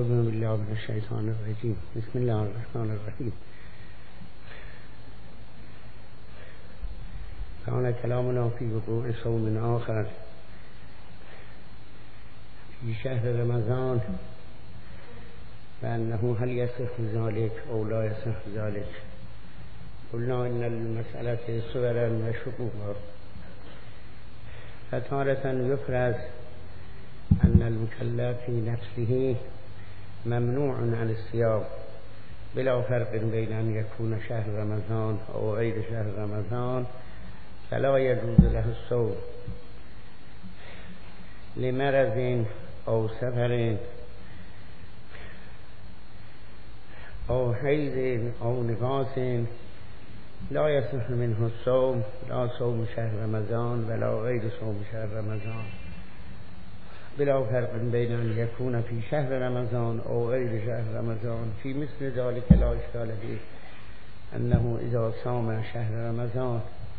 أعوذ بالله من الشيطان الرجيم. بسم الله الرحمن الرحيم. كان كلامنا في وقوع صوم آخر في شهر رمضان وأنه هل يصح ذلك أو لا يصح ذلك. قلنا إن المسألة صورا وشقوقا، فتارة يفرز أن المكلف في نفسه ممنوع عن الصيام بلا فرق بين أن يكون شهر رمضان أو غير شهر رمضان، فلا يجوز له الصوم لمرض أو سفر أو حيض أو نفاس، لا يصح منه الصوم، لا صوم شهر رمضان ولا غير صوم شهر رمضان، بلا فرق بين أن يكون في شهر رمضان أو غير شهر رمضان. في مثل ذلك لا إشكال فيه أنه إذا صام شهر رمضان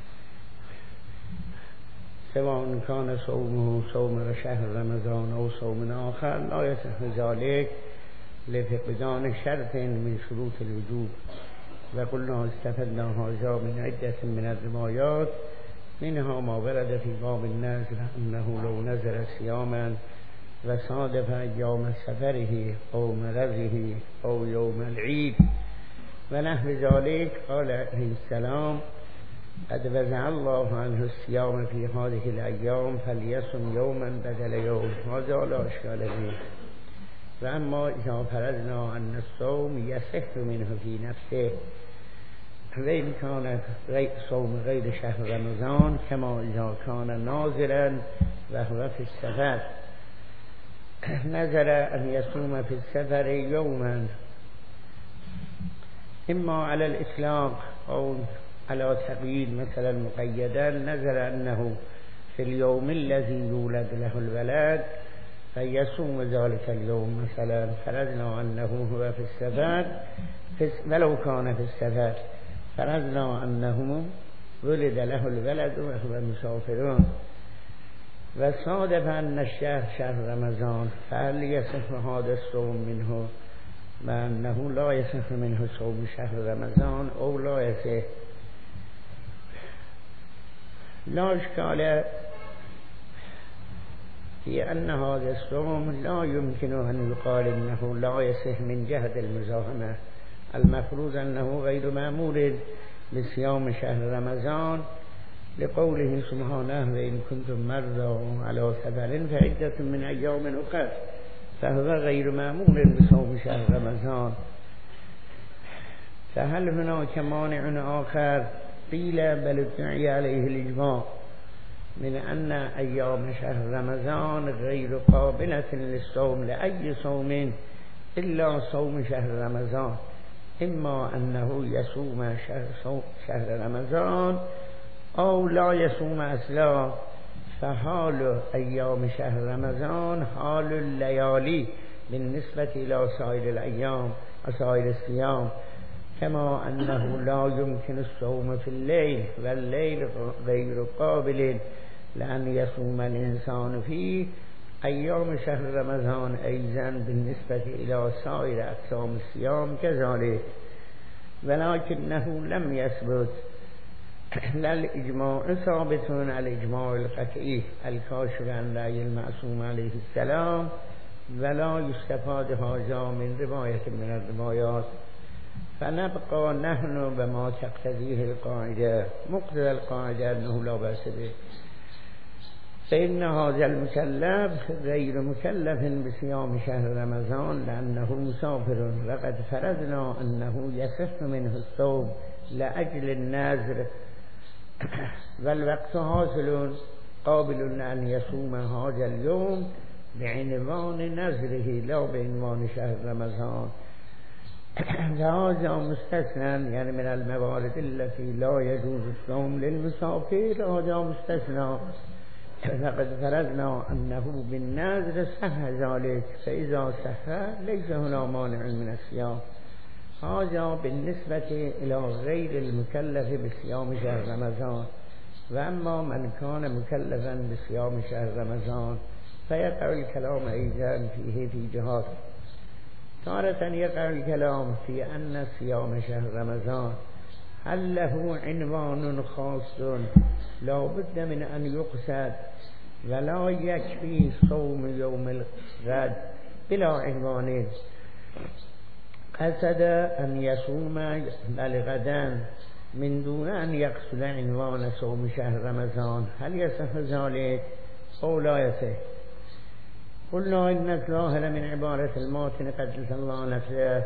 سواء كان صومه صوم شهر رمضان أو صوم آخر لا يصح ذلك لفقدان شرط من شروط الوجوب. وقلنا استفدنا هذا من عدة من الروايات، منها ما ورد في باب النذر أنه لو نذر صياما وصادف يوم سفره أو مرضه أو يوم العيد ونحو ذلك، قال عليه السلام: قد وزع الله عنه الصيام في هذه الأيام فليصم يوما بدل يوم. هذا لا إشكال فيه. وأما إذا فرضنا أن الصوم يصح منه في نفسه وإن كان صوم غير شهر رمضان، كما إذا كان ناظرا وهو في السفر، نذر أن يصوم في السفر يوما إما على الإطلاق أو على تقييد، مثلا مقيدا، نذر أنه في اليوم الذي يولد له الولد فيصوم ذلك اليوم. مثلا فرضنا أنه هو في السفر، ولو كان في السفر فرضنا أنه ولد له الولد وهو مسافر وصادف أن الشهر شهر رمضان، فهل يصح هذا الصوم منه وأنه لا يصح منه صوم شهر رمضان أو لا يصح؟ لا إشكال في أن هذا الصوم لا يمكن أن يقال إنه لا يصح من جهة المزاحمة. المفروض أنه غير مأمور بصيام شهر رمضان لقوله سبحانه: وإن كنتم مرضى على سفر فعدة من أيام أخر، فهو غير مأمور بصوم شهر رمضان. فهل هناك مانع آخر؟ قيل بل ادعي عليه الإجماع من أن أيام شهر رمضان غير قابلة للصوم لأي صوم إلا صوم شهر رمضان، إما أنه يصوم شهر رمضان أو لا يصوم أصلا. فحال أيام شهر رمضان حال الليالي بالنسبة إلى سائر الأيام وسائر الصيام، كما أنه لا يمكن الصوم في الليل والليل غير قابل لأن يصوم الإنسان فيه أيام شهر رمضان أيضا بالنسبة إلى سائر أقسام الصيام كذلك. ولكنه لم يثبت لا الإجماع ثابت على الإجماع القطعي الكاشف عن رأي المعصوم عليه السلام، ولا يستفاد هذا من رواية من الروايات. فنبقى نحن بما تقتضيه القاعدة. مقتضى القاعدة أنه لا بأس به، فإن هذا المكلف غير مكلف بصيام شهر رمضان لأنه مسافر، وقد فرضنا أنه يصح منه الصوم لأجل النذر، والوقت حاصل قابل أن يصوم هذا اليوم بعنوان نذره لا بعنوان شهر رمضان. هذا مستثنى، يعني من الموارد التي لا يجوز الصوم للمسافر، هذا مستثنى. فقد فرضنا أنه بالنذر صح ذلك، فإذا صح ليس هنا مانع من الصيام. هذا بالنسبة إلى غير المكلف بصيام شهر رمضان. وأما من كان مكلفا بصيام شهر رمضان فيقع الكلام أيضا فيه في جهات. تارة يقع الكلام في أن صيام شهر رمضان هل له عنوان خاص لا بد من أن يقصد ولا يكفي صوم يوم الغد بلا عنوان، قصد أن يصوم الغدا من دون أن يقصد عنوان صوم شهر رمضان، هل يصح ذلك أو لا يصح؟ قلنا إن الظاهر من عبارة الماتن قدس الله نفسه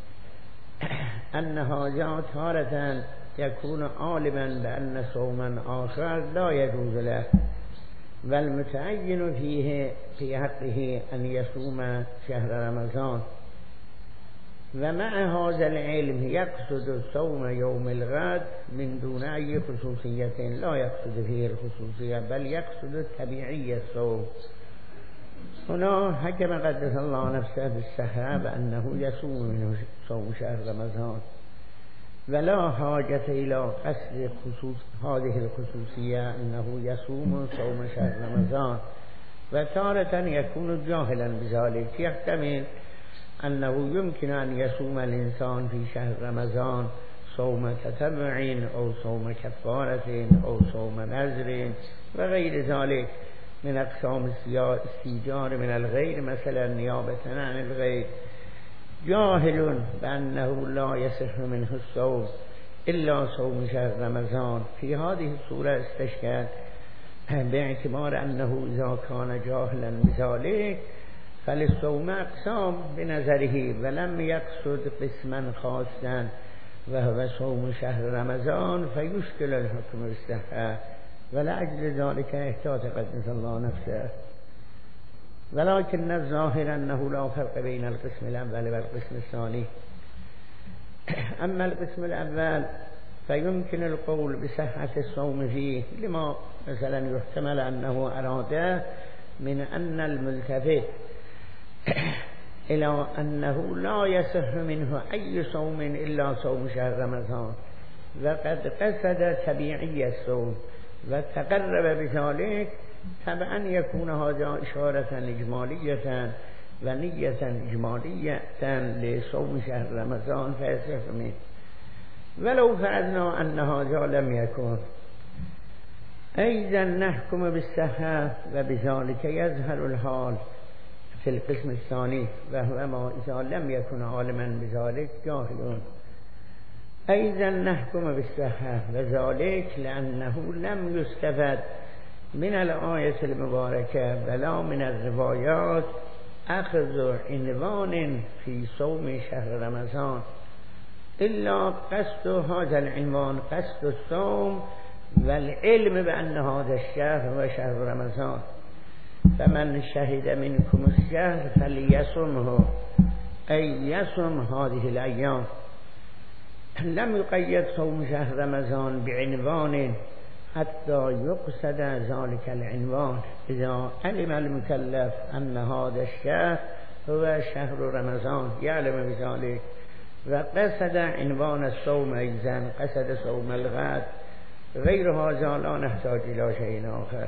أن هذا تارة يكون عالما بأن صوما آخر لا يجوز له، والمتعين فيه في حقه أن يصوم شهر رمضان، ومع هذا العلم يقصد صوم يوم الغد من دون أي خصوصية لا يقصد فيه الخصوصية بل يقصد تبعية الصوم. هنا حكم قدس الله نفسه بالصحة بأنه يصوم من صوم شهر رمضان، ولا حاجة إلى قصد هذه الخصوصية أنه يصوم صوم شهر رمضان، وتارة يكون جاهلا بذلك، يحتمل أنه يمكن أن يصوم الإنسان في شهر رمضان صوم تتبع أو صوم كفارة أو صوم نذر وغير ذلك من أقسام السيجار من الغير، مثلا نيابة عن الغير، جاهل بأنه لا يصح منه الصوم إلا صوم شهر رمضان. في هذه الصورة استشهد باعتبار أنه إذا كان جاهلا بذلك فللصوم أقسام بنظره ولم يقصد قسما خاصا وهو صوم شهر رمضان فيشكل الحكم بالصحة، ولأجل ذلك احتاط قدس الله نفسه. ولكن الظاهر أنه لا فرق بين القسم الأول والقسم الثاني. أما القسم الأول فيمكن القول بصحة الصوم فيه لما مثلا يحتمل أنه أراد من أن الملتفت إلى أنه لا يصح منه أي صوم إلا صوم شهر رمضان، وقد قصد تبعي الصوم وتقرب بذلك، طبعا يكون هذا إشارة إجمالية ونية إجمالية لصوم شهر رمضان فيصح منه. ولو فرضنا أن هذا لم يكن أيضا نحكم بالصحة، وبذلك يظهر الحال في القسم الثاني وهو ما إذا لم يكن عالما بذلك جاهلون. أيضا نحكم بالصحة وذلك لأنه لم يستفد من الآية المباركة ولا من الروايات أخذ عنوان في صوم شهر رمضان إلا قصد هذا العنوان قصد الصوم والعلم بأن هذا الشهر هو شهر رمضان. فمن شهد منكم الشهر فليصمه، أي يصم هذه الأيام. لم يقيد صوم شهر رمضان بعنوان حتى يقصد ذلك العنوان. إذا علم المكلف أن هذا الشهر هو شهر رمضان يعلم بذلك وقصد عنوان الصوم أيضا قصد صوم الغد، غير هذا لا نحتاج إلى شيء آخر.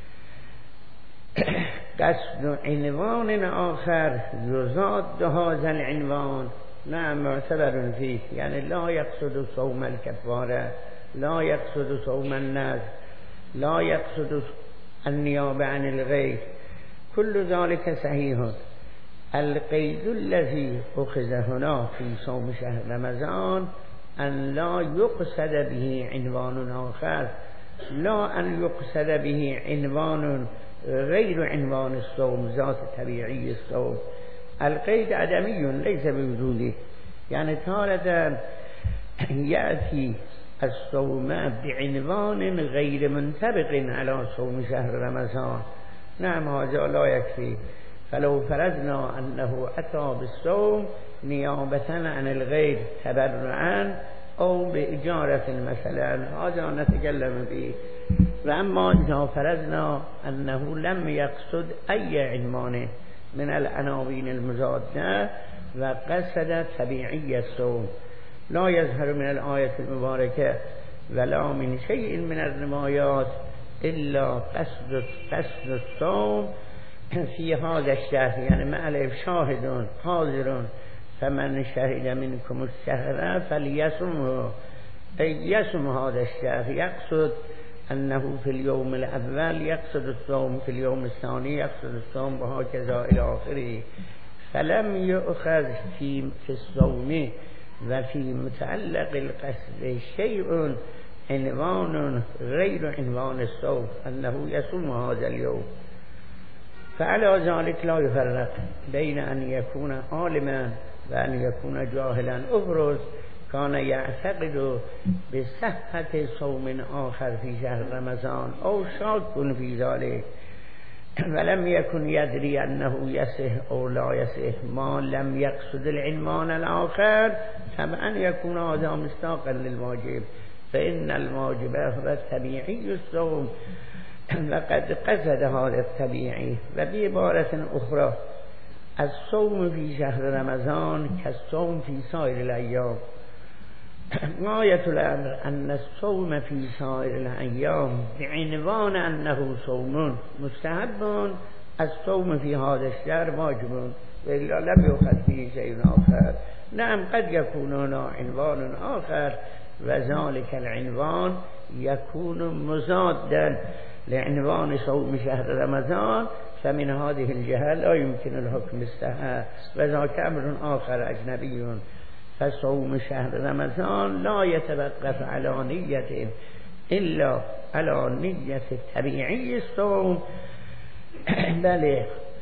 قصد عنوان آخر يزاد هذا العنوان نعم معتبر فيه، يعني لا يقصد صوم الكفارة، لا يقصد صوم النذر، لا يقصد النيابة عن الغير، كل ذلك صحيح. القيد الذي أخذ هنا في صوم شهر رمضان أن لا يقصد به عنوان آخر، لا أن يقصد به عنوان غير عنوان الصوم ذات طبيعي الصوم. القيد عدمي ليس بوجوده، يعني تارة يأتي الصوم بعنوان غير منطبق على صوم شهر رمضان، نعم هذا لا يكفي. فلو فرضنا أنه أتى بالصوم نيابة عن الغير تبرعا أو بإجارة مثلا هذا نتكلم به. وأما إذا فرضنا أنه لم يقصد أي عنوان من العناوين المضادة وقصد طبيعي الصوم، لا يظهر من الآية المباركة ولا من شيء من الروايات إلا قصد الصوم في هذا الشهر، يعني ما عليه شاهد حاضر فمن شهد منكم الشهر فليصمه، يصم هذا الشهر، يقصد أنه في اليوم الأول يقصد الصوم، في اليوم الثاني يقصد الصوم، وهكذا إلى آخره. فلم يؤخذ في الصوم وفي متعلق القصد شيء عنوان غير عنوان الصوم، أنه يصوم هذا اليوم. فعلى ذلك لا يفرق بين أن يكون عالما وأن يكون جاهلا. أبرز كان يعتقد بصحة صوم آخر في شهر رمضان أو شاك في ذلك، ولم يكن يدري أنه يصح أو لا يصح، ما لم يقصد العنوان الآخر طبعا يكون هذا مصداقا للواجب، فإن الواجب هو طبيعي الصوم، وقد قصد هذا الطبيعي. وبعبارة أخرى الصوم في شهر رمضان كالصوم في سائر الأيام. غاية الأمر أن الصوم في سائر الأيام بعنوان أنه صوم مستحب، الصوم في هذا الشهر واجب، وإلا لم يؤخذ فيه شيء آخر. نعم قد يكون هنا عنوان آخر، وذلك العنوان يكون مضادا لعنوان صوم شهر رمضان، فمن هذه الجهة لا يمكن الحكم بالصحة، وذاك أمر آخر أجنبي. فصوم شهر رمضان لا يتوقف على نية إلا على نية طبيعي الصوم، بل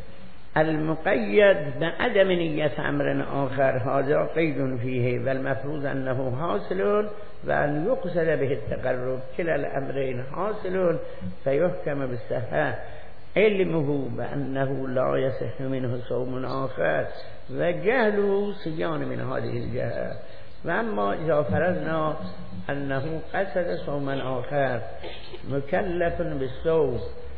المقيد بعدم نية أمر آخر هذا قيد فيه، والمفروض أنه حاصل وأن يقصد به التقرب، كلا الأمرين حاصل فيحكم بالصحة. علمه بأنه لا يصح منه صوم آخر وجهله صيان من هذه الجهة. وأما إذا فرضنا أنه قصد صوما آخر مكلف بالصوم،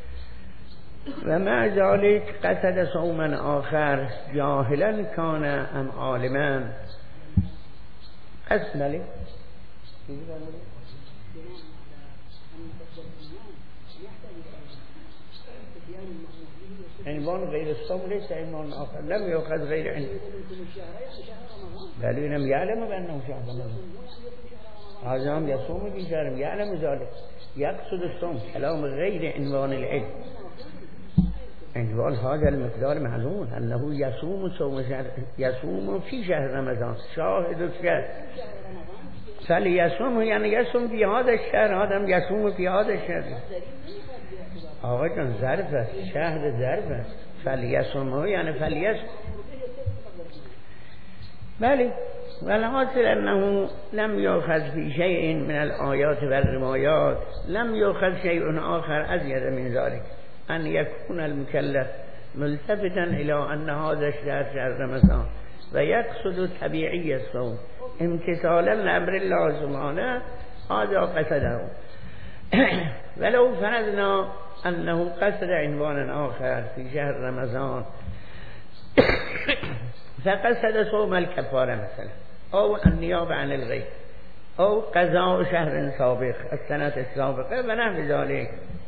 ومع ذلك قصد صوما آخر جاهلا كان أم عالما، قصد لي عنوان غير الصوم ليس عنوان آخر، لم يؤخذ غير عنوان، بل لم يعلم بأنه شهر رمضان، هذا هم يصوم في شهر يعلم ذلك، يقصد الصوم، كلام غير عنوان العلم. عنوان هذا المقدار معلوم أنه يصوم صوم شهر، يصوم في شهر رمضان، شاهد الشهر، فليصوم يعني يصوم في هذا الشهر، هذا يصوم في هذا الشهر. آقا جان ظرفه، شهر ظرفه، فليصوم يعني فليصوم. بله، والحاصل أنه لم يؤخذ في شيء من الآيات والروايات، لم يؤخذ شيء آخر أزيد من ذلك، أن يكون المكلف ملتفتا إلى أن هذا الشهر شهر رمضان ويقصد طبيعي الصوم امتثالا لأمر الله سبحانه، هذا قصده. ولو فرضنا أنه قصد عنوانا آخر في شهر رمضان فقصد صوم الكفارة مثلا، أو النيابة عن الغير، أو قضاء شهر سابق السنة السابقة ونحو ذلك،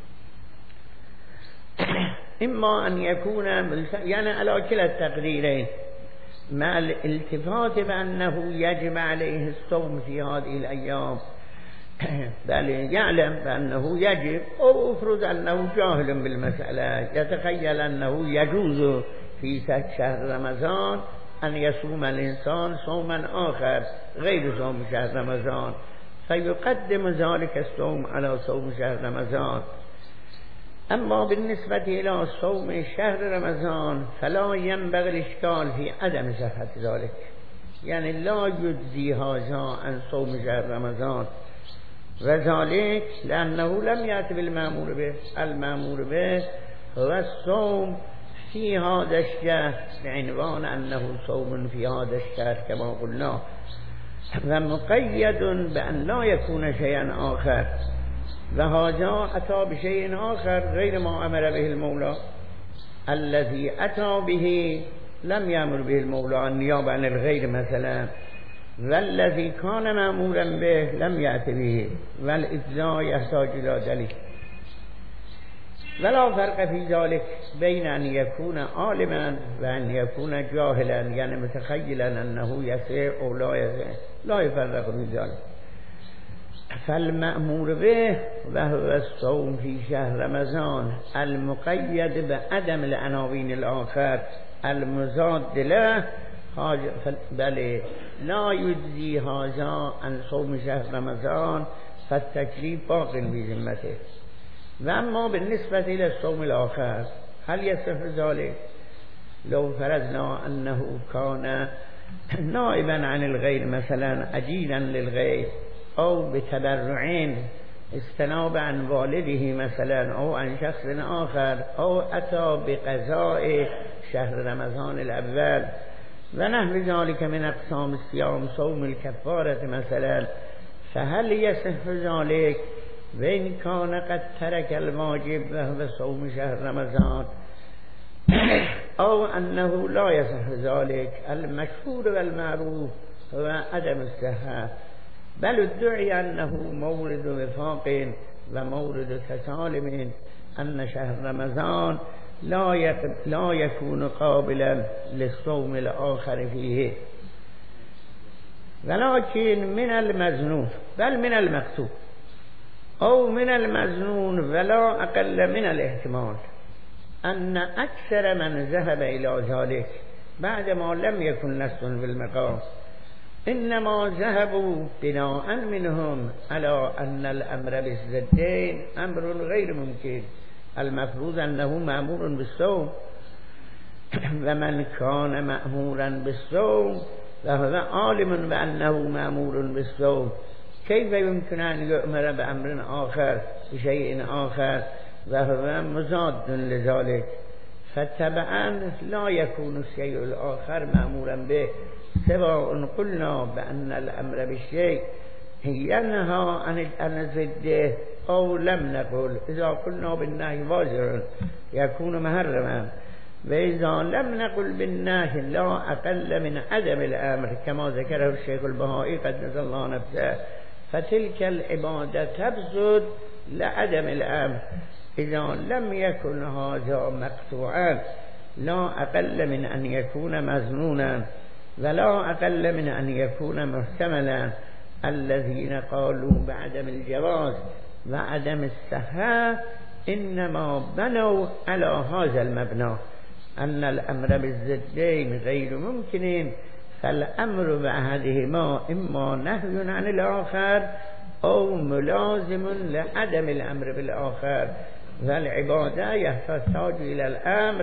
إما أن يكون يعني على كلا التقديرين، مع الالتفات بأنه يجب عليه الصوم في هذه الأيام، بل يعلم بأنه يجب، أو أفرض أنه جاهل بالمسألة، يتخيل أنه يجوز في شهر رمضان أن يصوم الإنسان صوما آخر غير صوم شهر رمضان، فيقدم ذلك الصوم على صوم شهر رمضان. أما بالنسبة إلى صوم شهر رمضان فلا ينبغي الإشكال في عدم صحة ذلك، يعني لا يجزي هذا عن صوم شهر رمضان، وذلك لأنه لم يأتي بالمأمور به، المأمور به هو الصوم في هذا الشهر بعنوان أنه صوم في هذا الشهر كما قلنا، ومقيد بأن لا يكون شيئا آخر، وهذا أتى بشيء آخر غير ما أمر به المولى. الذي أتى به لم يأمر به المولى النيابة عن الغير مثلا، والذي كان مأمورا به لم يأتي به، والإجزاء يحتاج إلى دليل. ولا فرق فی ذلك بین ان یکون عالما و ان یکون جاهلا، یعنی متخیلا انه یصح او لا یصح، لا یفرق فی ذلك. فالمأمور به و هو الصوم فی شهر رمضان المقید بعدم العناوین الاخر المضاد له بله لا یجزی هذا عن صوم شهر رمضان فالتکلیف باق فی ذمته. و اما بالنسبة الى الصوم الاخر هل يصح ذلك؟ لو فرضنا انه كان نائبا عن الغير مثلا عجينا للغير او بتبرع استناب عن والده مثلا او عن شخص آخر او اتى بقضاء شهر رمضان الاول و نحو ذلك من اقسام الصيام صوم الكفارة مثلا، فهل يصح ذلك وإن كان قد ترك الواجب وهو صوم شهر رمضان أو أنه لا يصح ذلك؟ المشهور والمعروف هو عدم الصحة، بل ادعي أنه مورد وفاق ومورد تسالم أن شهر رمضان لا يكون قابلا للصوم الآخر فيه، ولكن من المظنون بل من المكتوب أو من المظنون ولا أقل من الاحتمال أن أكثر من ذهب إلى ذلك بعدما لم يكن نص في المقام إنما ذهبوا بناء منهم على أن الأمر بالزدين أمر غير ممكن، المفروض أنه مأمور بالصوم، ومن كان مأمورا بالصوم فهو عالم بأنه مأمور بالصوم، كيف يمكن أن يؤمر بأمر آخر بشيء آخر وهو مضاد لذلك؟ فتبعا لا يكون الشيء الآخر مأمورا به، سواء قلنا بأن الأمر بالشيء ينهى عن ضده أو لم نقل. إذا قلنا بالنهي واجب يكون محرما، وإذا لم نقل بالنهي لا أقل من عدم الأمر كما ذكره الشيخ البهائي قدس الله نفسه، فتلك العبادة تفسد لعدم الأمر إذا لم يكن هذا مقطوعا، لا أقل من أن يكون مظنونا ولا أقل من أن يكون محتملا. الذين قالوا بعدم الجواز وعدم الصحة إنما بنوا على هذا المبنى أن الأمر بالضدين غير ممكن، فالأمر بأحدهما إما نهي عن الآخر أو ملازم لعدم الأمر بالآخر، والعبادة تحتاج إلى الأمر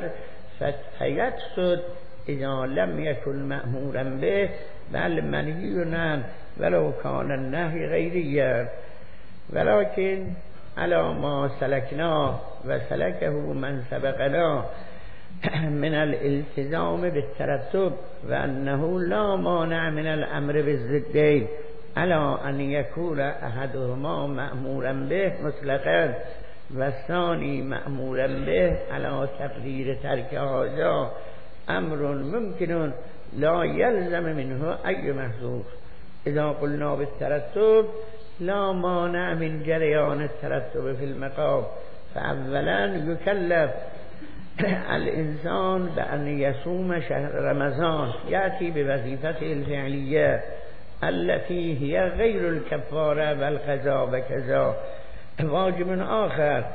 فيفسد إذا لم يكن مأمورا به بل منهي عنه ولو كان النهي غيريا. ولكن على ما سلكناه وسلكه من سبقنا من الالتزام بالترتب وأنه لا مانع من الأمر بالضدين على أن يكون أحدهما مأمورا به مطلقا والثاني مأمورا به على تقدير ترك هذا أمر ممكن لا يلزم منه أي محذور. إذا قلنا بالترتب لا مانع من جريان الترتب في المقام، فأولا يكلف الإنسان بأن يصوم شهر رمضان يأتي بوظيفته الفعلية التي هي غير الكفارة والقضاء وكذا واجب آخر،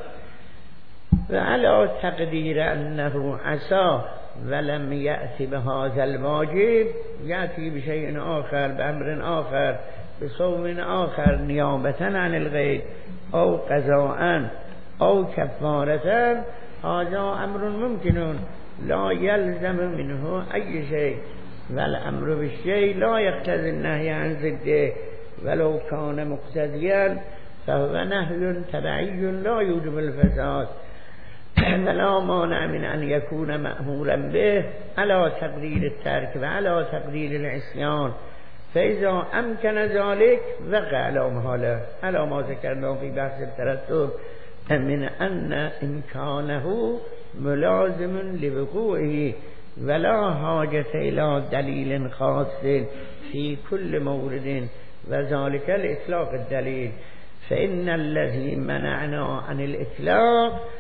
وعلى تقدير أنه عصى ولم يأتي بهذا الواجب يأتي بشيء آخر بأمر آخر بصوم آخر نيابة عن الغير أو قضاء أو كفارة، هذا أمر ممكن لا يلزم منه أي شيء، والأمر بالشيء لا يقتضي النهي عن ضده ولو كان مقتضيا فهو نهي تبعي لا يوجب الفساد، ولا مانع من أن يكون مأمورا به على تقدير الترك وعلى تقدير العصيان، فإذا أمكن ذلك وقع على محاله على ما ذكرنا في بحث الترتب من أن إمكانه ملازم لوقوعه ولا حاجة إلى دليل خاص في كل مورد، وذلك لإطلاق الدليل، فإن الذي منعنا عن الإطلاق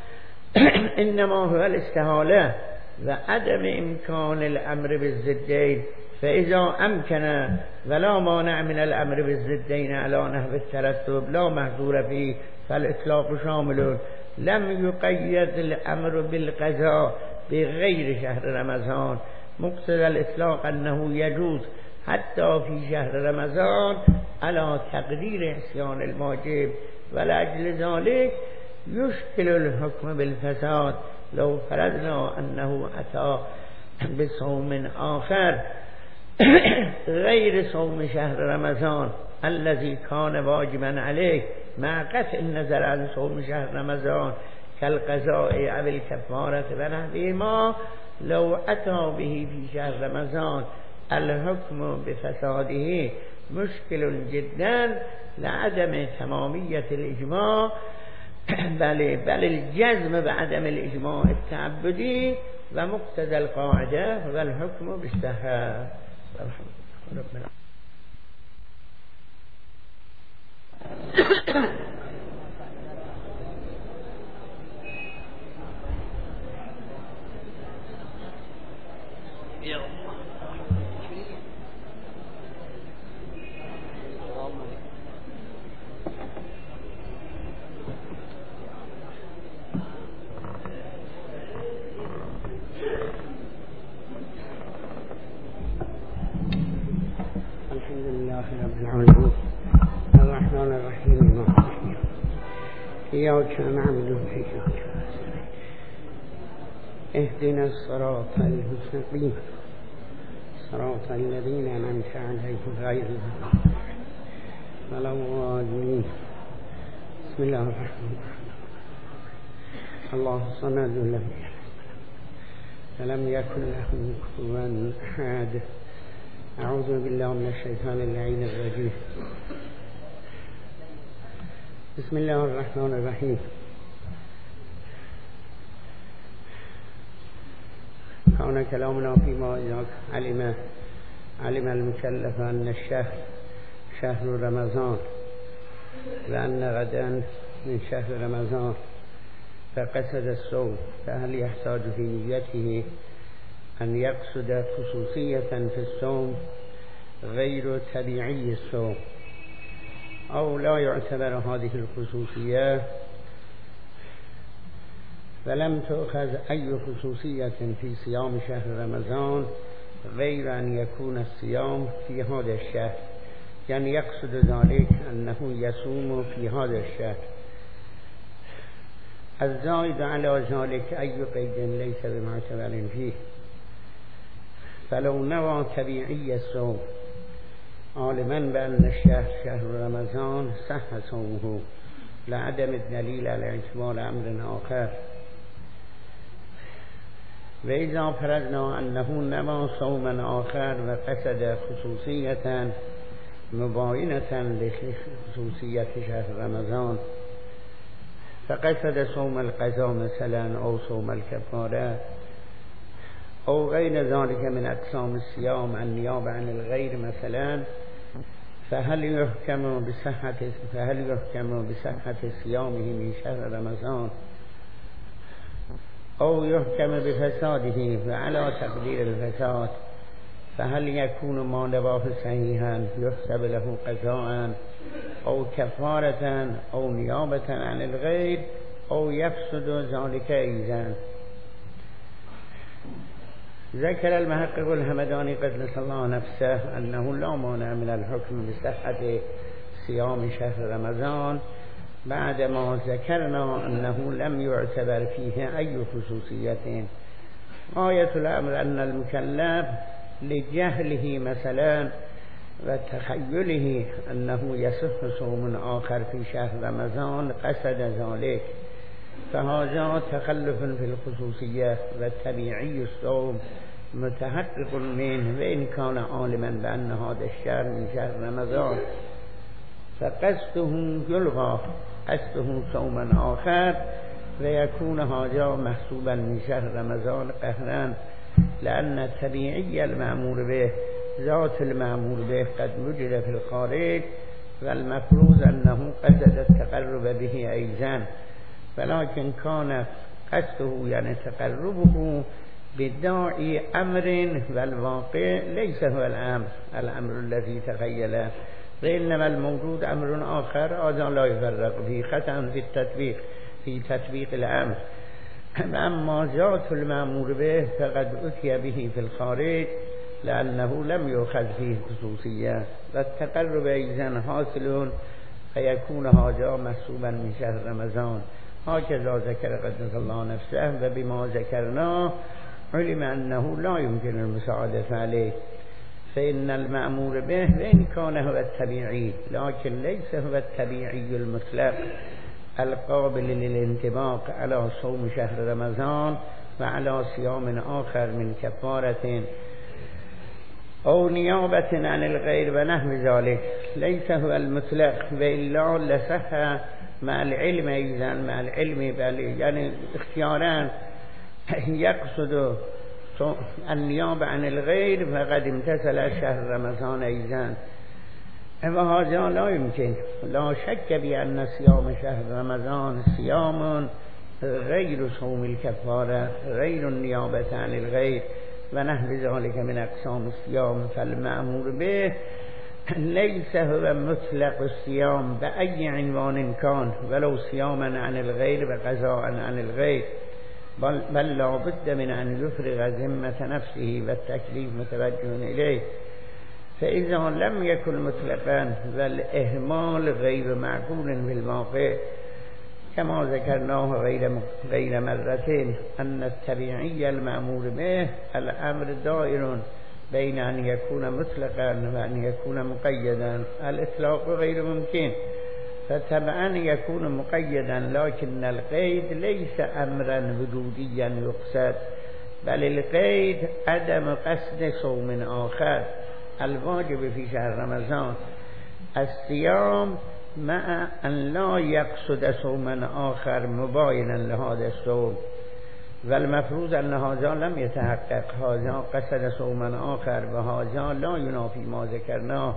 انما هو الاستحاله و عدم امکان الامر بالضدین، فاذا امکن ولا مانع من الامر بالضدین على نحو الترتب لا محظور فيه فالاطلاق شامل. لم يقيد الامر بالقضاء بغير شهر رمضان، مقتضى الاطلاق انه يجوز حتى في شهر رمضان على تقدير عصيان المواجب، ولاجل ذلك يشكل الحكم بالفساد لو فرضنا انه اتى بصوم آخر غير صوم شهر رمضان الذي كان واجبا عليه مع قطع النظر عن صوم شهر رمضان كالقضاء او الكفارة و نحوهما. لو اتى به في شهر رمضان الحكم بفساده مشكل جدا لعدم تمامیت الاجماع، بل الجزم بعدم الاجماع التعبدی و مقتضى القاعده و الحكم بالصحة. إياك نعبد وإياك نستعين اهدنا الصراط المستقيم صراط الذين أنعمت عليهم غير المغضوب ولا الضالين. بسم الله الرحمن الرحيم. الله الصمد لم يلد ولم يكن له كفوا أحد. أعوذ بالله من الشيطان اللعين الرجيم. بسم الله الرحمن الرحيم. كان كلامنا فيما إذا علم المكلف أن الشهر شهر رمضان وأن غدا من شهر رمضان فقصد الصوم، فهل يحتاج في نيته أن يقصد خصوصية في الصوم غير طبيعي الصوم، أو لا يعتبر هذه الخصوصية فلم تؤخذ أي خصوصية في صيام شهر رمضان غير أن يكون الصيام في هذا الشهر، يعني يقصد ذلك أنه يصوم في هذا الشهر. الزائد على ذلك أي قيد ليس بمعتبر فيه، فلو نوى طبيعي الصوم عالما بأن الشهر شهر رمضان صح صومه لعدم الدليل على اعتبار أمر آخر. وإذا فرضنا أنه نوى صوما آخر وقصد خصوصية مباينة لخصوصية شهر رمضان، فقصد صوم القضاء مثلا أو صوم الكفارة أو غير ذلك من أقسام الصيام النيابة عن الغير مثلا، فهل يحكم بصحة صيامه من شهر رمضان أو يحكم بفساده؟ وعلى تقدير الفساد فهل يكون ما نواه صحيحا يحسب له قضاء أو كفارة أو نيابة عن الغير أو يفسد ذلك أيضا؟ ذكر المحقق الهمداني قدس الله نفسه أنه لا مانع من الحكم بصحة صيام شهر رمضان بعدما ذكرنا أنه لم يعتبر فيه أي خصوصية. غاية الأمر أن المكلف لجهله مثلا وتخيله أنه يصح صوم آخر في شهر رمضان قصد ذلك، فهذا تخلف في الخصوصية، والطبيعي الصوم متحقق منه وإن كان عالما بأن هذا الشهر من شهر رمضان، فقصده يلغى، قصده صوما آخر ويكون هذا محسوبا من شهر رمضان قهرا، لأن طبيعي المأمور به ذات المأمور به قد وجد في الخارج، والمفروض أنه قصد التقرب به أيضا، ولكن كان قصده يعني تقربه بداعي أمر والواقع ليس هو الأمر الذي تخيله، وإنما الموجود أمر آخر هذا لا يفرق فيه خطأ في تطبيق الأمر. أما ذات المأمور به فقد أتي به في الخارج لأنه لم يؤخذ فيه خصوصية، والتقرب أيضا حاصل فيكون هذا محسوبا من شهر رمضان. هكذا ذكر قدس الله نفسه، وبما ذكرناه علم أنه لا يمكن المساعدة عليه، فإن المأمور به وإن كان هو الطبيعي لكن ليس هو الطبيعي المطلق القابل للانطباق على صوم شهر رمضان وعلى صيام آخر من كفارة أو نيابة عن الغير ونحو ذلك، ليس هو المطلق، وإلا لصح مع العلم أيضا مع العلم يعني اختيارا يقصد النيابة عن الغير فقد امتثل شهر رمضان أيضا، وهذا لا يمكن. لا شك بأن صيام شهر رمضان صيام غير صوم الكفارة، غير النيابة عن الغير ونحو ذلك من أقسام الصيام، فالمأمور به ليس هو مطلق الصيام بأي عنوان كان، ولو صياما عن الغير وقضاء عن الغير، بل لا بد من أن يفرغ ذمة نفسه والتكليف متوجه إليه. فإذا لم يكن مطلقا والإهمال غير معقول بالواقع كما ذكرناه غير مرتين أن الطبيعي المأمور به الأمر دائر بين أن يكون مطلقا وأن يكون مقيدا، الإطلاق غير ممكن، فطبعا يكون مقيدا، لكن القيد ليس أمرا وجوديا يقصد، بل القيد عدم قصد صوم آخر الواجب في شهر رمضان، الصيام مع أن لا يقصد صوما آخر مباينا لهذا الصوم، والمفروض أن هذا لم يتحقق، هذا قصد صوما آخر وهذا لا ينافي ما ذكرناه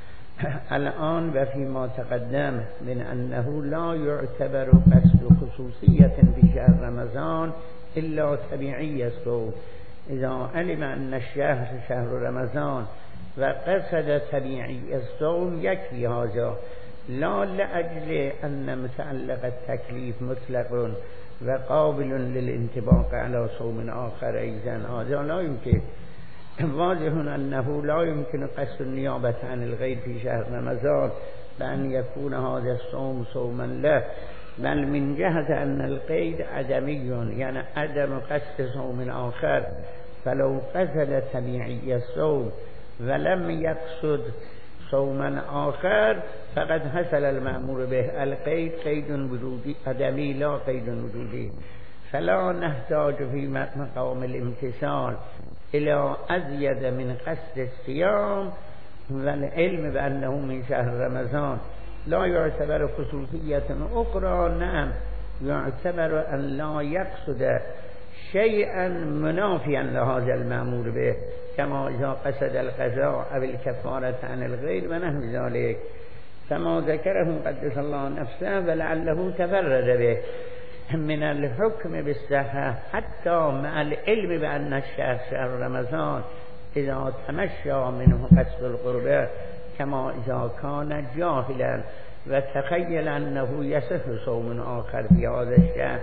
الآن وفيما تقدم من أنه لا يعتبر قصد خصوصية في شهر رمضان إلا طبيعي الصوم. إذا علم أن الشهر شهر رمضان وقصد طبيعي الصوم يكفي هذا، لا لأجل أن متعلق التكليف مطلق وقابل للانطباق على صوم آخر أيضا، هذا لا يمكن. واضح أنه لا يمكن قصد النيابة عن الغير في شهر رمضان بأن يكون هذا الصوم صوما له، بل من جهة أن القيد عدمي، يعني عدم قصد صوم آخر، فلو قصد طبيعي الصوم ولم يقصد صوما آخر فقد حصل المأمور به، القيد قيد وجودي عدمي لا قيد وجودي، فلا نحتاج في مقام الامتثال إلى أزيد من قصد الصيام والعلم بأنه من شهر رمضان. لا يعتبر خصوصية أخرى، نعم يعتبر أن لا يقصد شيئا منافيا لهذا المأمور به، كما إذا قصد القضاء أو الكفارة عن الغير ونحو ذلك، كما ذكره قدس الله نفسه ولعله تفرد به من الحكم بالصحة حتى مع العلم بأن الشهر شهر رمضان إذا تمشى منه قصد القربة، كما إذا كان جاهلا وتخيل أنه يصح صوم آخر في هذا الشهر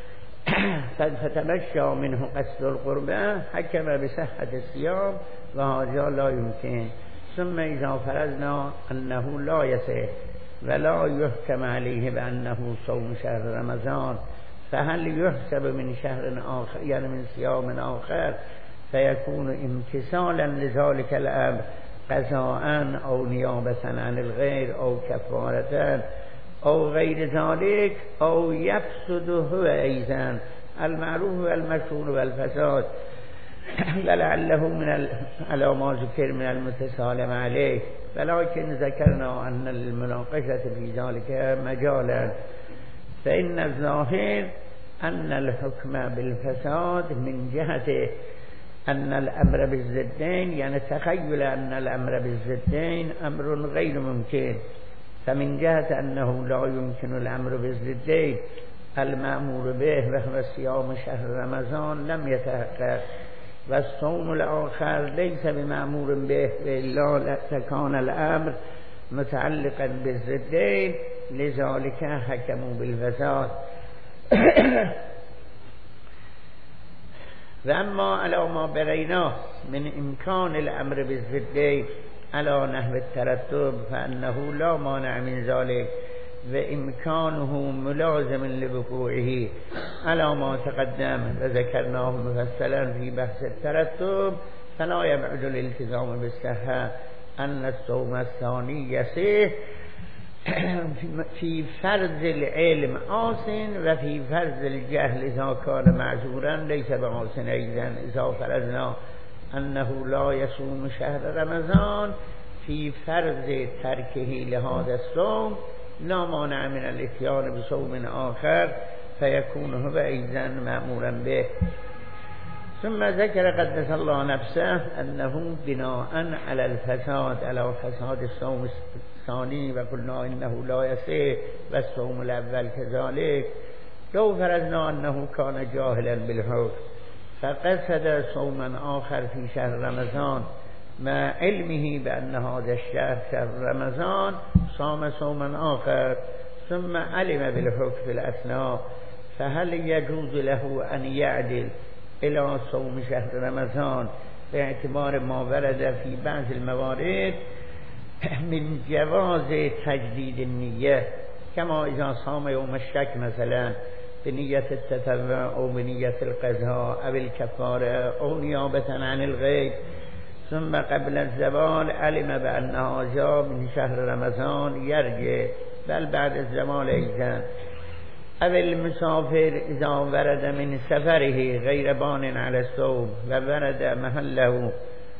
فتمشى منه قصد القربة حكم بصحة الصيام وهذا لا يمكن. ثم إذا فرضنا أنه لا يصح ولا يحكم عليه بأنه صوم شهر رمضان، فهل يحسب من شهر آخر يعني من صيام آخر فيكون امتثالا لذلك الأمر قضاء أو نيابة عن الغير أو كفارة أو غير ذلك، أو يفسد هو أيضا المعروف والمشهور والفساد، ولعله من على ما ذكر من المتسالم عليه، ولكن ذكرنا أن المناقشة في ذلك مجالا، فإن الظاهر أن الحكم بالفساد من جهة أن الأمر بالضدين، يعني تخيل أن الأمر بالضدين أمر غير ممكن، فمن جهة أنه لا يمكن الأمر بالضدين المأمور به و صيام شهر رمضان لم يتحقق و الصوم الآخر ليس بمأمور به إلا كان الأمر متعلقا بالضدين لذلك حكموا بالفساد. و اما على ما بريناه من امكان الامر بالضدين على نحو الترتب فانه لا مانع من ذلك و امكانه ملازم لوقوعه على ما تقدم و ذكرناه مفصلا في بحث الترتب فلا يبعد الالتزام بالصحة ان الصوم الثاني يصح في فرض العلم آسن و في فرض الجهل اذا كان معذورا ليس بآسن ايضا اذا فرضنا انه لا يصوم شهر رمضان في فرض ترکه لهذا الصوم لا مانع من الاتيان بصوم آخر فيكون هو ايضا مأمورا به. ثم ذكر قدس الله نفسه انه بناء على الفساد على فساد الصوم الثاني و قلنا انه لا يصح و الصوم الاول كذلك لو فرضنا انه كان جاهلا بالحكم فقصد صوما آخر في شهر رمضان مع علمه بأن هذا الشهر شهر رمضان صام صوما آخر ثم علم بالحكم في الأثناء فهل يجوز له أن يعدل إلى صوم شهر رمضان باعتبار ما ورد في بعض الموارد من جواز تجديد النية كما إذا صام يوم الشك مثلا بنية التطوع أو بنية القضاء أو الكفارة أو نيابة عن الغيب ثم قبل الزوال علم بأن هذا من شهر رمضان يرجع بل بعد الزوال أيضا أو المسافر إذا ورد من سفره غير بان على الصوم و ورد محله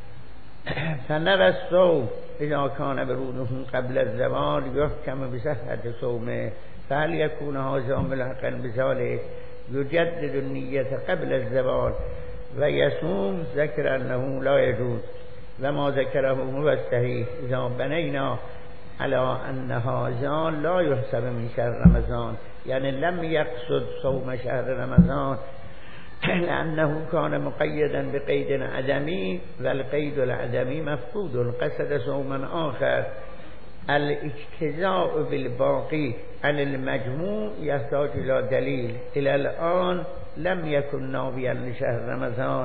فنوى الصوم إذا كان بروده قبل الزوال يحكم بصحة صومه فهل يكون هذا ملحقا بذلك يجدد النية قبل الزوال و يصوم؟ ذكر أنه لا يجوز و ما ذكره هو الصحيح إذا بنينا على أن هذا لا يحسب من شهر رمضان يعني لم يقصد صوم شهر رمضان لأنه كان مقيدا بقيد عدمي والقيد العدمي مفقود قصد صوما آخر. الاجتزاء بالباقي عن المجموع يحتاج إلى دليل إلى الآن لم يكن ناويا لشهر رمضان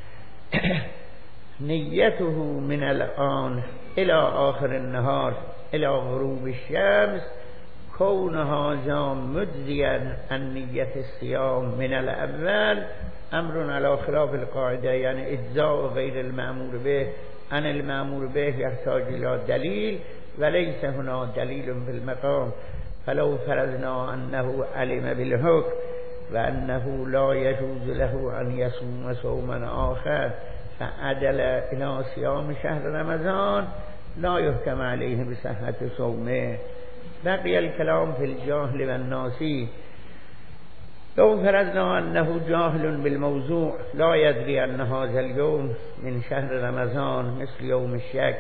نيته من الآن إلى آخر النهار إلى غروب الشمس كون هذا مجزيا عن نية الصيام من الأول أمر على خلاف القاعدة يعني إجزاء غير المأمور به عن المأمور به يحتاج إلى دليل وليس هنا دليل في المقام. فلو فرضنا أنه علم بالحكم وأنه لا يجوز له أن يصوم صوما آخر فعدل إلى صيام شهر رمضان لا يحكم عليه بصحة صومه. بقي الكلام في الجاهل والناسي. لو فرضنا أنه جاهل بالموضوع لا يدري أن هذا اليوم من شهر رمضان مثل يوم الشك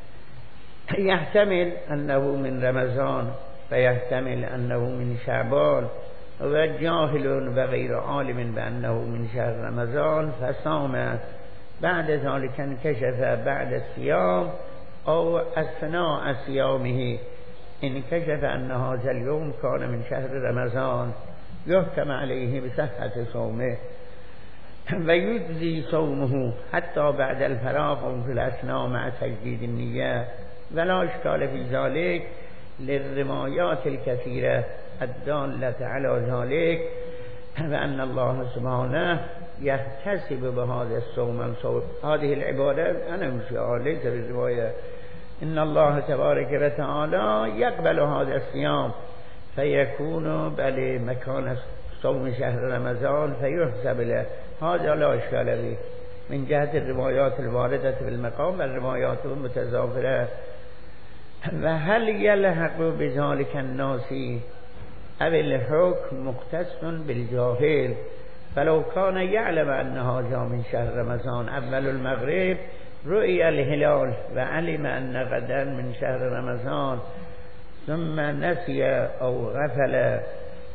يحتمل أنه من رمضان ويحتمل أنه من شعبان وجاهل وغير عالم بأنه من شهر رمضان فصام بعد ذلك انكشف بعد الصيام أو أثناء صيامه انكشف أن هذا اليوم كان من شهر رمضان يحكم عليه بصحة صومه ويجزي صومه حتى بعد الفراغ في الأثناء مع تجديد النية ولا إشكال في ذلك للروايات الكثيرة الدالة على ذلك وأن الله سبحانه يحتسب بهذا الصوم هذه العبادة أنا مش ليس بالرواية إن الله تبارك وتعالى يقبل هذا الصيام فيكون بل مكان صوم شهر رمضان فيحسب له هذا لا إشكال به من جهة الروايات الواردة في المقام والروايات المتزافرة. وهل يلحق بذلك الناسي أو الحكم مختص بالجاهل فلو كان يعلم أن هذا من شهر رمضان أول المغرب رؤي الهلال وعلم أن غدا من شهر رمضان ثم نسي أو غفل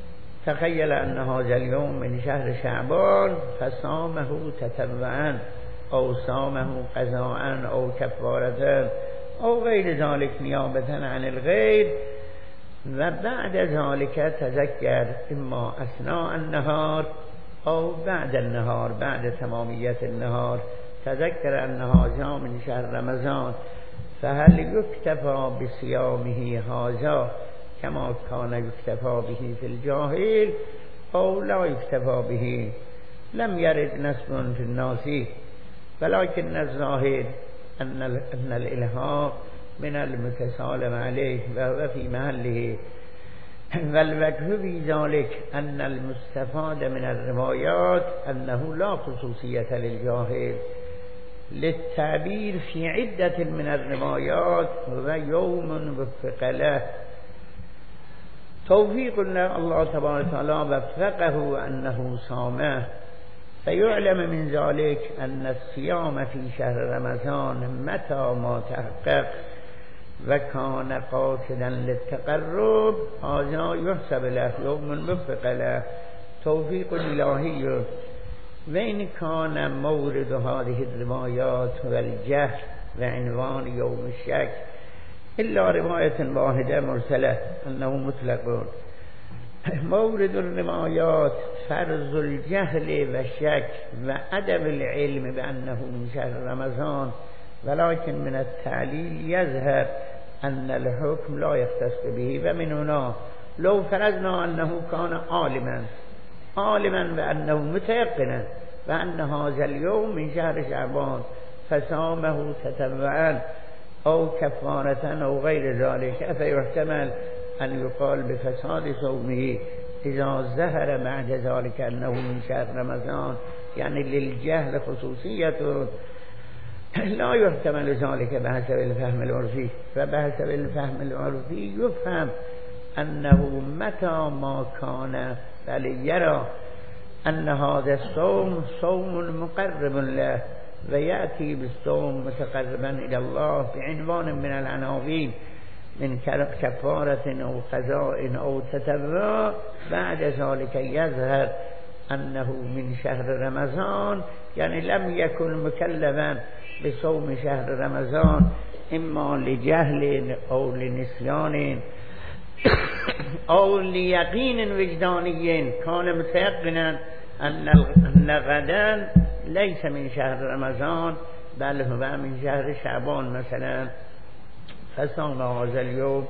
تخيل أن هذا اليوم من شهر شعبان فصامه تتبعا أو صامه قضاء أو كفارة أو غير ذلك نيابة عن الغير. وبعد ذلك تذكر إما أثناء النهار أو بعد النهار، بعد تمامية النهار تذكر أن هذا من شهر رمضان، فهل يكتفى بصيامه هذا كما كان يكتفى به في الجاهل أو لا يكتفى به؟ لم يرد نسب في الناس، ولكن الظاهر أن الإلهاق من المتسالم عليه وهو في محله. والوجه في ذلك أن المستفاد من الروايات أنه لا خصوصية للجاهل، للتعبير في عدة من الروايات ويوم وفق له توفيق الله تبارك وتعالى وفقه أنه صامه، فيعلم من ذلك أن الصيام في شهر رمضان متى ما تحقق وكان قاصدا للتقرب هذا يحسب له يوم وفق له توفيق إلهي. وإن كان مورد هذه الروايات والجهل وعنوان يوم الشك إلا رواية واحدة مرسلة أنه مطلق، مورد الروايات فرض الجهل والشك وعدم العلم بأنه من شهر رمضان، ولكن من التعليل يظهر أن الحكم لا يختص به. ومن هنا لو فرضنا أنه كان عالما بأنه متيقنا بأن هذا اليوم من شهر شعبان فصامه تتبعا أو كفارة أو غير ذلك، فيحتمل أن يقال بفساد صومه إذا ظهر بعد ذلك أنه من شهر رمضان، يعني للجهل خصوصية لا يحتمل ذلك بحسب الفهم العرفي. فبحسب الفهم العرفي يفهم أنه متى ما كان بل يرى أن هذا الصوم صوم مقرب له ويأتي بالصوم متقربا إلى الله بعنوان من العناوين من كفارة أو قضاء أو تتبع، بعد ذلك يظهر أنه من شهر رمضان، يعني لم يكن مكلفا بصوم شهر رمضان إما لجهل أو لنسيان أو ليقين وجداني، كان متيقنا أن غدا ليس من شهر رمضان بل هو من شهر شعبان مثلا، فصام هذا اليوم.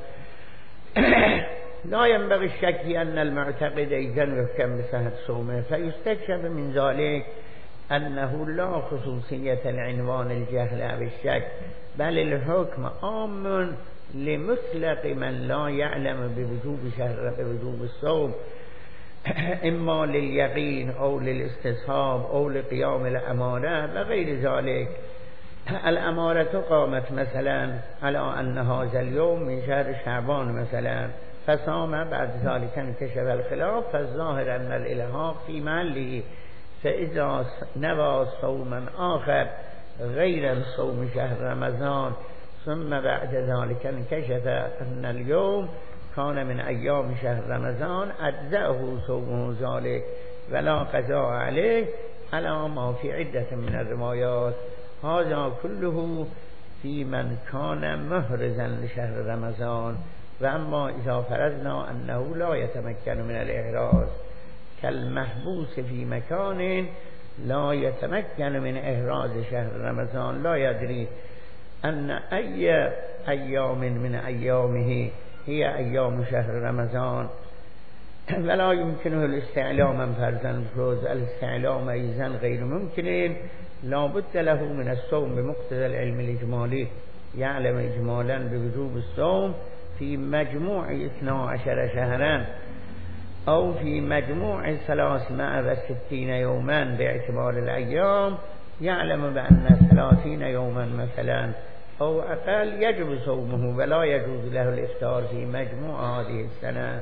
لا ينبغي الشك أن المعتقد إذن يحكم بصحة صومه، فيستكشف من ذلك أنه لا خصوصية العنوان الجهل أو الشك، بل الحكم عام لمطلق من لا يعلم بوجوب الصوم، إما لليقين أو للاستصحاب أو لقيام الأمارة وغير ذلك. الأمارة قامت مثلا على أن هذا اليوم من شهر شعبان مثلا فصام، بعد ذلك انكشف الخلاف، فالظاهر أن الإلهاق في محله. فإذا نوى صوما آخر غير صوم شهر رمضان ثم بعد ذلك انكشف أن اليوم كان من أيام شهر رمضان أجزأه صومه ذلك ولا قضاء عليه على ما في عدة من الروايات. هذا كله في من كان محرزا لشهر رمضان. وأما إذا فرضنا أنه لا يتمكن من الإحراز كالمحبوس في مكان لا يتمكن من إحراز شهر رمضان، لا يدري أن أي أيام من أيامه هي أيام شهر رمضان، ولا يمكنه الاستعلام من فرضاً فروز الاستعلام أيضاً غير ممكن، لا بد له من الصوم بمقتضى العلم الإجمالي، يعلم إجمالاً بوجوب الصوم في مجموع 12 شهراً أو في مجموع 360 يوماً باعتبار الأيام، يعلم بأن 30 يوماً مثلاً أو أقل يجب صومه ولا يجوز له الإفطار في مجموع هذه السنة.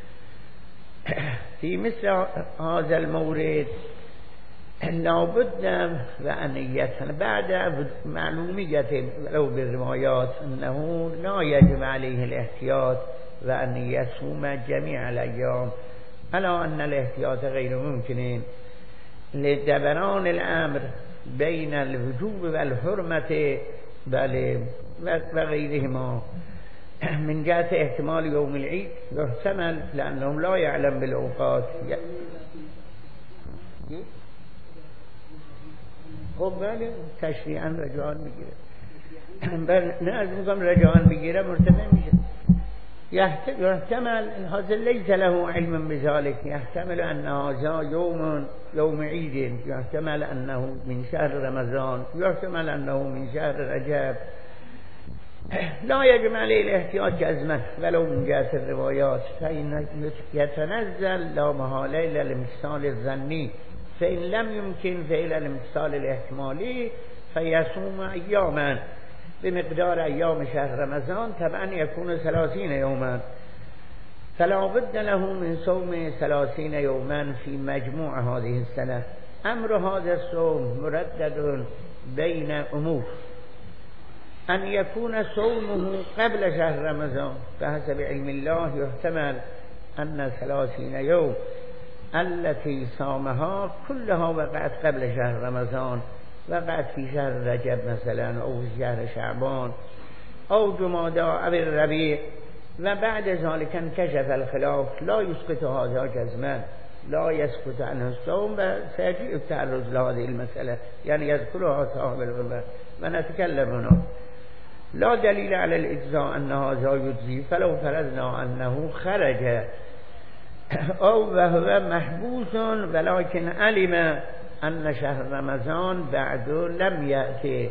في مثل هذا المورد لابد وأن بعد معلومية لو بالروايات أنه لا يجب عليه الاحتياط وأن يصوم جميع الأيام، الا ان الاحتیاط غیر ممکنه لدبران الامر بین الوجوب و الحرمت بله و غیرهما من جهت احتمال یوم العید يحتمل لانهم لا يعلم بالاوقات. خب بله تشریعا رجعان میگیره، نه از میگم رجعان بگیره مرتبه میشه. يحتمل هذا ليس له علم بذلك، يحتمل أن هذا يوم عيد، يحتمل أنه من شهر رمضان، يحتمل أنه من شهر رجب. لا يجب عليه الاحتياط جزما ولو من جهة الروايات، فإن يتنزل لا محالة إلى الامتثال الظني، فإن لم يمكن فإلى الامتثال الاحتمالي فيصوم أياما بمقدار أيام شهر رمضان طبعا يكون 30 يوما، فلا بد له من صوم 30 يوما في مجموع هذه السنة. أمر هذا الصوم مردد بين أمور، أن يكون صومه قبل شهر رمضان فحسب علم الله يحتمل أن 30 يوم التي صامها كلها وقعت قبل شهر رمضان، وقعت في شهر رجب مثلا أو في شهر شعبان أو جمادى أو الربيع، وبعد ذلك انكشف الخلاف لا يسقط هذا جزما، لا يسقط عنه الصوم، وسيجيء التعرض لهذه المسألة يعني يذكرها صاحب الغمة ونتكلم هنا. لا دليل على الإجزاء أن هذا يجزي، فلو فرضنا أنه خرج أو وهو محبوس ولكن علم أن شهر رمضان بعد لم يأتي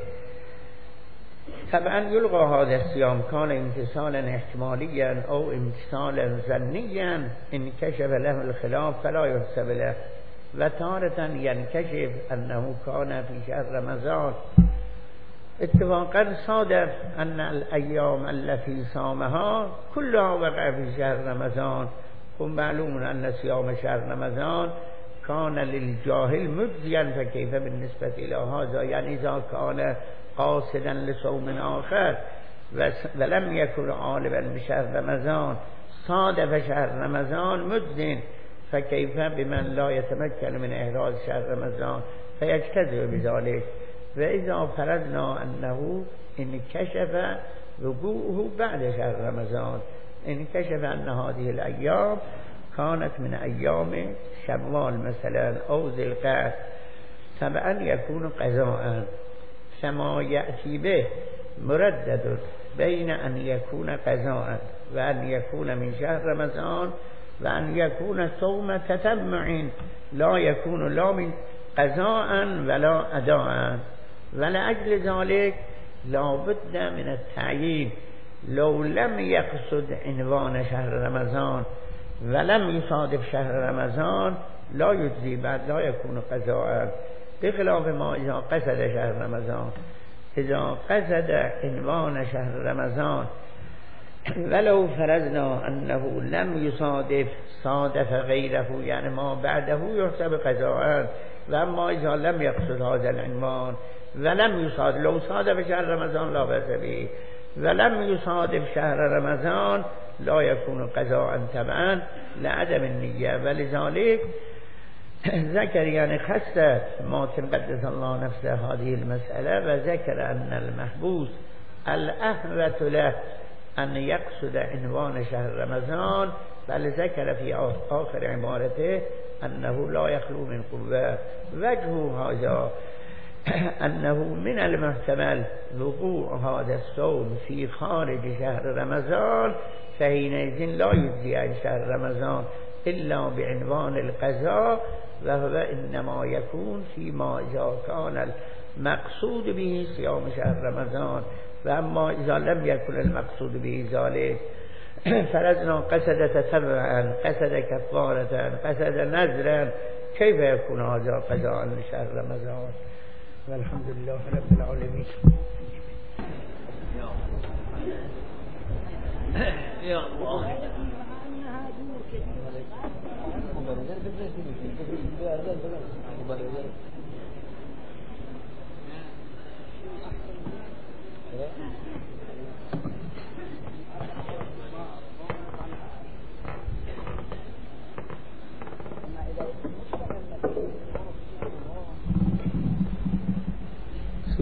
طبعا يلغى هذا الصيام، كان امتثالا احتماليا أو امتثالا ظنيا انكشف له الخلاف فلا يحسب له، وتارة ينكشف أنه كان في شهر رمضان اتفاقا صادف أن الأيام التي صامها كلها وقع في شهر رمضان، ومعلوم أن صيام شهر رمضان كان للجاهل مجزيا، فكيف بالنسبة إلى هذا؟ يعني إذا كان قاصدا لصوم آخر ولم يكن عالما بشهر رمضان صادف شهر رمضان مجزٍ، فكيف بمن لا يتمكن من إحراز شهر رمضان فيجتزئ بذلك. وإذا فرضنا أنه انكشف وقوعه بعد شهر رمضان، انكشف أن هذه الأيام كانت من أيام شوال مثلا أو ذي القعدة، طبعا يكون قضاء. فما يأتي به مردد بين أن يكون قضاء وأن يكون من شهر رمضان وأن يكون صوم تتبع، لا يكون لا من قضاء ولا أداء. ولأجل ذلك لا بد من التعيين، لو لم يقصد عنوان شهر رمضان ولم يصادف شهر رمضان لا يجزي، بعد لا يكون قضاء، بخلاف ما إذا قصد شهر رمضان. إذا قصد عنوان شهر رمضان ولو فرضنا أنه لم يصادف صادف غيره يعني ما بعده يحسب قضاء، وأما إذا لم يقصد هذا العنوان ولم يصادف، لو صادف شهر رمضان لا بأس به، ولم يصادف شهر رمضان لا يكون قضاء تبعا لعدم النية. ولذلك ذكر يعني خص ماتن قدس الله نفسه هذه المسألة، وذكر أن المحبوس الأحوط له أن يقصد عنوان شهر رمضان، بل ذكر في آخر عبارته أنه لا يخلو من قوة. وجه هذا أنه من المحتمل وقوع هذا الصوم في خارج شهر رمضان، فحينئذ لا يجزي عن شهر رمضان إلا بعنوان القضاء، وهو إنما يكون فيما إذا كان المقصود به صيام شهر رمضان. وأما إذا لم يكن المقصود به ذلك فرضنا قصد تتبعا، قصد كفارة، قصد نذرا، كيف يكون هذا قضاء لشهر رمضان؟ والحمد لله رب العالمين. يا الله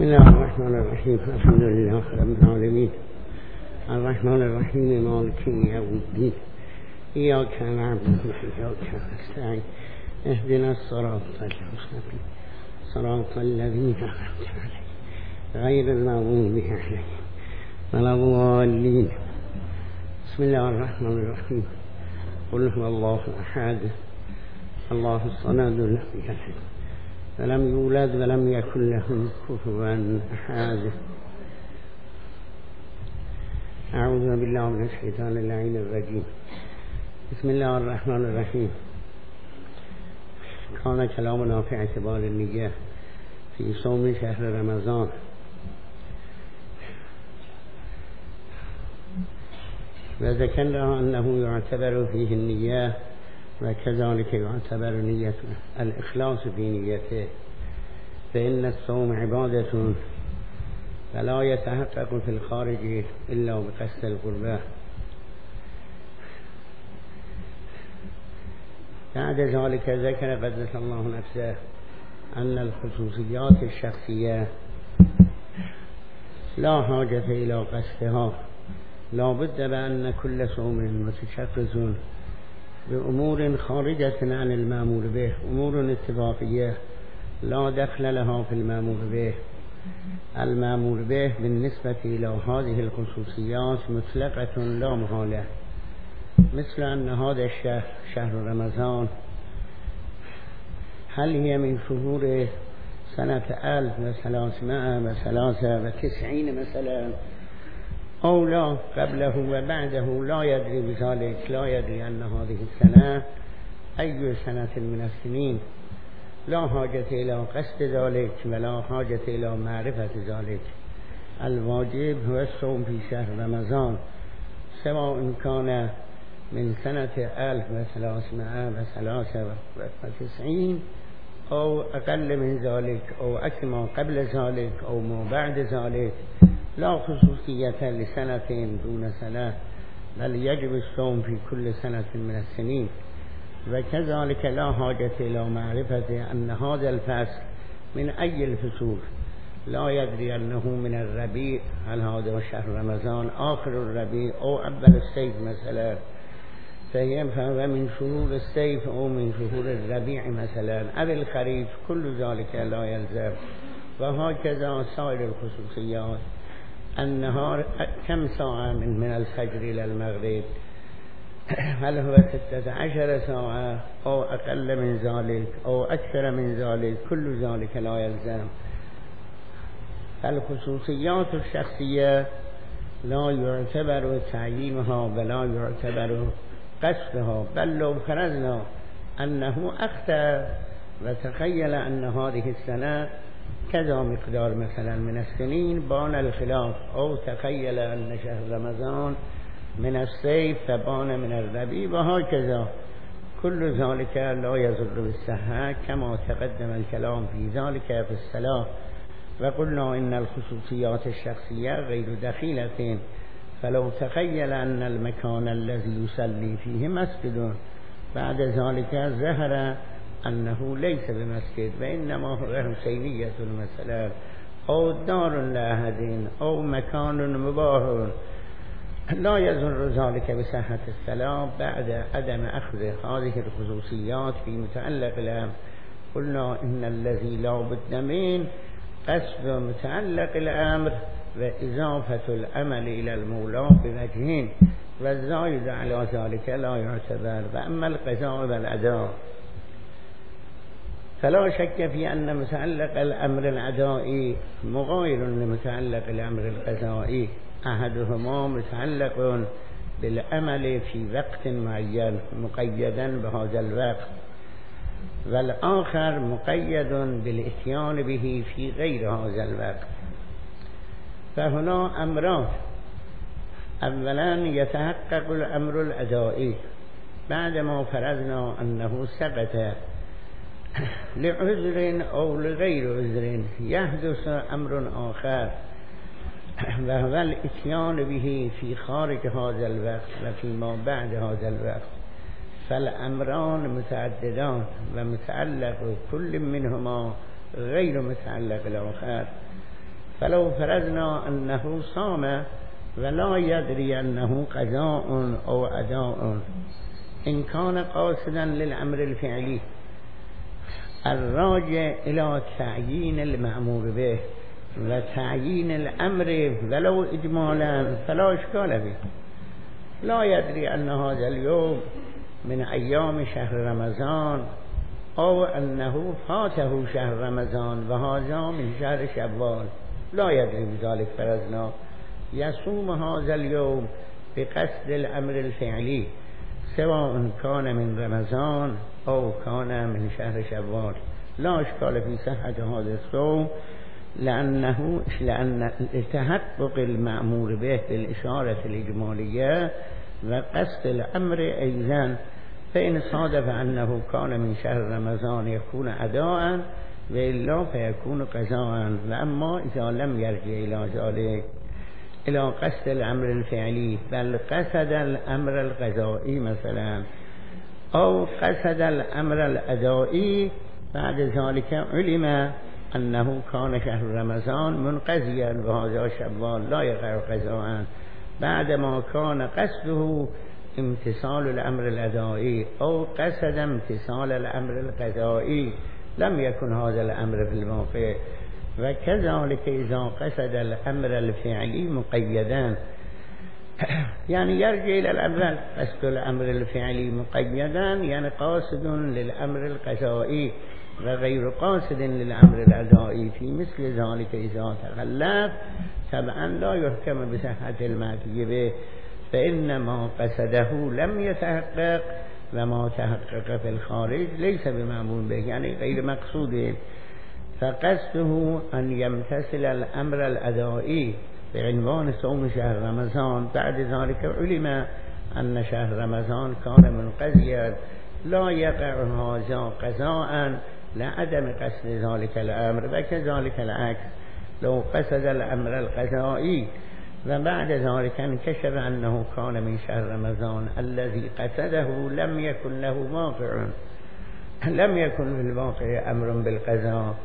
الله الرحمن الرحيم. الحمد لله رب العالمين الرحمن الرحيم مالك يوم الدين إياك نعبد وإياك نستعين اهدنا الصراط المستقيم صراط الذين أنعمت عليهم غير المغضوب عليهم ولا الضالين. بسم الله الرحمن الرحيم. قل هو الله أحد الله الصمد لم يلد ولم يولد ولم يكن له كفوا أحد. أعوذ بالله من الشيطان اللعين الرجيم. بسم الله الرحمن الرحيم. كان كلامنا في اعتبار النية في صوم شهر رمضان. وذكرنا أنه يعتبر فيه النية وكذلك يعتبر نية الإخلاص في نيته، فإن الصوم عبادة فلا يتحقق في الخارج إلا بقصد القربة. بعد ذلك ذكر قدس الله نفسه أن الخصوصيات الشخصية لا حاجة إلى قصدها، لا بد بأن كل صوم متشخص بأمور خارجة عن المأمور به، أمور اتفاقية لا دخل لها في المأمور به. المأمور به بالنسبة إلى هذه الخصوصيات مطلقة لا محالة، مثل أن هذا الشهر شهر رمضان هل هي من شهور سنة 1393 مثلا أو لا، قبله وبعده لا يدري بذلك، لا يدري أن هذه السنة أي سنة من السنين، لا حاجة إلى قصد ذلك ولا حاجة إلى معرفة ذلك. الواجب هو الصوم في شهر رمضان، سواء كان من سنة 1393 أو أقل من ذلك أو أكثر قبل ذلك أو ما بعد ذلك، لا خصوصية لسنة دون سنة، بل يجب الصوم في كل سنة من السنين. وكذلك لا حاجة إلى معرفة أن هذا الفصل من أي الفصول، لا يدري أنه من الربيع، هل هذا شهر رمضان آخر الربيع أو أول الصيف مثلا، فهو من شهور الصيف أو من شهور الربيع مثلا أو الخريف، كل ذلك لا يلزم. وهكذا سائر الخصوصيات. النهار كم ساعة من الفجر إلى المغرب، هل هو 16 ساعة أو أقل من ذلك أو أكثر من ذلك، كل ذلك لا يلزم. الخصوصيات الشخصية لا يعتبر تعيينها ولا يعتبر قصدها، بل لو فرضنا أنه أخطأ وتخيل أن هذه السنة كذا مقدار مثلا من السنين بان الخلاف، أو تخيل أن شهر رمضان من الصيف فبان من الربيع، وهكذا كل ذلك لا يضر بالصحة، كما تقدم الكلام في ذلك في الصلاة. وقلنا إن الخصوصيات الشخصية غير دخيلة، فلو تخيل أن المكان الذي يصلي فيه مسجد، بعد ذلك ظهر أنه ليس بمسجد وإنما هو حسينية مثلا أو دار لأحد أو مكان مباح، لا يضر ذلك بصحة الصلاة بعد عدم أخذ هذه الخصوصيات في متعلق الأمر. قلنا إن الذي لا بد من قصد متعلق الأمر وإضافة الأمل إلى المولى بوجهين، والزائد على ذلك لا يعتبر. وأما القضاء والأداء فلا شك في أن متعلق الأمر الأدائي مغاير لمتعلق الأمر القضائي. أحدهما متعلق بالأمل في وقت معين مقيدا بهذا الوقت، والآخر مقيد بالإتيان به في غير هذا الوقت. فهنا أمران: أولا يتحقق الأمر الأدائي بعدما فرضنا أنه سقط لعذر أو لغير عذر، يحدث أمر آخر وهو الاتيان به في خارج هذا الوقت وفيما بعد هذا الوقت. فالأمران متعددان ومتعلق كل منهما غير متعلق الآخر. فلو فرضنا أنه صام ولا يدري أنه قضاء أو أداء إن كان قاصدا للأمر الفعلي الراجع إلى تعيين المأمور به وتعيين الأمر ولو إجمالا فلا إشكال به. لا يدري أن هذا اليوم من أيام شهر رمضان أو أنه فاته شهر رمضان وهذا من شهر شوال، لا يدري بذلك فرضنا يصوم هذا اليوم بقصد الأمر الفعلي سواء كان من رمضان أو كان من شهر شوال، لا إشكال في صحة هذا الصوم لأن تحقق المأمور به بالإشارة الإجمالية وقصد الأمر أيضا، فإن صادف أنه كان من شهر رمضان يكون أداء وإلا فيكون قضاء. وأما إذا لم يرجع إلى ذلك إلى قصد الأمر الفعلي بل قصد الأمر القضائي مثلا أو قصد الأمر الأدائي بعد ذلك علم أنه كان شهر رمضان منقضيا وهذا شوال لا يقع قضاء بعدما كان قصده امتثال الأمر الأدائي أو قصد امتثال الأمر القضائي لم يكن هذا الأمر في الواقع. وكذلك إذا قصد الأمر الفعلي مقيدا يعني يرجع إلى الأمر، قصد الأمر الفعلي مقيدا يعني قاصد للأمر القضائي وغير قاصد للأمر الأدائي، في مثل ذلك إذا تخلف طبعا لا يحكم بصحة المأتي به، فإنما قصده لم يتحقق وما تحقق في الخارج ليس بمأمون به يعني غير مقصود، فقصده أن يمتثل الأمر الأدائي بعنوان صوم شهر رمضان بعد ذلك علم أن شهر رمضان كان منقضيا لا يقع هذا قضاء لعدم قصد ذلك الأمر. وكذلك العكس لو قصد الأمر القضائي وبعد ذلك انكشف أنه كان من شهر رمضان الذي قصده لم يكن له واقع، لم يكن في الواقع أمر بالقضاء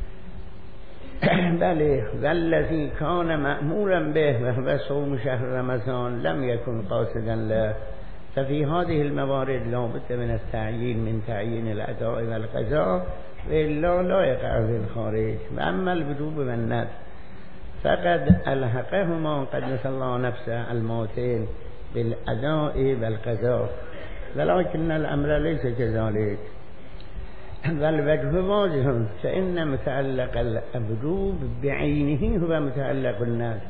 بل والذي كان مأمورا به وهو صوم شهر رمضان لم يكن قاصدا له. ففي هذه الموارد لا بد من التعيين من تعيين الأداء والقضاء وإلا لا يقع في الخارج. وأما الوجوب والندب فقد ألحقهما قدس الله نفسه الموتين بالأداء والقضاء، ولكن الأمر ليس كذلك والوجه واضح، فإن متعلق الوجوب بعينه هو متعلق الندب،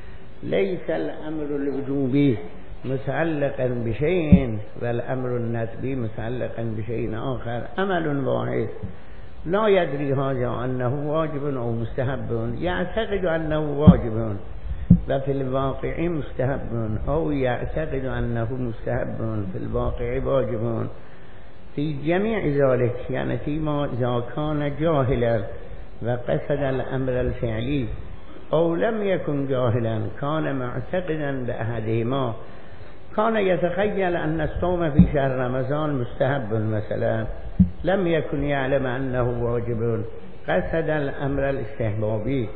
ليس الأمر الوجوبي متعلقا بشيء والأمر الندبي متعلقا بشيء آخر، أمل واحد لا يدري هذا أنه واجب أو مستحب، يعتقد أنه واجب وفي الواقع مستحب أو يعتقد أنه مستحب في الواقع واجب. في جميع ذلك يعني فيما إذا كان جاهلا وقصد الأمر الفعلي أو لم يكن جاهلا كان معتقدا بأحدهما، كان يتخيل أن الصوم في شهر رمضان مستحب مثلا لم يكن يعلم أنه واجب، قصد الأمر الاستحبابي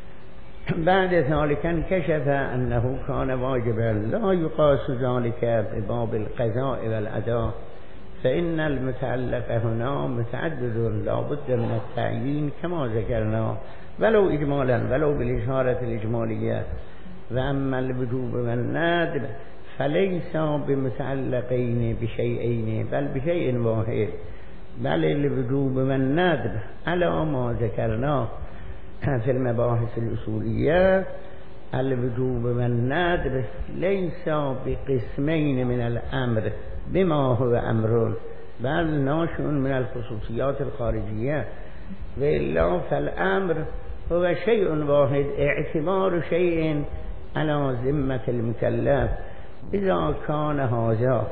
بعد ذلك انكشف أنه كان واجبا، لا يقاس ذلك بباب القضاء والأداء، فإن المتعلق هنا متعدد لا بد من التعيين كما ذكرنا ولو إجمالا ولو بالإشارة الإجمالية. وأما الوجوب والندب فليس بمتعلقين بشيئين بل بشيء واحد، بل الوجوب والندب على ما ذكرناه في المباحث الأصولية الوجوب والندب ليس بقسمين من الأمر بما هو أمر بل ناشئ من الخصوصيات الخارجية، وإلا فالأمر هو شيء واحد اعتبار شيء على ذمة المكلف إذا كان هذا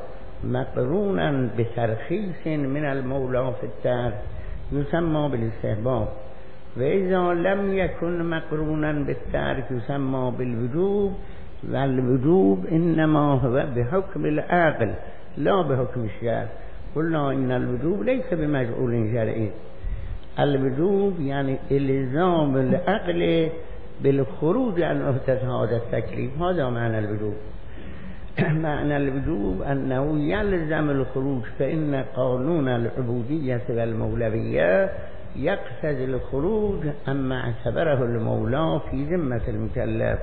مقرونا بترخيص من المولى في الترك يسمى بالاستحباب، وإذا لم يكن مقرونا بالترك يسمى بالوجوب، والوجوب إنما هو بحكم العقل لا بحكم الشرع. قلنا إن الوجوب ليس بمجعول شرعي، الوجوب يعني إلزام العقل بالخروج عن عهدة هذا التكليف. هذا معنى الوجوب. معنى الوجوب أنه يلزم الخروج، فإن قانون العبودية والمولوية يقتضي الخروج عما اعتبره المولى في ذمة المكلف،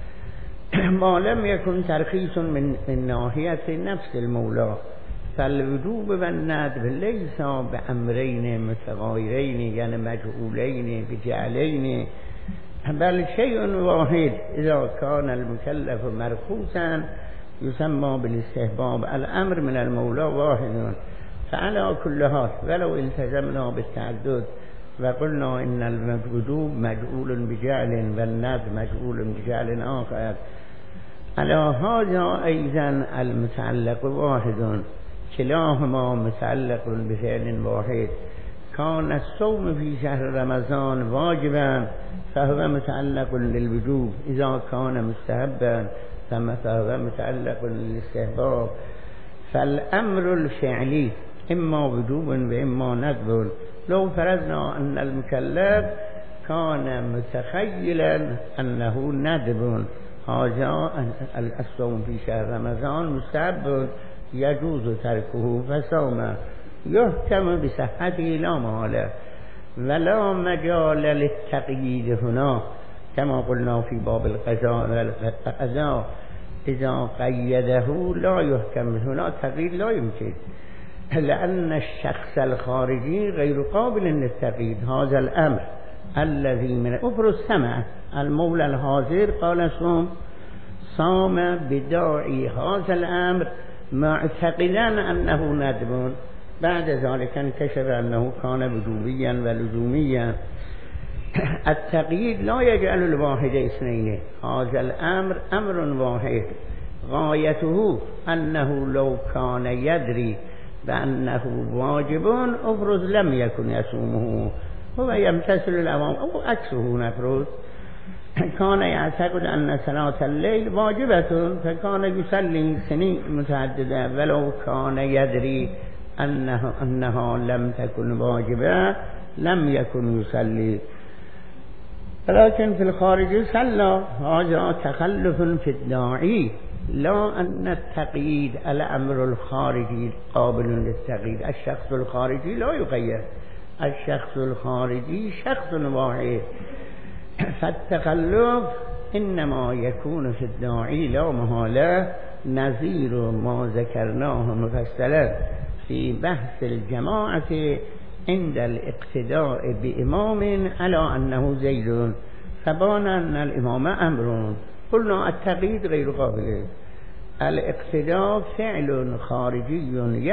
ما لم يكن ترخيص من ناحية نفس المولى. فالوجوب والندب ليس بأمرين متغايرين يعني مجهولين بجعلين، بل شيء واحد. إذا كان المكلف مرخوصا يسمى بالاستحباب. الأمر من المولى واحد. فعلى كل حال ولو التزمنا بالتعدد وقلنا إن الوجوب مجعول بجعل والندب مجعول بجعل آخر، على هذا أيضا المتعلق واحد، كلاهما متعلق بفعل واحد. كان الصوم في شهر رمضان واجبا فهو متعلق للوجوب، إذا كان مستحبا فهو متعلق للاستحباب. فالأمر الفعلي إما وجوب وإما ندب. لو فرضنا أن المكلف كان متخيلا أنه ندب، هذا الصوم في شهر رمضان مستحب يجوز تركه فصوم، يحكم بصحته لا محالة، ولا مجال للتقييد هنا كما قلنا في باب القضاء والقضاء. إذا قيده لا يحكم هنا، تقييد لا يمكن، لأن الشخص الخارجي غير قابل للتقييد. هذا الأمر الذي من أفر السمع المولى الحاضر قال صام بداعي هذا الأمر معتقدا أنه ندب، بعد ذلك انكشف أنه كان وجوبيا ولزوميا. التقييد لا يجعل الواحد اثنين، هذا الأمر أمر واحد، غايته أنه لو كان يدري بأنه واجب أفرض لم يكن يصومه، هو يمتثل الأوامر، أو عكسه نفرض كان يعتقد أن صلاة الليل واجبة فكان يصلي سنين متعددة، ولو كان يدري أنها لم تكن واجبة لم يكن يصلي، لكن في الخارج صلى. هذا تخلف في الداعي، لا أن التقييد الأمر الخارجي قابل للتقييد. الشخص الخارجي لا يقيد، الشخص الخارجي شخص واحد. فالتخلف إنما يكون في الداعي لا محالة، نظير ما ذكرناه مفصلا في بحث الجماعة عند الاقتداء بإمام على أنه زيد، فبان أن الإمام أمر. قلنا التقييد غير قابل، الاقتداء فعل خارجي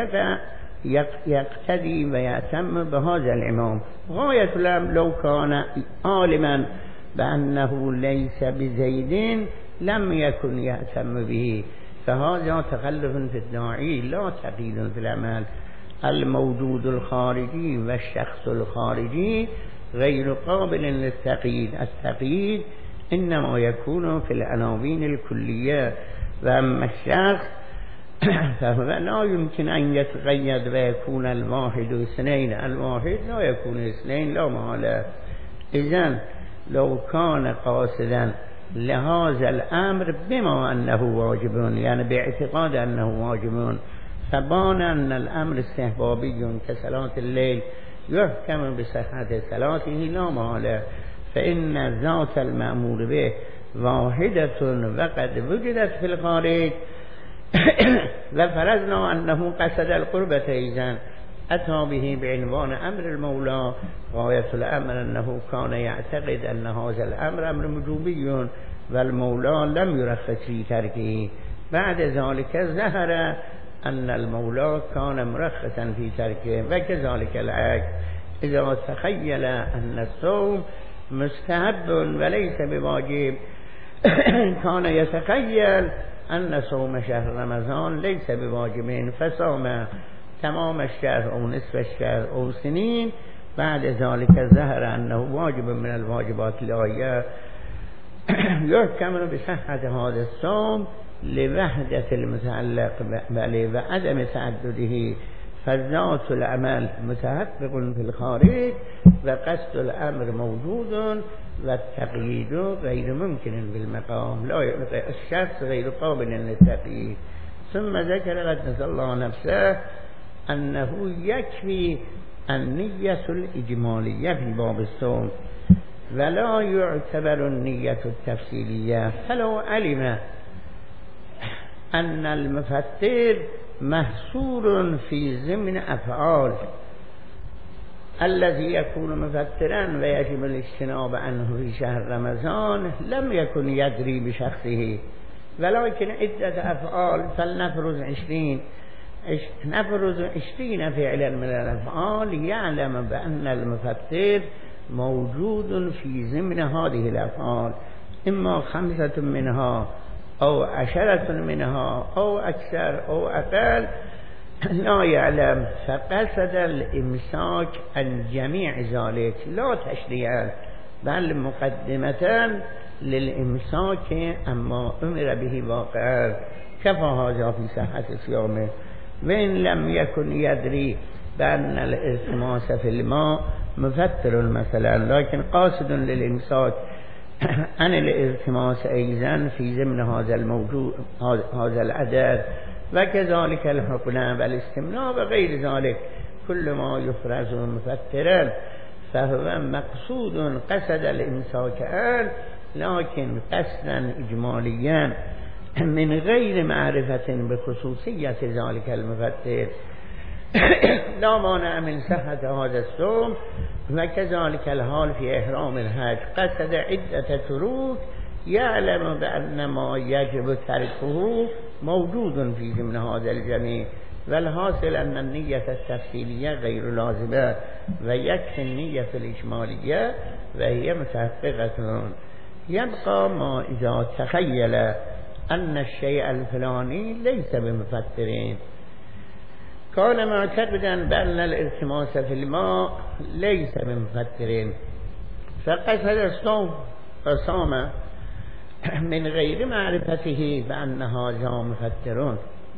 يقتدي ويأتم بهذا الإمام. غاية الأمر لو كان عالما بأنه ليس بزيد لم يكن يأتم به، فهذا تخلف في الداعي لا تقييد في العمل. الموجود الخارجي والشخص الخارجي غير قابل للتقييد. التقييد إنما يكون في العناوين الكلية، وأما الشخص فهو لا يمكن أن يتقيد ويكون الواحد اثنين، الواحد لا يكون اثنين لا محالة. إذن لو كان قاصدا لهذا الأمر بما أنه واجب، يعني باعتقاد أنه واجب، فبان أن الأمر استحبابي كصلاة الليل يحكم بصحة صلاته لا محالة، فإن ذات المأمور به واحدة وقد وجدت في الخارج. وفرضنا أنه قصد القربة إذن أتى به بعنوان أمر المولى. غاية الأمر أنه كان يعتقد أن هذا الأمر أمر وجوبي والمولى لم يرخص في تركه، بعد ذلك ظهر أن المولى كان مرخصا في تركه. وكذلك العكس، إذا تخيل أن الصوم مستحب وليس بواجب، كان يتخيل أن صوم شهر رمضان ليس بواجب فصام تمام الشهر أو نصف الشهر أو سنين، بعد ذلك ظهر أنه واجب من الواجبات الآية، يحكم بصحة هذا الصوم لوحدة المتعلق بل وعدم تعدده. فذات العمل متحقق في الخارج وقصد الأمر موجود والتقييد غير ممكن بالمقام، لا الشخص غير قابل للتقييد. ثم ذكر قدس الله نفسه أنه يكفي النية الإجمالية في باب الصوم ولا يعتبر النية التفصيلية. فلو علم أن المفطر محصور في ضمن أفعال الذي يكون مفطرا ويجب الاجتناب عنه في شهر رمضان لم يكن يدري بشخصه، ولكن عدة أفعال فلنفرض 20 فعلا من الأفعال يعلم بأن المفطر موجود في ضمن هذه الأفعال، إما 5 منها أو 10 منها أو أكثر أو أقل لا يعلم، فقصد الإمساك عن جميع ذلك لا تشريعا بل مقدمة للإمساك أما أمر به واقعا، كفى هذا في صحة صيامه. وإن لم يكن يدري بأن الالتماس في الماء مفطر مثلا، لكن قاصد للإمساك عن الالتماس أيضا في ضمن هذا الموجود هذا العدد، وكذلك الحقن والاستمناء وغير ذلك كل ما يفرز مفطرا فهو مقصود قصد الإمساك عنه، لكن قصدا إجماليا من غير معرفة بخصوصية ذلك المفطر لا مانع من صحة هذا الصوم. وكذلك الحال في إحرام الحج، قصد عدة تروك يعلم بأن ما يجب تركه موجود في ضمن هذا الجميع، والحاصل أن النية التفصيلية غير لازمة ويكفي النية الإجمالية وهي متحققة. يبقى ما إذا تخيل أن الشيء الفلاني ليس بمفطرين، كان معتقدا بأن الالتماس في الماء ليس بمفطرين فقصد الصوم فصام من غير معرفته بأن هذا مفطرون،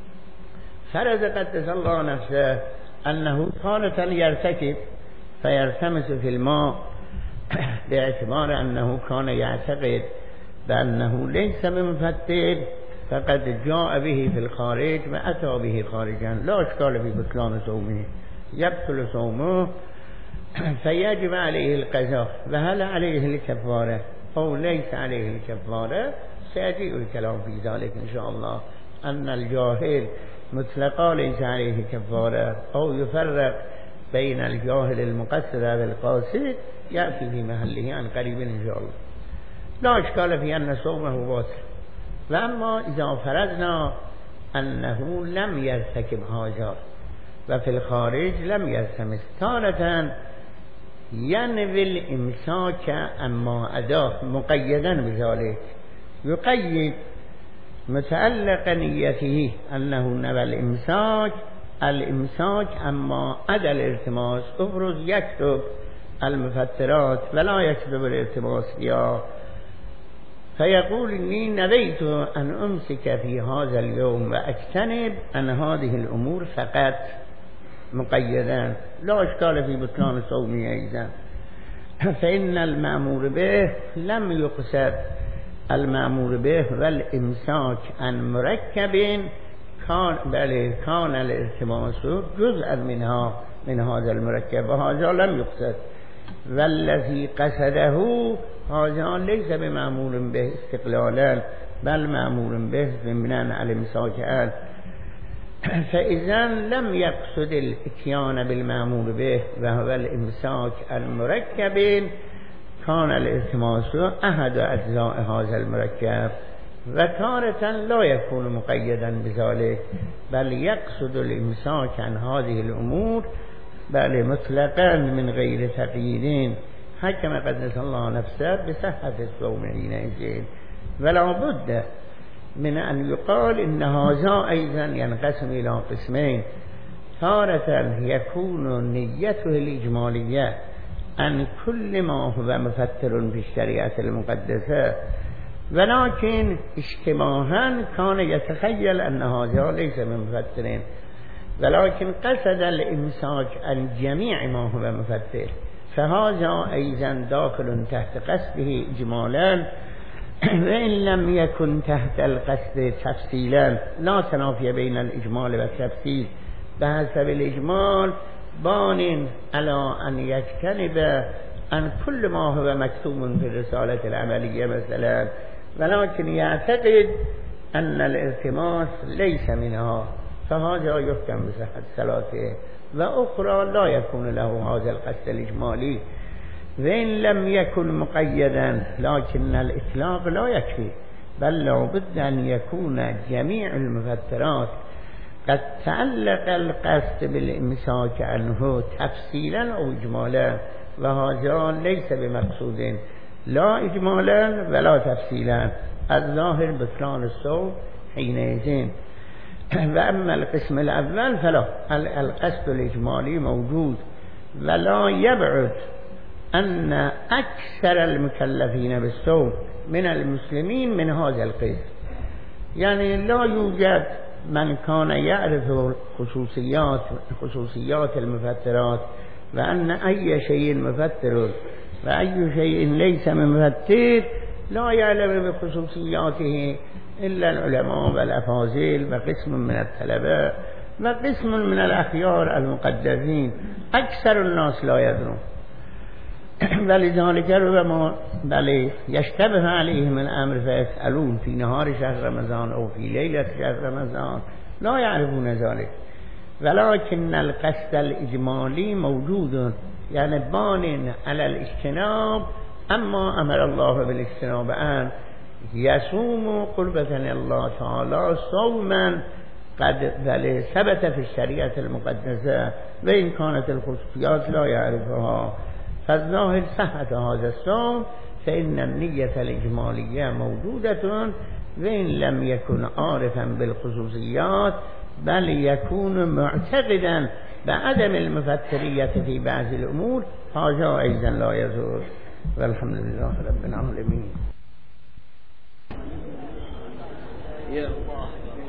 فرض قدس الله نفسه أنه تارة يرتكب فيلتمس في الماء باعتبار أنه كان يعتقد بأنه ليس بمفطر، فقد جاء به في الخارج وأتى به خارجا لا إشكال في بطلان صومه، يبطل صومه فيجب عليه القضاء. وهل عليه الكفارة أو ليس عليه الكفارة؟ سيجيء الكلام في ذلك إن شاء الله، أن الجاهل مطلقا ليس عليه كفارة، أو يفرق بين الجاهل المقصر والقاصد يأتي في محله عن قريب إن شاء الله. لا إشكال في أن صومه باطل. وأما إذا فرضنا أنه لم يرتكب هذا وفي الخارج لم يلتمس، تارة ينوي الإمساك أما أداه مقيدا بذلك، يقيد متعلق نيته أنه نوى الإمساك أما أدى الالتماس، افرض يكتب المفطرات ولا يكتب الالتماس يا، فيقول إني نويت أن أمسك في هذا اليوم وأجتنب عن هذه الأمور فقط مقيدا، لا إشكال في بطلان صومه أيضا. فإن المأمور به لم يقصد المأمور به والإمساك عن مركب كان الالتماس جزءا من هذا المركب وهذا لم يقصد، والذي قصده هذا ليس بمأمور به استقلالا بل مأمور به ضمنا على الإمساك. فإذا لم يقصد الاتيان بالمأمور به وهو الإمساك المركب كان الالتماس أحد أجزاء هذا المركب، وتارة لا يكون مقيدا بذلك بل يقصد الإمساك عن هذه الأمور بل مطلقا من غير تقييد، حكم قدس الله نفسه بصحة الصوم حينئذ. ولا بد من أن يقال إن هذا أيضا ينقسم إلى قسمين، تارة يكون نيته الإجمالية عن كل ما هو مفطر في الشريعة المقدسة، ولكن اشتباها كان يتخيل أن هذا ليس من مفطرين، ولكن قصد الإمساك عن جميع ما هو مفطر، فهذا أيضا داخل تحت قصده إجمالا وإن لم يكن تحت القصد تفصيلا لا تنافي بين الإجمال والتفصيل بحسب الإجمال بان على أن يجتنب عن كل ما هو مكتوب في الرسالة العملية مثلا، ولكن يعتقد أن الالتماس ليس منها، فهذا يحكم بصحة صلاته، وأخرى لا يكون له هذا القصد الإجمالي. وإن لم يكن مقيدا، لكن الإطلاق لا يكفي، بل لابد أن يكون جميع المفترات قد تعلق القصد بالإمساك عنه تفصيلا أو إجمالا، وهذا ليس بمقصود لا إجمالا ولا تفصيلا، الظاهر بطلان الصوم حينئذ. وأما القسم الأول فلا، القصد الإجمالي موجود، ولا يبعد أن أكثر المكلفين بالصوم من المسلمين من هذا القسم، يعني لا يوجد من كان يعرف خصوصيات المفترات، وأن أي شيء مفتر وأي شيء ليس مفتر لا يعلم بخصوصياته إلا العلماء والأفاضل وقسم من الطلبة وقسم من الأخيار المقدسين، أكثر الناس لا يدرون. ولذلك ربما يشتبه عليهم الأمر فيسألون في نهار شهر رمضان أو في ليلة شهر رمضان، لا يعرفون ذلك. ولكن القصد الإجمالي موجود، يعني بان على الاجتناب، أما أمر الله بالاجتناب أن يصوم قربة الله تعالى صوما قد ثبت في الشريعة المقدسة، وإن كانت الخصوصيات لا يعرفها، فالظاهر صحة هذا الصوم، فإن النية الإجمالية موجودة، وإن لم يكن عارفا بالخصوصيات بل يكون معتقدا بعدم المفترية في بعض الأمور، هذا أيضا لا يزول. والحمد لله رب العالمين. يا الله.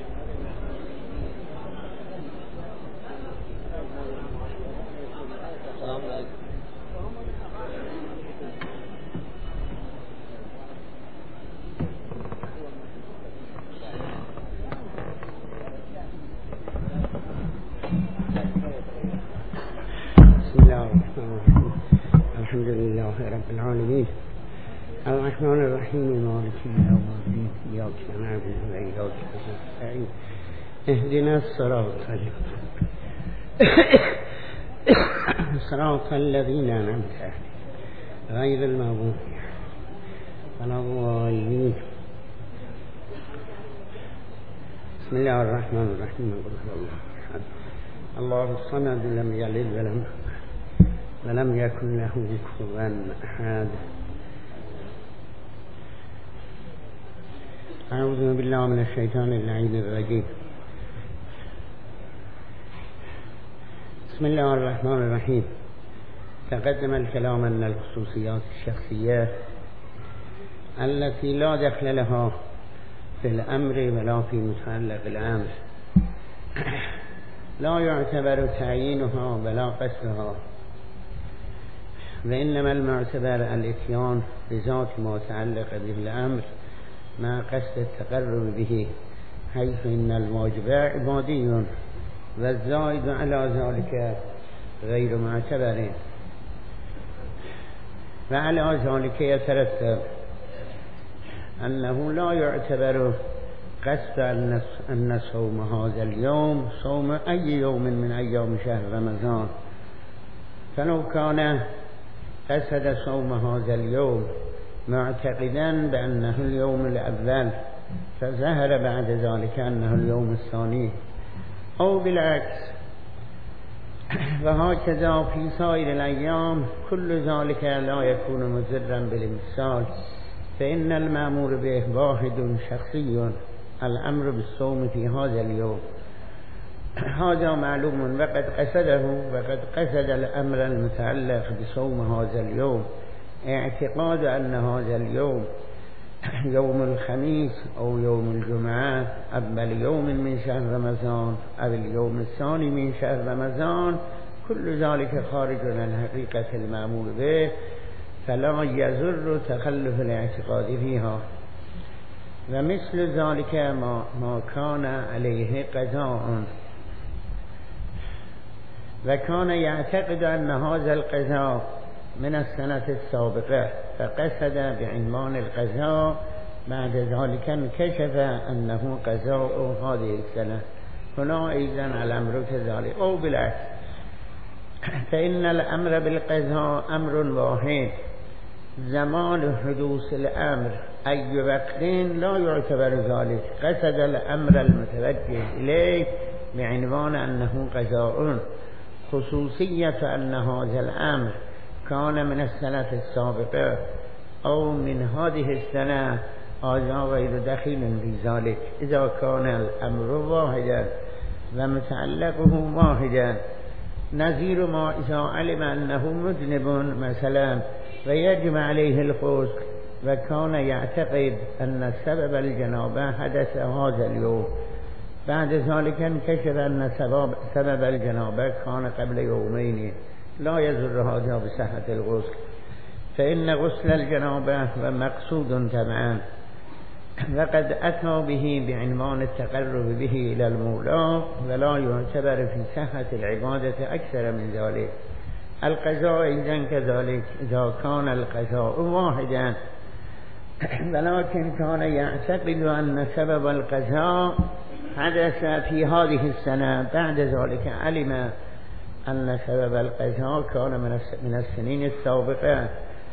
الحمد لله رب العالمين الرحمن الرحيم مالك يوم الدين إياك نعبد وإياك نستعين اهدنا الصراط الذين أنعمت عليهم غير المغضوب ولا الضالين. بسم الله الرحمن الرحيم الله الصمد لم يلد ولم يكن له كفوا أحد. أعوذ بالله من الشيطان اللعين الرجيم. بسم الله الرحمن الرحيم. تقدم الكلام أن الخصوصيات الشخصية التي لا دخل لها في الأمر ولا في متعلق الأمر لا يعتبر تعيينها ولا قصدها، وإنما المعتبر الاتيان بذات ما تعلق به الأمر مع قصد التقرب به، حيث إن الواجب عبادي والزائد على ذلك غير معتبر. وعلى ذلك يترتب أنه لا يعتبر قصد أن صوم هذا اليوم صوم أي يوم من أيام شهر رمضان، فلو كان قصد صوم هذا اليوم معتقدا بأنه اليوم الأول فظهر بعد ذلك أنه اليوم الثاني، أو بالعكس، وهكذا في سائر الأيام، كل ذلك لا يكون مضرا بالامتثال، فإن المأمور به واحد شخصي الأمر بالصوم في هذا اليوم، هذا معلوم وقد قصده، وقد قصد الأمر المتعلق بصوم هذا اليوم اعتقاد أن هذا اليوم يوم الخميس أو يوم الجمعة أول يوم من شهر رمضان أو اليوم الثاني من شهر رمضان، كل ذلك خارج عن حقيقة المأمور به فلا يضر تخلف الاعتقاد فيها. ومثل ذلك ما كان عليه قضاء وكان يعتقد أن هذا القضاء من السنة السابقة فقصد بعنوان القضاء، بعد ذلك انكشف أنه قضاء هذه السنة، هنا أيضا الأمر كذلك أو بالعكس، فإن الأمر بالقضاء أمر واحد، زمان حدوث الأمر أي وقت لا يعتبر ذلك، قصد الأمر المتوجه إليه بعنوان أنه قضاء، خصوصية أن هذا الأمر كان من السنة السابقة أو من هذه السنة هذا غير دخيل في ذلك، إذا كان الأمر واحدا ومتعلقه واحدا، نظير ما إذا علم أنه مذنب مثلا ويجب عليه الغسل وكان يعتقد أن سبب الجنابة حدث هذا اليوم، بعد ذلك انكشف أن سبب الجنابة كان قبل يومين، لا يضر هذا بصحة الغسل، فإن غسل الجنابة ومقصود تبعا، وقد أتى به بعنوان التقرب به إلى المولى ولا يعتبر في صحة العبادة أكثر من ذلك. القضاء إذن كذلك، إذا كان القضاء واحدا ولكن كان يعتقد أن سبب القضاء حدث في هذه السنة، بعد ذلك علم أن سبب القضاء كان من السنين السابقة،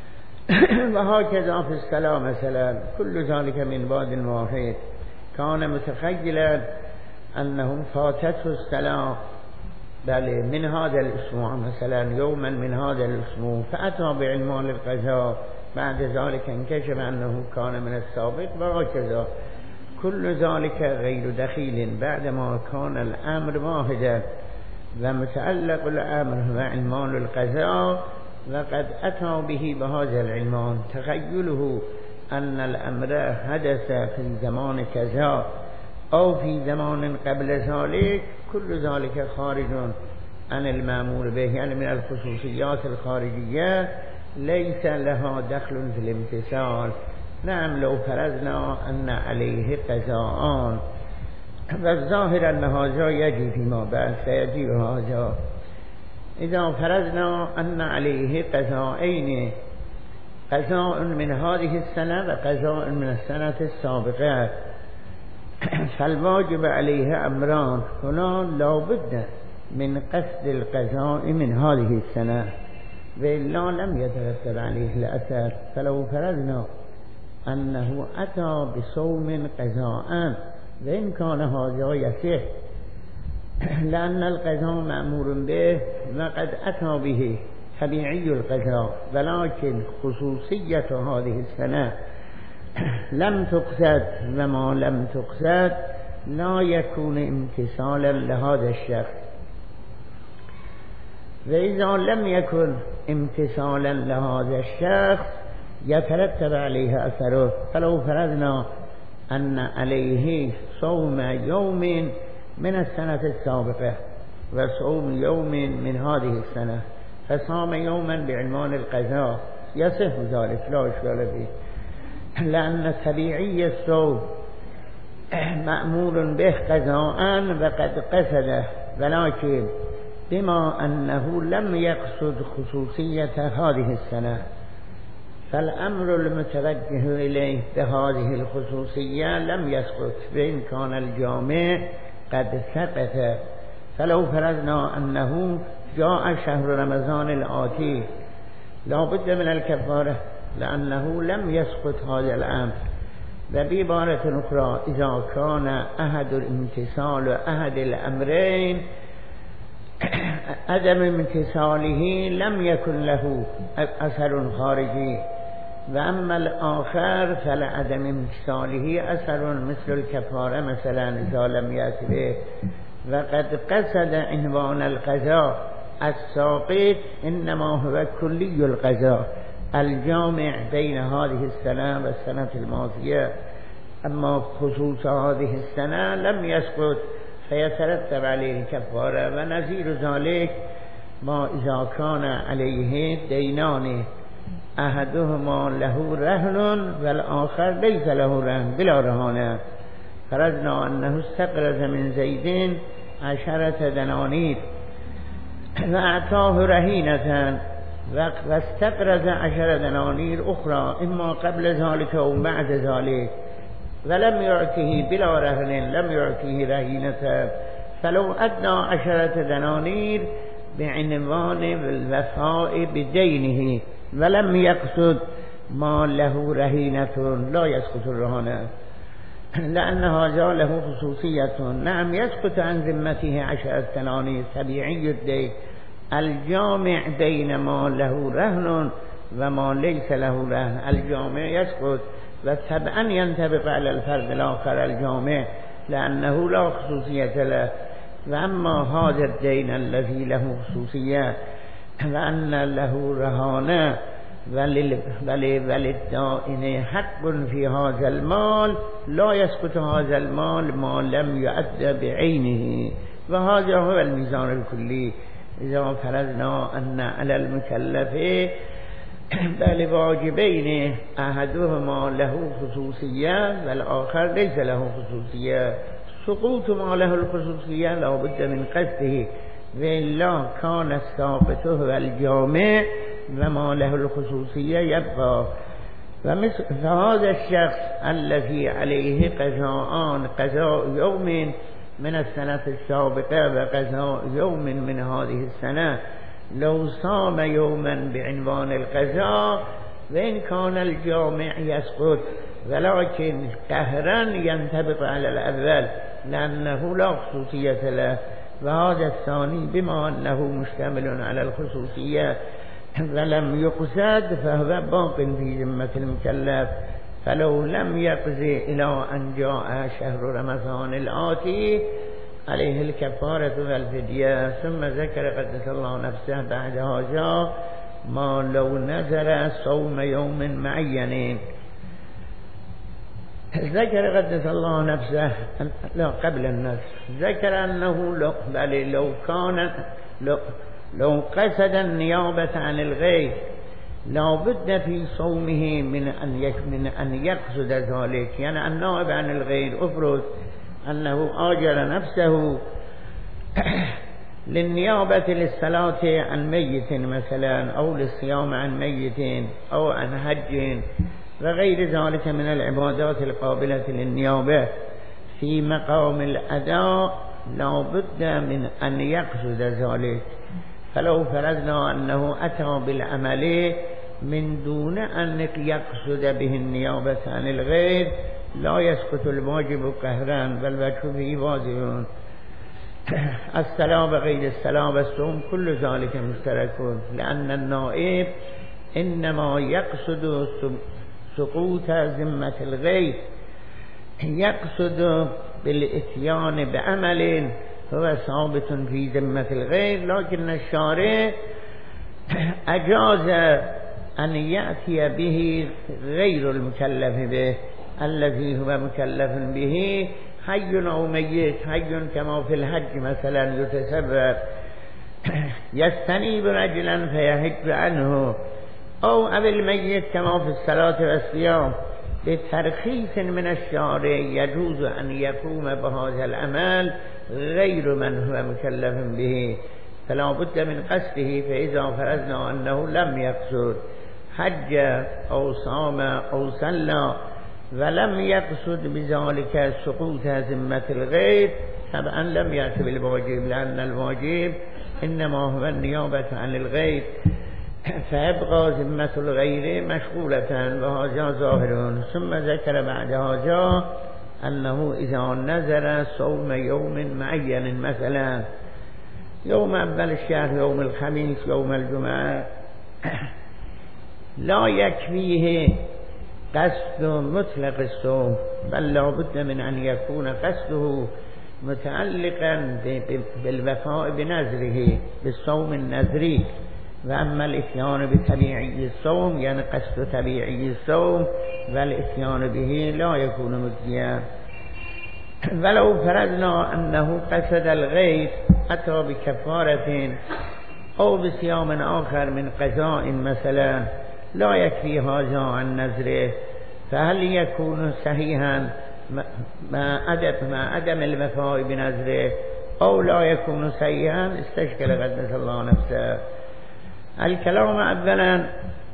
وهكذا في الصلاة مثلا، كل ذلك من بعد واحد، كان متخيلا أنهم فاتته الصلاة بل من هذا الأسبوع مثلا يوما من هذا الأسبوع، فأتى بعنوان القضاء، بعد ذلك انكشف أنه كان من السابق، وهكذا كل ذلك غير دخيل بعدما كان الأمر واحدا ومتعلق الأمر وعنوان القضاء، وقد أتى به بهذا العنوان، تخيله أن الأمر حدث في زمان كذا أو في زمان قبل ذلك، كل ذلك خارج عن المأمور به، يعني من الخصوصيات الخارجية ليس لها دخل في الامتثال. نعم، لو فرضنا أن عليه قضاءان، والظاهر أن هذا يجي فيما بعد سيجي هذا، إذا فرضنا أن عليه قضاءين، قضاء من هذه السنة وقضاء من السنة السابقة، فالواجب عليه أمران، هنا لا بد من قصد القضاء من هذه السنة وإلا لم يترتب عليه الأثر. فلو فرضنا أنه أتى بصوم قضاء وإن كان هذا يصح، لأن القضاء مأمور به وقد أتى به طبيعي القضاء، ولكن خصوصية هذه السنة لم تقصد، وما لم تقصد لا يكون امتثالا لهذا الشخص، وإذا لم يكن امتثالا لهذا الشخص يترتب عليه أثره. فلو فرضنا أن عليه صوم يوم من السنة السابقة وصوم يوم من هذه السنة، فصام يوما بعنوان القضاء، يصح ذلك لا إشكال فيه، لأن طبيعي الصوم مأمور به قضاء وقد قصده، ولكن بما أنه لم يقصد خصوصية هذه السنة فالأمر المتوجه إليه بهذه الخصوصية لم يسقط، وإن كان الجامع قد سقط. فلو فرضنا أنه جاء شهر رمضان الآتي لا بد من الكفارة، لأنه لم يسقط هذا الأمر. وبعبارة أخرى، إذا كان أحد الامتثال أحد الأمرين عدم امتثاله لم يكن له أثر خارجي، وأما الآخر فلعدم امتثاله أثر مثل الكفارة مثلا إذا لم يأت به. وقد قصد عنوان القضاء الساقط إنما هو كلي القضاء الجامع بين هذه السنة والسنة الماضية، أما خصوص هذه السنة لم يسقط فيترتب عليه الكفارة. ونظير ذلك ما اذا كان علیه دینان احدهما له رهن والآخر ليس له رهن بلا رهانه فرضنا انه استقرض من زید 10 دنانیر و اعطاه رهینة و استقرض 10 دنانیر اخرى اما قبل ذلك و بعد ذلك ولم يعطه بلا رهن لم يعطه رهینة فلو ادنى 10 دنانیر بعنوان الوفاء بدینه ولم يقصد ما له رهینة لا يسقط الرهانه لأن هذا له خصوصية نعم يسقط عن ذمته 10 دنانیر طبيعي الدين الجامع بين ما له رهن وما ليس له رهن الجامع يسقط وطبعا ينطبق على الفرد الآخر الجامع لأنه لا خصوصية له وأما هذا الدين الذي له خصوصية وأن له رهانة وللدائن حق في هذا المال لا يسقط هذا المال ما لم يؤد بعينه وهذا هو الميزان الكلي إذا فرضنا أن على المكلف بل واجبين أحدهما له خصوصية والآخر ليس له خصوصية سقوط ما له الخصوصية لا بد من قصده وإلا كان الساقط هو الجامع وما له الخصوصية يبقى فهذا الشخص الذي عليه قضاء يوم من السنة السابقة وقضاء يوم من هذه السنة لو صام يوما بعنوان القضاء وإن كان الجامع يسقط ولكن قهرا ينطبق على الأول لأنه لا خصوصية له وهذا الثاني بما أنه مشتمل على الخصوصية ولم يقصد فهو باق في ذمة المكلف فلو لم يقضي إلى أن جاء شهر رمضان الآتي عليه الكفارة والفدية ثم ذكر قدس الله نفسه بعد هذا ما لو نذر صوم يوم معين ذكر قدس الله نفسه لا قبل النص ذكر أنه لو قصد النيابة عن الغير لا بد في صومه من أن يقصد ذلك يعني النائب عن الغير أفرض أنه آجر نفسه للنيابة للصلاة عن ميت مثلا أو للصيام عن ميت أو عن حج وغير ذلك من العبادات القابلة للنيابة في مقام الأداء لا بد من أن يقصد ذلك فلو فرضنا أنه أتى بالعمل من دون أن يقصد به النيابة عن الغير لا يسقط الواجب قهرا بل وجه فيه واضح الصلاة بغير الصلاة والصوم كل ذلك مشترك لأن النائب إنما يقصد سقوط ذمة الغير يقصد بالإتيان بعمل هو ثابت في ذمة الغير لكن الشارع أجاز أن يأتي به غير المكلف به الذي هو مكلف به حي أو ميت حي كما في الحج مثلا يتسبب يستنيب رجلا فيحج عنه أو الميت كما في الصلاة والصيام بترخيص من الشارع يجوز أن يقوم بهذا العمل غير من هو مكلف به فلا بد من قصده فإذا فرضنا أنه لم يقصد حج أو صام أو صلى ولم يقصد بذلك سقوط ذمة الغير طبعا لم يأتي بالواجب لأن الواجب إنما هو النيابة عن الغير فيبقى ذمة الغير مشغولة وهذا ظاهر ثم ذكر بعد هذا أنه إذا نذر صوم يوم معين مثلا يوم أول الشهر يوم الخميس يوم الجمعة لا يكفيه قصد مطلق الصوم بل لا بد من أن يكون قصده متعلقا بالوفاء بنذره بالصوم النذري وأما الإتيان بطبيعي الصوم يعني قصد طبيعي الصوم والإتيان به لا يكون مجزيا ولو فرضنا أنه قصد الغير أتى بكفارة او بصيام آخر من قضاء مثلا لا يكفي هذا عن نذره فهل يكون صحيحا مع عدم الوفاء بنذره او لا يكون صحيحا؟ استشكل قدس الله نفسه. الكلام اولا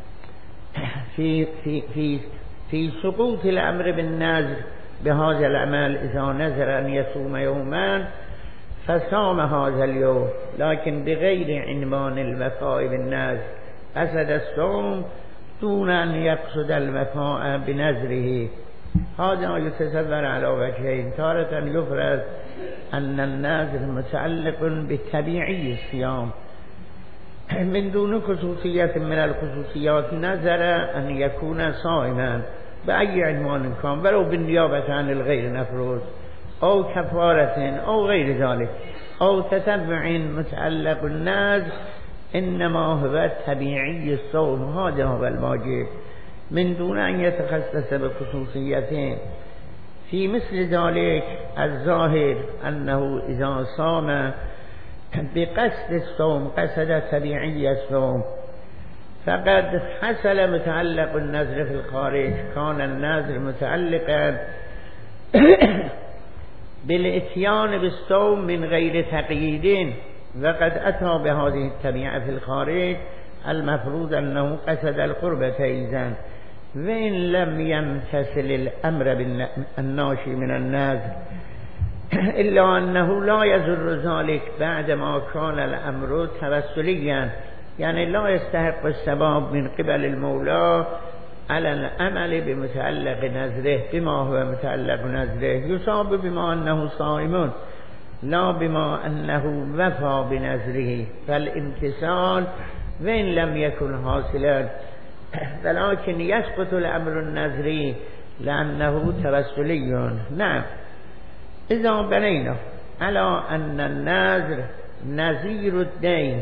في سقوط الامر بالنذر بهذا العمل. اذا نذر ان يصوم يوما فصام هذا اليوم لكن بغير عنوان الوفاء بالنذر، قصد الصوم دون ان يقصد الوفاء بنذره. هذا يتصور على وجهين: تارة يفرض ان النذر متعلق بطبيعي الصيام من دون خصوصية من الخصوصيات، نذر أن يكون صائما بأي عنوان كان، ولو بالنيابة عن الغير نفروض أو كفارة أو غير ذلك أو تتبع متعلق النذر، إنما هو طبيعي الصوم، هذا هو الواجب من دون أن يتخصص بخصوصيتين. في مثل ذلك الظاهر أنه إذا صام بقصد الصوم قصد طبيعي الصوم فقد حصل متعلق النذر في الخارج. كان النذر متعلقا بالاتيان بالصوم من غير تقييد وقد أتى بهذه الطبيعة في الخارج، المفروض أنه قصد القربة إذن، وإن لم يمتثل الأمر بالناشي من النذر، إلا أنه لا يضر ذلك بعدما كان الأمر توسليا، يعني لا يستحق الثواب من قبل المولى على العمل بمتعلق نذره بما هو متعلق نذره، يصاب بما أنه صائم لا بما أنه وفى بنذره، فالامتثال وإن لم يكن حاصلا ولكن يسقط الأمر النذري لأنه توسلي. نعم، إذا بنينا على أن النذر نذير الدين،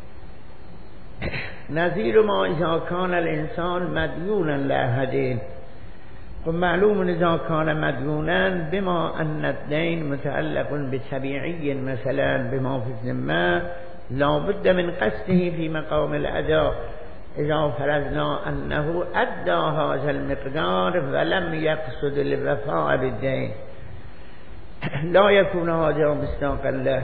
نذير ما إذا كان الإنسان مديونا لأحد، ومعلوم إذا كان مديونا بما أن الدين متعلق بطبيعي مثلا بما في الذمة لا بد من قصده في مقام الأداء. إذا فرضنا أنه أدى هذا المقدار ولم يقصد الوفاء بالدين لا يكون هذا مستاقا له،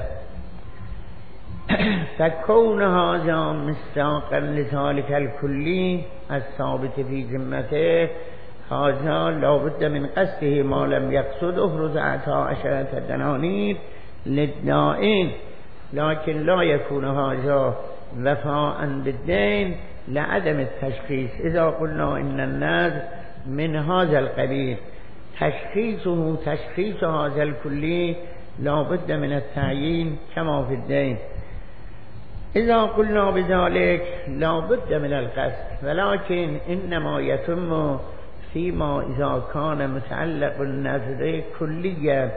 فكون هذا مستاقا لذلك الكلي الثابت في ذمته هذا لا بد من قصده ما لم يقصد. افرض اعطى 10 دنانير للدائن لكن لا يكون هذا وفاء بالدين لعدم التشخيص. إذا قلنا إن النذر من هذا القبيل تشخيصه تشخيص هذا الكلي لا بد من التعيين كما في الدين. إذا قلنا بذلك لا بد من القصد، ولكن إنما يتم فيما إذا كان متعلق النذر كليا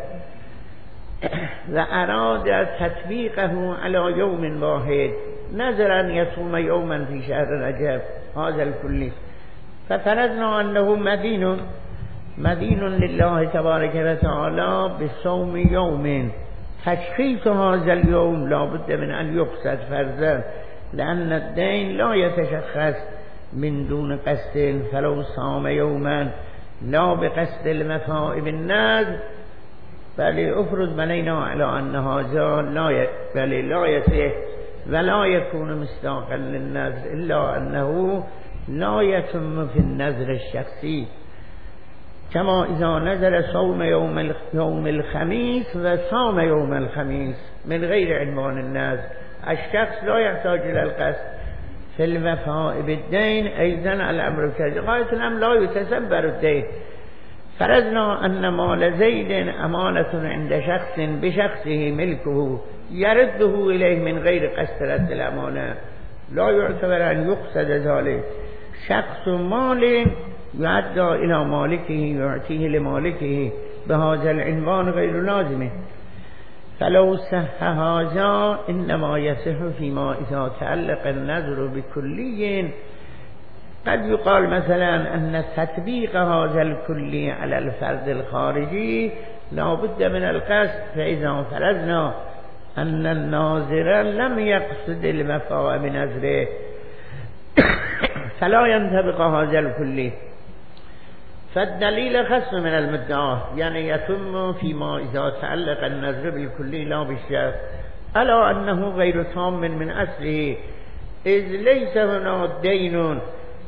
وأراد تطبيقه على يوم واحد، نذر أن يصوم يوما في شهر رجب هذا الكلي، ففرضنا أنه مدين لله تبارك وتعالى بصوم يوم، تشخيص هذا اليوم لا بد من أن يقصد فرضا، لأن الدين لا يتشخص من دون قصد، فلو صام يوما لا بقصد المفاء بالنذر بل أفرض بنينا على أن هذا لا يصح ولا يكون مستاقا للنذر، إلا أنه لا يتم في النذر الشخصي، كما إذا نذر صوم يوم الخميس وصام يوم الخميس من غير عنوان النذر، الشخص لا يحتاج إلى القصد. في الوفاء بالدين أيضا الأمر كذلك، غاية الأمر لا يتسبر الدين. فرضنا أن مال زيد أمانة عند شخص بشخصه ملكه يرده إليه من غير قصد رد الأمانة، لا يعتبر أن يقصد ذلك. شخص مال يعدى إلى مالكه يعطيه لمالكه بهذا العنوان غير لازمه، فلو صح هذا إنما يصح فيما إذا تعلق النذر بكلي. قد يقال مثلا أن تطبيق هذا الكلي على الفرد الخارجي لا بد من القصد، فإذا فرضنا أن الناظر لم يقصد الوفاء بنذره فلا ينطبق هذا الكلي. فالدليل خص من المدعى يعني يتم فيما إذا تعلق النذر بالكلي لا بالشرط، ألا أنه غير تام من أصله، إذ ليس هنا دين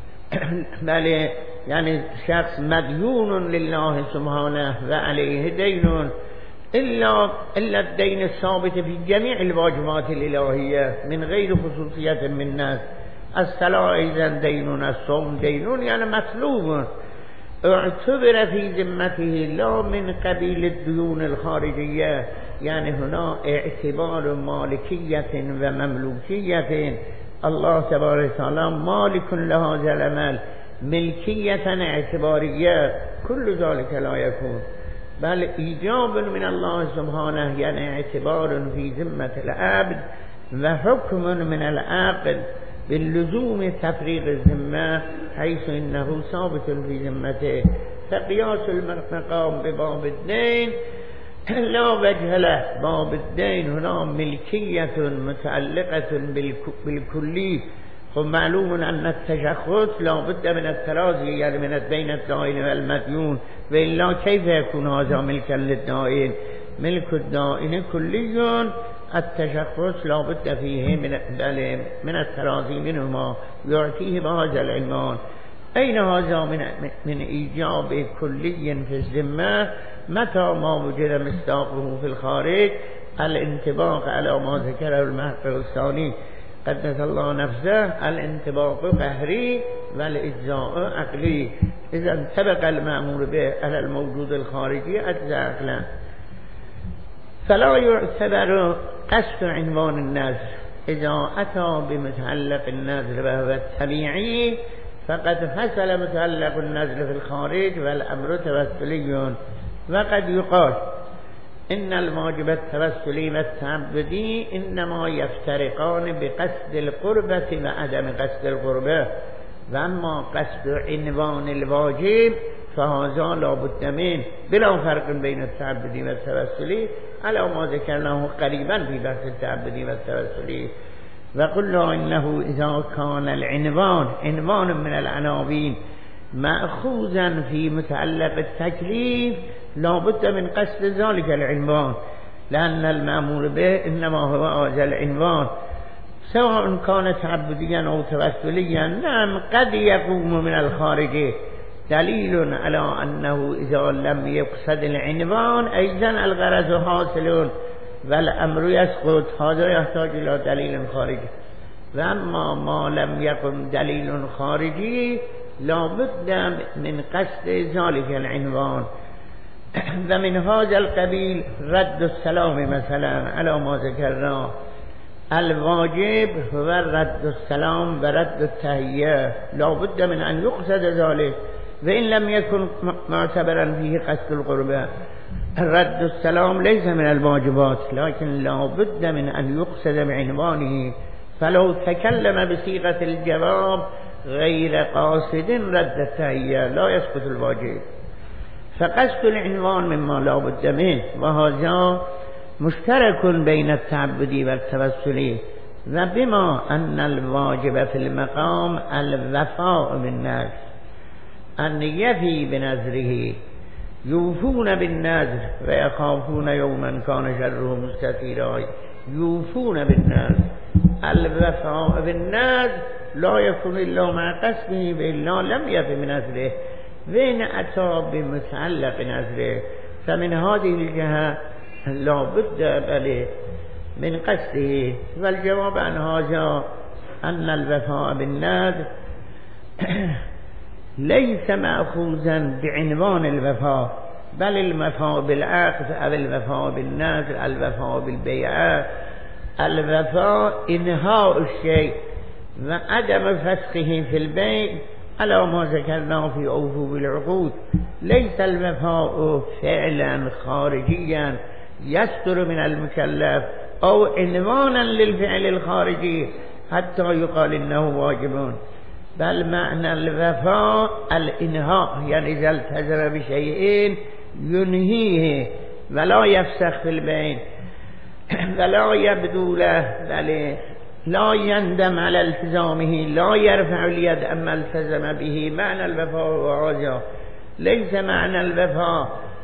بل يعني شخص مديون لله سبحانه وعليه دين إلا الدين الثابت في جميع الواجبات الإلهية من غير خصوصية من الناس. الصلاة أيضا دين، الصوم دين يعني مطلوب، اعتبر في ذمته لا من قبيل الديون الخارجية، يعني هنا اعتبار مالكية ومملوكية. الله تبارك وتعالى مالك لهذا العمل ملكية اعتبارية، كل ذلك لا يكون، بل إيجاب من الله سبحانه يعني اعتبار في ذمة العبد وحكم من العقل باللزوم تفريغ الذمة حيث إنه ثابت في ذمته. فقياس المقام بباب الدين لا وجه له. باب الدين هنا ملكية متعلقة بالكلي، ومعلوم أن التشخص لا بد من الترازي يعني من بين الدائن والمديون، وإلا كيف يكون هذا ملكا للدائن؟ ملك الدائن كلي، التشخص لا بد فيه من الترازي منهما يعطيه بهذا العنوان. أين هذا من إيجاب كلي في الذمة؟ متى ما وجد مصداقه في الخارج. الانطباق على ما ذكره المحقق الثاني قدس الله نفسه، الانطباق قهري والإجزاء عقلي. إذا انطبق المأمور به على الموجود الخارجي أجزاء عقلا. فلا يعتبر قصد عنوان النذر إذا أتى بمتعلق النذر وهو الطبيعي، فقد فصل متعلق النذر في الخارج والأمر توسلي. وقد يقال إن الواجب التوسلي والتعبدي إنما يفترقان بقصد القربة وعدم قصد القربة، وأما قصد عنوان الواجب فهذا لا بد منه بلا فرق بين التعبدي والتوسلي على ما ذكرناه قريبا في بحث التعبدي والتوسلي. وقلنا إنه إذا كان العنوان عنوان من العناوين مأخوذا في متعلق التكليف لا بد من قصد ذلك العنوان، لأن المأمور به إنما هو هذا العنوان سواء كان تعبديا أو توسليا. نعم قد يقوم من الخارج دليل على أنه إذا لم يقصد العنوان أيضا الغرض حاصل والأمر يسقط، هذا يحتاج إلى دليل خارجي. وأما ما لم يقم دليل خارجي لا بد من قصد ذلك العنوان. ومن هذا القبيل رد السلام مثلا على ما ذكرنا، الواجب هو رد السلام ورد التحية، لا بد من أن يقصد ذلك، وإن لم يكن معتبرا فيه قصد القربة. رد السلام ليس من الواجبات، لكن لا بد من أن يقصد بعنوانه. فلو تكلم بصيغة الجواب غير قاصد رد التحية لا يسقط الواجب. فقصد العنوان مما لا بد منه، وهذا مشترك بين التعبدي والتوسلي. وبما أن الواجب في المقام الوفاء بالنذر، أن يفي بنذره، يوفون بالنذر ويخافون يوما كان شره مستطيرا. يوفون بالنذر، الوفاء بالنذر لا يكون إلا مع قسمه، وإلا لم يفي بنذره وإن أتى بمتعلق نذره. فمن هذه الجهة لا بد من قصده. والجواب عن هذا أن الوفاء بالنذر ليس مأخوذا بعنوان الوفاء، بل الوفاء بالعقد أو الوفاء بالنذر، الوفاء بالبيعة. الوفاء إنهاء الشيء وعدم فسخه في البيع على ما ذكرنا في أوفوا بالعقود. ليس الوفاء فعلا خارجيا يستر من المكلف أو عنوانا للفعل الخارجي حتى يقال إنه واجب، بل معنى الوفاء الإنهاء، يعني إذا التزم بشيء ينهيه ولا يفسخ في البيع. ولا يبدو له بل لا يندم على التزامه لا يرفع اليد اما التزم به معنى الوفاء وهذا ليس معنى الوفاء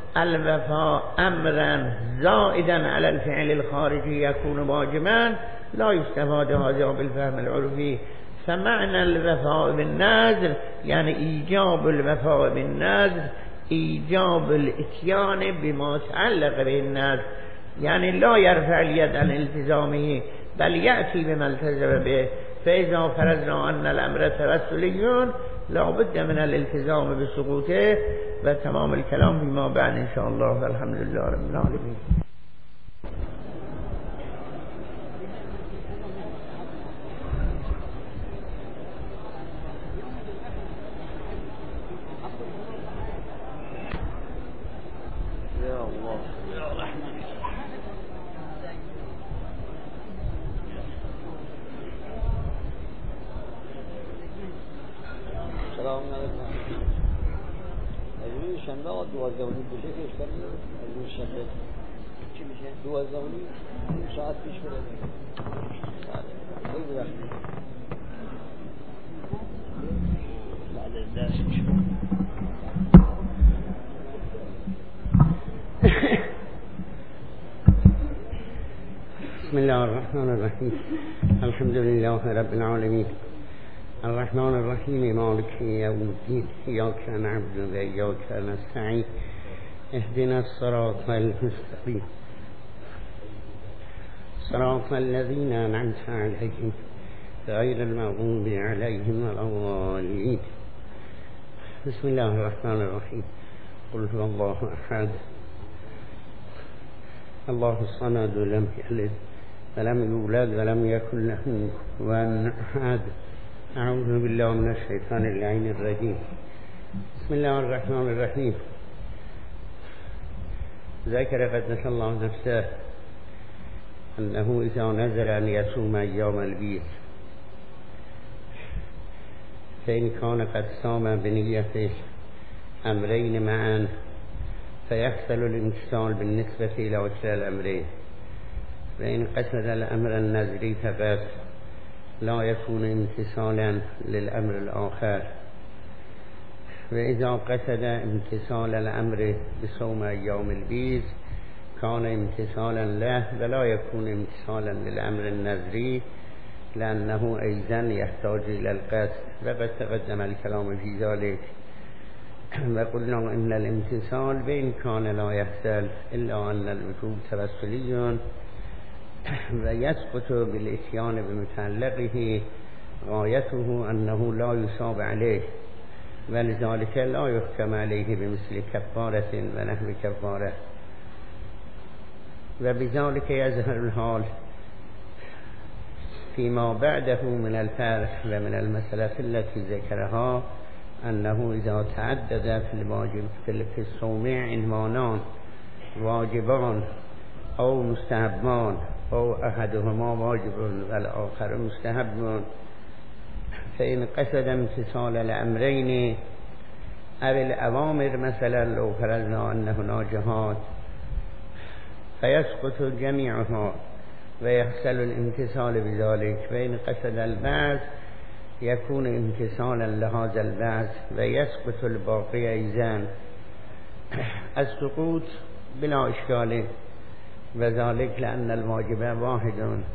امرا زائدا على الفعل الخارجي يكون واجبا لا يستفاد هذا بالفهم العرفي. فمعنى الوفاء بالنذر يعني ايجاب الوفاء بالنذر ايجاب الاتيان بما تعلق به النذر، يعني لا يرفع اليد عن التزامه بل يأتي بما التزم به. فإذا فرضنا أن الأمر توسلي لا بد من الالتزام بسقوطه وتمام الكلام فيما بعد إن شاء الله. والحمد لله رب العالمين. بسم الله الرحمن الرحيم. الحمد لله رب العالمين الرحمن الرحيم مالك يوم الدين إياك نعبد وإياك نستعين اهدنا الصراط المستقيم صراط الذين أنعمت عليهم غير المغضوب عليهم ولا الضالين. بسم الله الرحمن الرحيم. قل هو الله أحد الله الصمد لم يلد ولم يولد ولم يكن له كفوا أحد. أعوذ بالله من الشيطان اللعين الرجيم. بسم الله الرحمن الرحيم. ذكر قدس الله نفسه أنه إذا نزل أن يصوم أيام البيض فإن كان قد صام بنية أمرين معا فيحصل الامتثال بالنسبة إلى كلا الأمرين، وإن قصد الأمر النذري فقط لا يكون امتثالا للأمر الآخر، وإذا قصد امتثال الأمر بصوم أيام البيض كان امتثالا له ولا يكون امتثالا للأمر النذري لأنه أيضا يحتاج إلى القصد، وقد تقدم الكلام في ذلك. وقلنا إن الامتثال بإمكان لا يحصل إلا أن الوجوب توسلي ويسقط بالإتيان بمتعلقه غايته أنه لا يصاب عليه، ولذلك لا يحكم عليه بمثل كفارة ونحو كفارة. وبذلك يظهر الحال فيما بعده من الفرق ومن المسألة التي ذكرها أنه إذا تعدد في الواجب في الصوم عنوانان واجبان أو مستحبان أو أحدهما واجب والآخر مستحب فإن قصد امتثال الأمرين أو الأوامر مثلا لو فرضنا أن هناك جهاد فيسقط جميعها ويحصل الامتثال بذلك، وإن قصد البعض يكون امتثالا لهذا البعض ويسقط الباقي أيضا. السقوط بلا إشكال وذلك لأن الواجب واحد،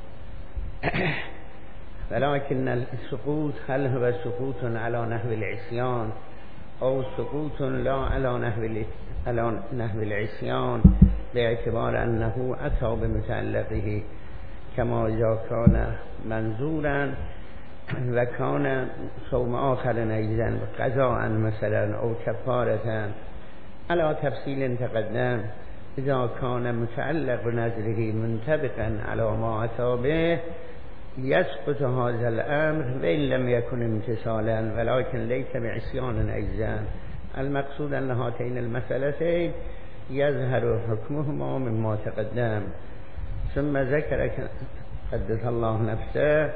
ولكن السقوط هل هو سقوط على نحو العصيان أو سقوط لا على نحو العصيان باعتبار أنه أتى بمتعلقه كما إذا كان منظورا وكان صوم آخر أيضا قضاء مثلا أو كفارة على تفصيل تقدم. إذا كان متعلق بنذره منطبقا على ما أتى به يسقط هذا الأمر وإن لم يكن امتثالا ولكن ليس بعصيان أيضا. المقصود أن هاتين المسألتين يظهر حكمهما مما تقدم. ثم ذكر قدس الله نفسه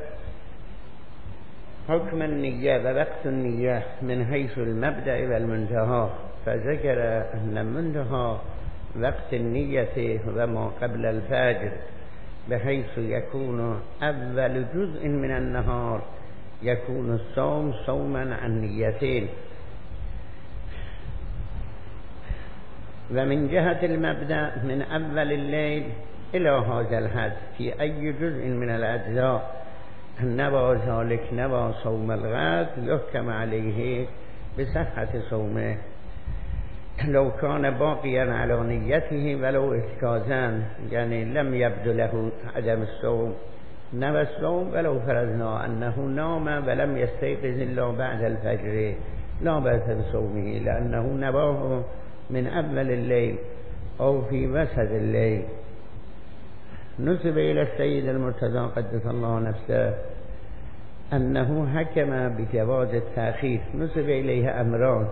حكم النية ووقت النية من حيث المبدأ والمنتهى، فذكر أن منتهى وقت النية وما قبل الفجر بحيث يكون أول جزء من النهار يكون الصوم صوما عن نيتين. ومن جهة المبدأ من أول الليل إلى هذا الحد في أي جزء من الأجزاء نوى ذلك نوى صوم الغد يحكم عليه بصحة صومه لو كان باقيا على نيته ولو ارتكازا، يعني لم يبدو له عدم الصوم، نوى الصوم ولو فرضنا أنه نام ولم يستيقظ إلا بعد الفجر لا بأس بصومه، لأنه نواه من أول الليل أو في وسط الليل. نسب إلى السيد المرتضى قدس الله نفسه أنه حكم بجواز التأخير. نسب إليه أمران،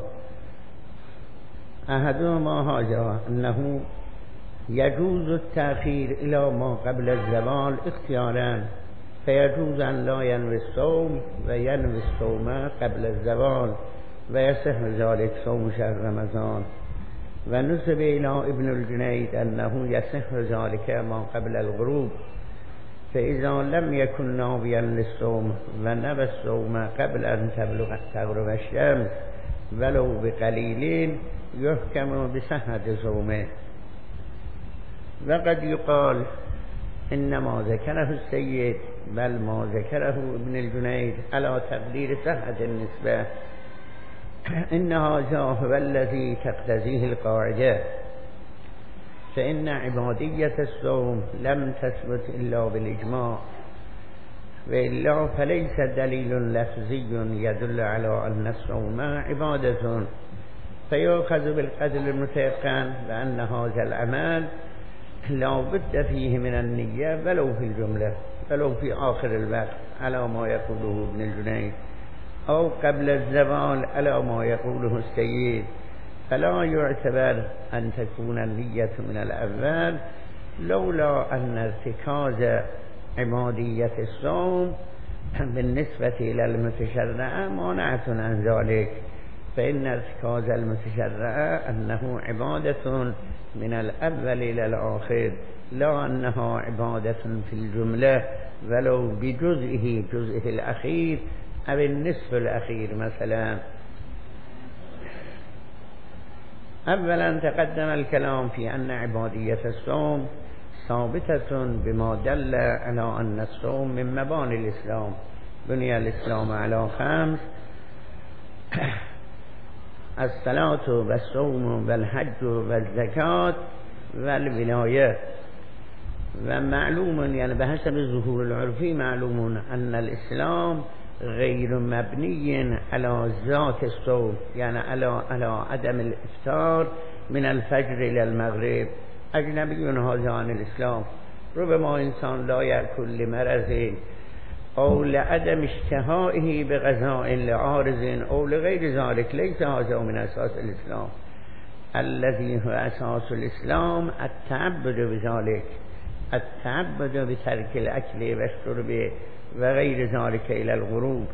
أحدهما هذا أنه يجوز التأخير إلى ما قبل الزوال اختيارا، فيجوز أن لا ينوي الصوم وينوي الصوم قبل الزوال ويصح ذلك صوم شهر رمضان. ونسب إلى ابن الجنيد أنه يصح ذلك ما قبل الغروب، فإذا لم يكن ناويا للصوم ونوى الصوم قبل أن تغرب الشمس ولو بقليل يحكم بصحة صومه. وقد يقال إنما ذكره السيد بل ما ذكره ابن الجنيد على تقدير صحة النسبة، إن هذا هو الذي تقتضيه القاعدة، فإن عبادية الصوم لم تثبت إلا بالإجماع، وإلا فليس دليل لفظي يدل على أن الصوم عبادة، فيؤخذ بالقدر المتيقن بأن هذا العمل لا بد فيه من النية ولو في الجملة ولو في آخر الوقت على ما يقوله ابن الجنيد، أو قبل الزوال على ما يقوله السيد، فلا يعتبر أن تكون النية من الأول، لولا أن ارتكاز عبادية الصوم بالنسبة إلى المتشرع مانعة عن ذلك، فإن ارتكاز المتشرع أنه عبادة من الأول إلى الآخر، لا أنها عبادة في الجملة ولو بجزئه جزئه الأخير أو النصف الأخير مثلا. أولا تقدم الكلام في أن عبادية الصوم ثابتة بما دل على أن الصوم من مباني الإسلام. بني الإسلام على 5: الصلاة والصوم والحج والزكاة والولاية. ومعلوم يعني بحسب الظهور العرفي معلوم أن الإسلام غير مبني على ذات الصوم، يعني على عدم الإفطار من الفجر إلى المغرب. أجنبي هذا عن الإسلام، ربما إنسان لا يأكل لمرض أو لعدم اشتهائه بغذاء لعارض أو لغير ذلك، ليس هذا من أساس الإسلام. الذي هو أساس الإسلام التعبد بذلك، التعبد بترك الأكل والشرب وغير ذلك إلى الغروب.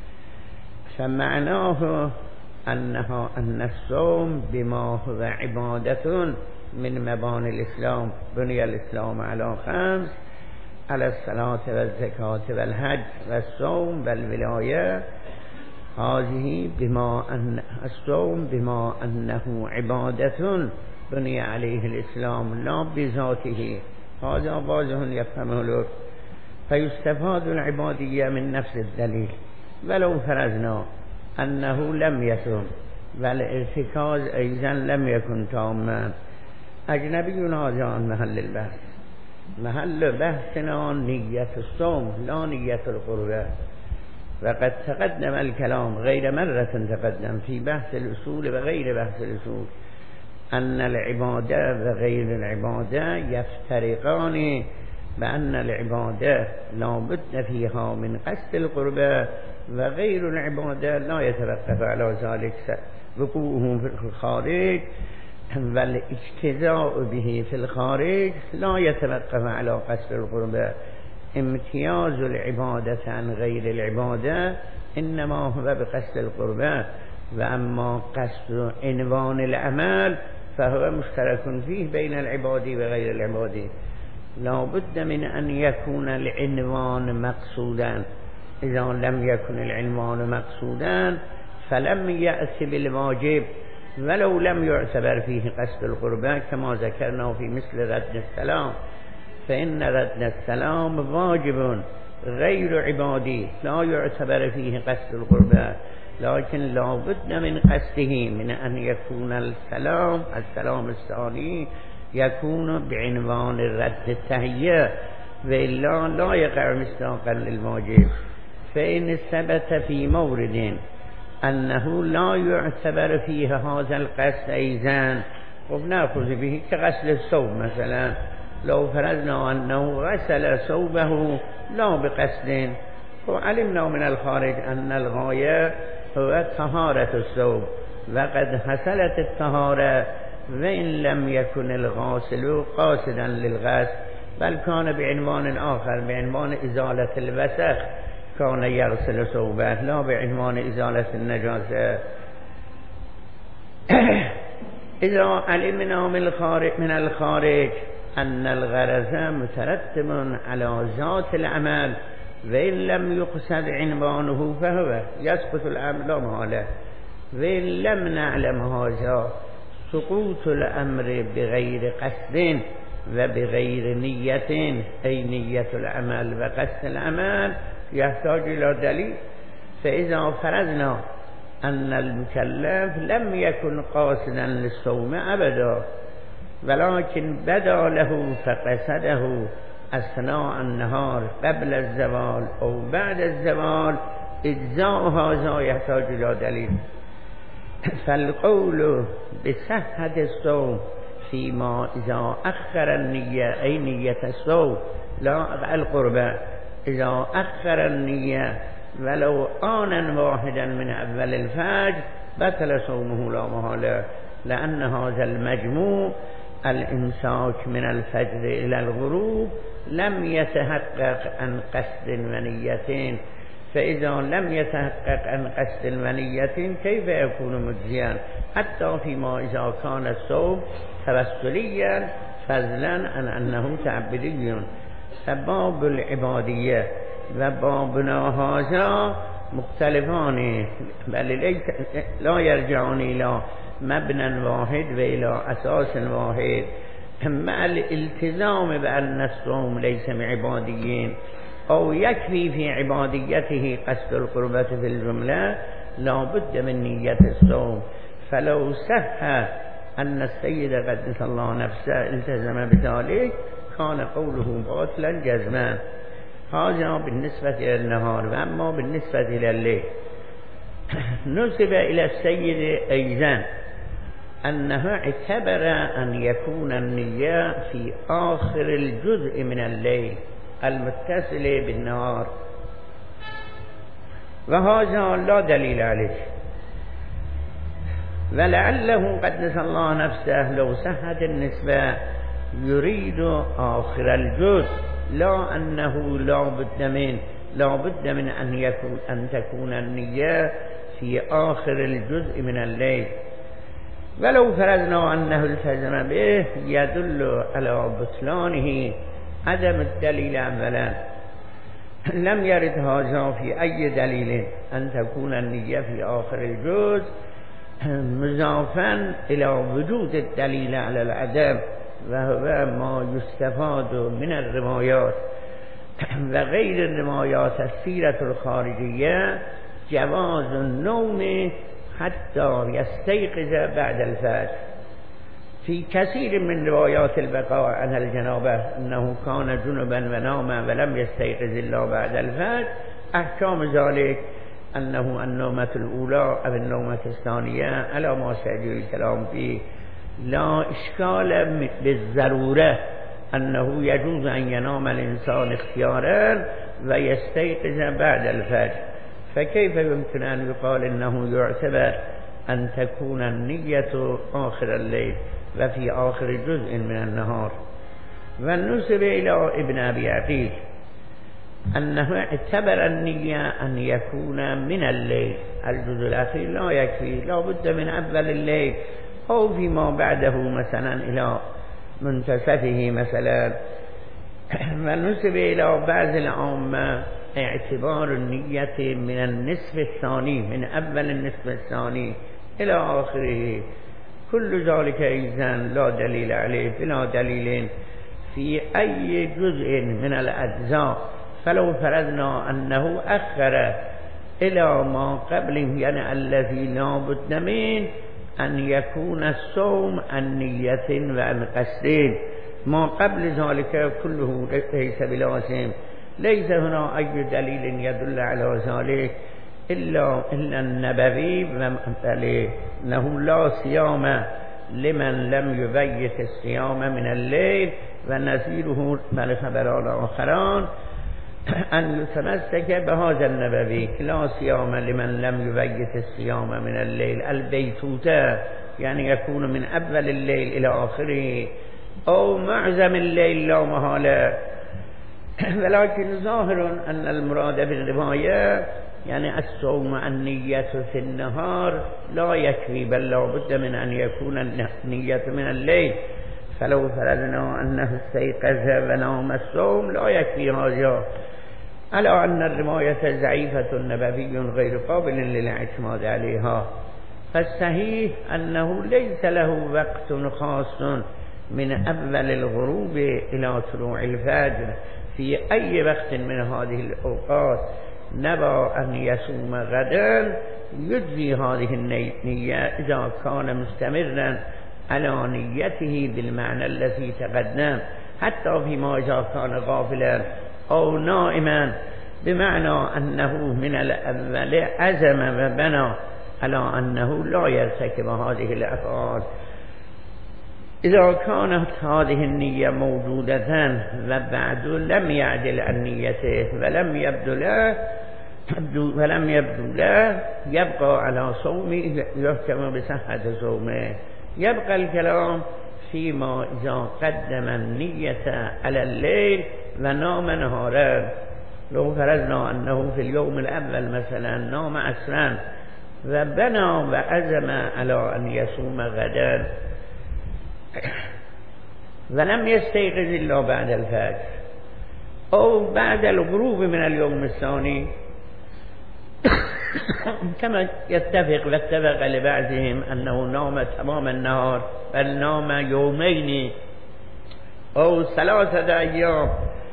فمعناه أن الصوم بما هو عبادة من مباني الإسلام. بني الإسلام على 5: على الصلاة والزكاة والحج والصوم والولاية. هذه بما أن الصوم بما أنه عبادة بني عليه الإسلام لا بذاته، هذا واضح يفهمه له. فيستفاد العبادية من نفس الدليل، ولو فرضنا أنه لم يصم والارتكاز أيضا لم يكن تاما. أجنبي هذا عن محل البحث. محل بحثنا نية الصوم لا نية القربة. وقد تقدم الكلام غير مرة تقدم في بحث الأصول وغير بحث الأصول أن العبادة وغير العبادة يفترقان، بأن العبادة لا بد فيها من قصد القربة، وغير العبادة لا يتوقف على ذلك وقوعه في الخارج، والاجتزاء به في الخارج لا يتوقف على قصد القربة. امتياز العبادة عن غير العبادة إنما هو بقصد القربة، وأما قصد عنوان العمل فهو مشترك فيه بين العباد وغير العباد. لا بد من أن يكون العنوان مقصودا. إذا لم يكن العنوان مقصودا فلم يأتي بالواجب ولو لم يعتبر فيه قصد القربة، كما ذكرنا في مثل رد السلام، فإن رد السلام واجب غير عبادي لا يعتبر فيه قصد القربة، لكن لا بد من قصده، من أن يكون السلام الثاني يكون بعنوان رد التحية، وإلا لا يقع مصداقا للواجب. فإن ثبت في مورد أنه لا يعتبر فيه هذا القصد أيضا، وبنأخذ به كغسل الثوب مثلا، لو فرضنا أنه غسل ثوبه لا بقصد، وعلمنا من الخارج أن الغاية هو طهارة الثوب، وقد حصلت الطهارة وإن لم يكن الغاسل قاصدا للغسل، بل كان بعنوان آخر، بعنوان إزالة الوسخ كان يغسل ثوبه، لا بعنوان إزالة النجاسة. إذا علمنا من الخارج أن الغرض مترتب على ذات العمل وإن لم يقصد عنوانه فهو يسقط الأمر لا محالة، وإن لم نعلم هذا سقوط الأمر بغير قصد وبغير نية، أي نية العمل وقصد العمل يحتاج إلى دليل. فإذا فرضنا أن المكلف لم يكن قاصدا للصوم أبدا، ولكن بدا له فقصده أثناء النهار قبل الزوال أو بعد الزوال، إجزاء هذا يحتاج إلى دليل. فالقول بصحة الصوم فيما إذا أخر النية، أي نية الصوم لا القربة، إذا أخر النية ولو آنا واحدا من أول الفجر بطل صومه لا محالة، لأن هذا المجموع الإمساك من الفجر إلى الغروب لم يتحقق عن قصد ونية، فإذا لم يتحقق عن قصد ونية كيف يكون مجزيا، حتى فيما إذا كان الصوم توسليا فضلا عن أنه تعبدي. فباب العبادية وبابنا هذا مختلفان، بل لا يرجعون إلى مبنى واحد وإلى أساس واحد، مع الالتزام بأن الصوم ليس عباديين أو يكفي في عباديته قصد القربة في الجملة، لا بد من نية الصوم. فلو صح أن السيد قدس الله نفسه التزم بذلك كان قوله باطلا جزما. هذا بالنسبة إلى النهار، وأما بالنسبة إلى الليل نسب إلى السيد أيضا أنه اعتبر أن يكون النية في آخر الجزء من الليل المتصل بالنهار، وهذا لا دليل عليه، ولعله قدس الله نفسه لو صحت النسبة يريد آخر الجزء، لا أنه لا بد من أن تكون النية في آخر الجزء من الليل. ولو فرضنا أنه التزم به يدل على بطلانه عدم الدليل أولا، لم يرد هذا في أي دليل أن تكون النية في آخر الجزء، مضافا إلى وجود الدليل على العدم، وهو ما يستفاد من الروايات وغير الروايات السيرة الخارجية جواز النوم حتى يستيقظ بعد الفجر. في كثير من روايات البقاء عن الجنابة أنه كان جنبا ونام ولم يستيقظ إلا بعد الفجر، أحكام ذلك أنه النومة الأولى أو النومة الثانية على ما سيجري الكلام فيه، لا إشكال بالضرورة أنه يجوز أن ينام الإنسان اختيارا ويستيقظ بعد الفجر، فكيف يمكن أن يقال إنه يعتبر أن تكون النية آخر الليل وفي آخر جزء من النهار؟ والنسب إلى ابن أبي عقيل أنه اعتبر النية أن يكون من الليل، الجزء الأخير لا يكفي، لا بد من أول الليل أو فيما بعده مثلا إلى منتصفه مثلا، و نسب الى بعض العامه اعتبار النیت من النصف الثانی، من اول النصف الثانی الى آخره. كل ذلك ايضا لا دلیل علیه بلا دلیل في أي جزء من الأجزاء. فلو فرضنا أنه أخر إلى ما قبل، يعني الذي لا بد من أن يكون الصوم عن نية وعن قصد، ما قبل ذلك كله ليس بلازم. ليس هنا أي دليل يدل على ذلك إلا النبوي أنه لا صيام لمن لم يبيت الصيام من الليل، ونظيره من خبران آخران أن يتمسك بهذا النبوي لا صيام لمن لم يبيت الصيام من الليل. البيتوتة يعني يكون من أول الليل إلى آخره أو معظم الليل لا محالة. ولكن ظاهر أن المراد بالرواية يعني الصوم النية في النهار لا يكفي، بل لا بد من أن يكون النية من الليل. فلو فرضنا أنه استيقظ ونام الصوم لا يكفي هذا، على أن الرواية ضعيفة نبوي غير قابل للاعتماد عليها. فالصحيح أنه ليس له وقت خاص من أول الغروب إلى طلوع الفجر في أي وقت من هذه الأوقات نبى أن يصوم غدا. يجزي هذه النية إذا كان مستمرا على نيته بالمعنى الذي تقدم، حتى فيما إذا كان غافلا أو نائما، بمعنى أنه من الأول عزم وبنى على أنه لا يرتكب هذه الأفعال. إذا كانت هذه النية موجودة وبعد لم يعدل عن نيته ولم يبدو له يبقى على صومه، يحكم بصحة صومه. يبقى الكلام فيما إذا قدم النية على الليل ونام نهارا. لو فرضنا أنه في اليوم الأول مثلا نام عصرا وبنى وعزم على أن يصوم غدا ولم يستيقظ إلا بعد الفجر أو بعد الغروب من اليوم الثاني كما واتفق لبعضهم أنه نام تمام النهار، بل نام يومين أو 3 أيام،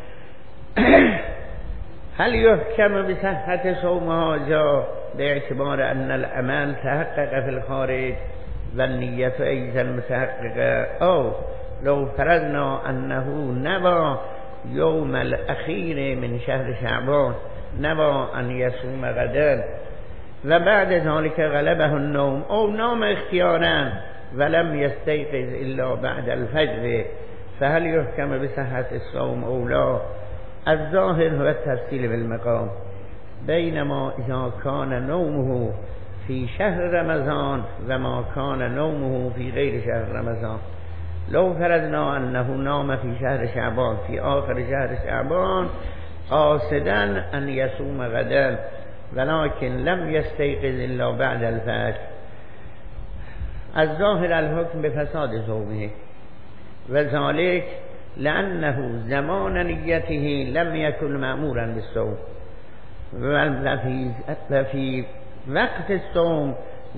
هل يحكم بصحة صوم هذا باعتبار أن العمل تحقق في الخارج والنية أيضا متحققة؟ أو لو فرضنا أنه نوى يوم الأخير من شهر شعبان نوى أن يصوم غدا وبعد ذلك غلبه النوم أو نام اختيارا ولم يستيقظ إلا بعد الفجر، فهل يحكم بصحة الصوم أو لا؟ الظاهر هو التفصيل بالمقام، بينما إذا كان نومه في شهر رمضان وما كان نومه في غير شهر رمضان. لو فرضنا أنه نام في شهر شعبان في آخر شهر شعبان قاصدا أن يصوم غدا ولكن لم يستيقظ إلا بعد الفجر، الظاهر الحكم بفساد صومه، وذلك لأنه زمان نيته لم يكن مأمورا بالصوم، وفي وقت الصوم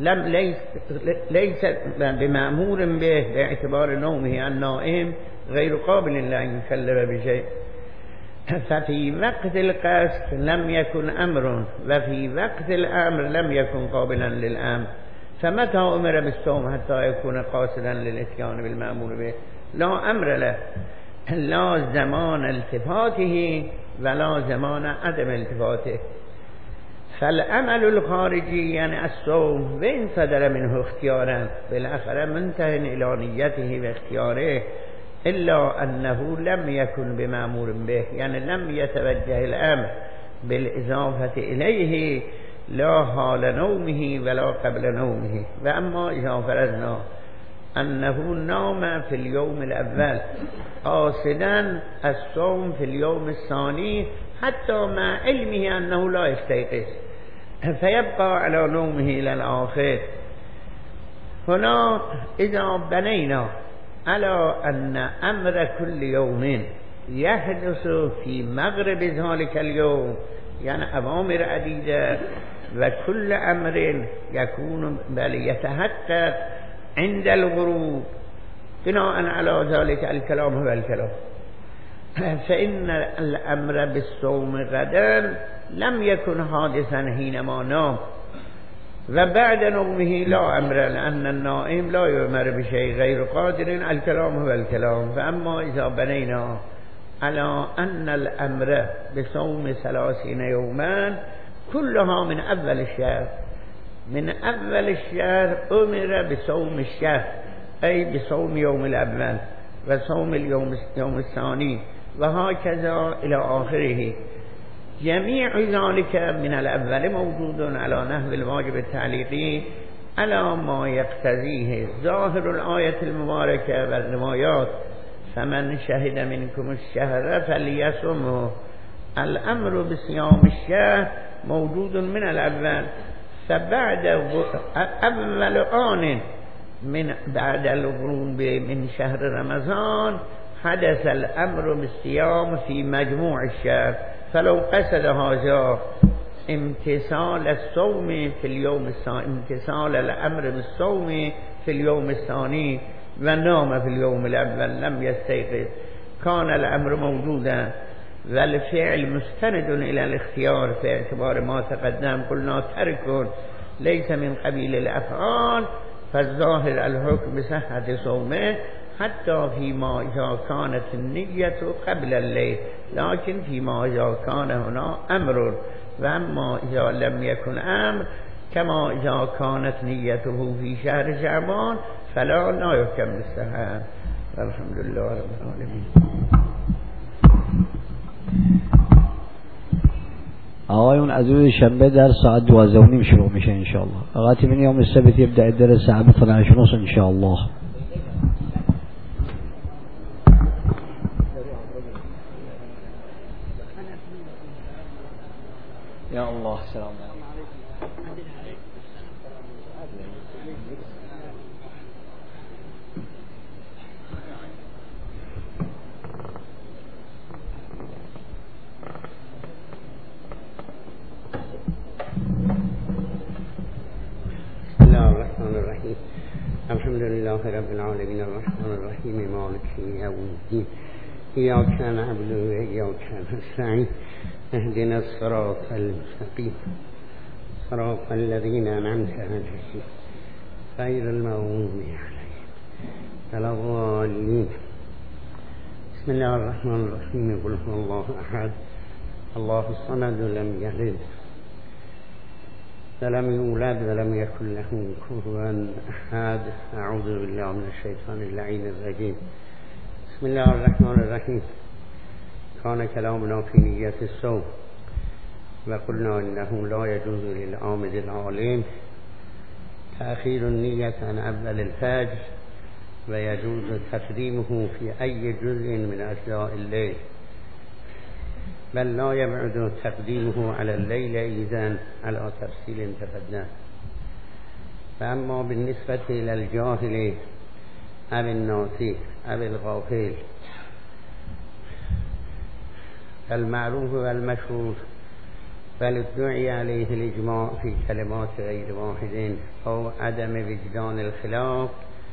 ليس بمأمور به باعتبار نومه. النائم غير قابل لأن يكلف بشيء. ففي وقت القصد لم يكن أمر، وفي وقت الأمر لم يكن قابلا للأمر. فمتى أمر بالصوم حتى يكون قاصدا للإتيان بالمأمور به؟ لا أمر له، لا زمان التفاته ولا زمان عدم التفاته. فالعمل الخارجي يعني الصوم وإن صدر منه اختيارا بالآخر منتهٍ إلى نيته واختياره، إلا أنه لم يكن بمأمور به، يعني لم يتوجه الأمر بالإضافة إليه لا حال نومه ولا قبل نومه. وأما إذا فرضنا أنه نام في اليوم الأول قاصدا الصوم في اليوم الثاني حتى مع علمه أنه لا يستيقظ فيبقى على نومه إلى الآخر، هنا إذا بنينا على أن أمر كل يوم يحدث في مغرب ذلك اليوم، يعني أوامر عديدة، وكل أمر يكون بل يتحقق عند الغروب بناء على ذلك الكلام هو الكلام. فإن الأمر بالصوم غدا لم يكن حادثا حينما نام، وبعد نومه لا أمر، لأن النائم لا يؤمر بشيء غير قادر، الكلام هو الكلام. فأما إذا بنينا على أن الأمر بصوم 30 يوما كلها من أول الشهر، من أول الشهر أمر بصوم الشهر، أي بصوم يوم الأول وصوم اليوم الثاني وهكذا إلى آخره. جميع ذلك من الأول موجود على نحو الواجب التعليقي على ما يقتضيه ظاهر الآية المباركة والروايات. فمن شهد منكم الشهر فليصمه. الأمر بصيام الشهر موجود من الأول، فبعد أول آن من بعد الغروب من شهر رمضان حدث الأمر بالصيام في مجموع الشهر. فلو قصد هذا امتثال الصوم في اليوم الثاني، امتثال الأمر بالصوم في اليوم الثاني ونام في اليوم الأول لم يستيقظ، كان الأمر موجودا والفعل مستند إلى الاختيار في اعتبار ما تقدم. قلنا ترك ليس من قبيل الأفعال، فالظاهر الحكم بصحة صومه حتى فيما إذا كانت النية قبل الليل، لكن فيما إذا كان هنا أمر. وأما إذا لم يكن أمر كما إذا كانت نيته في شهر شعبان فلا يحكم بالصحة. الحمد لله رب العالمين. آقایون از روز شنبه در ساعت 12:30 شروع میشه ان شاء الله. اوقات من يوم السبت يبدأ الدرس الساعة 12:30 ان شاء الله. يا الله سلام عليكم. الحمد لله رب العالمين الرحمن الرحيم مالك يوم الدين إياك نعبد وإياك نستعين اهدنا الصراط المستقيم صراط الذين أنعمت عليهم غير المغضوب عليهم ولا الضالين. بسم الله الرحمن الرحيم. قل هو الله أحد الله الصمد لم يلد ولم يولد ولم يكن له كفوا أحد. أعوذ بالله من الشيطان اللعين الرجيم. بسم الله الرحمن الرحيم. كان كلامنا في نية الصوم وقلنا إنه لا يجوز للعامد العالم تأخير النية عن أول الفجر، ويجوز تقديمه في أي جزء من أجزاء الليل، بل لا يبعد تقديمه على الليل إذن على تفصيل تقدم. فأما بالنسبة إلى الجاهل أو الناسي أو الغافل فالمعروف والمشهور بل ادعي عليه الإجماع في كلمات غير واحد أو عدم وجدان الخلاف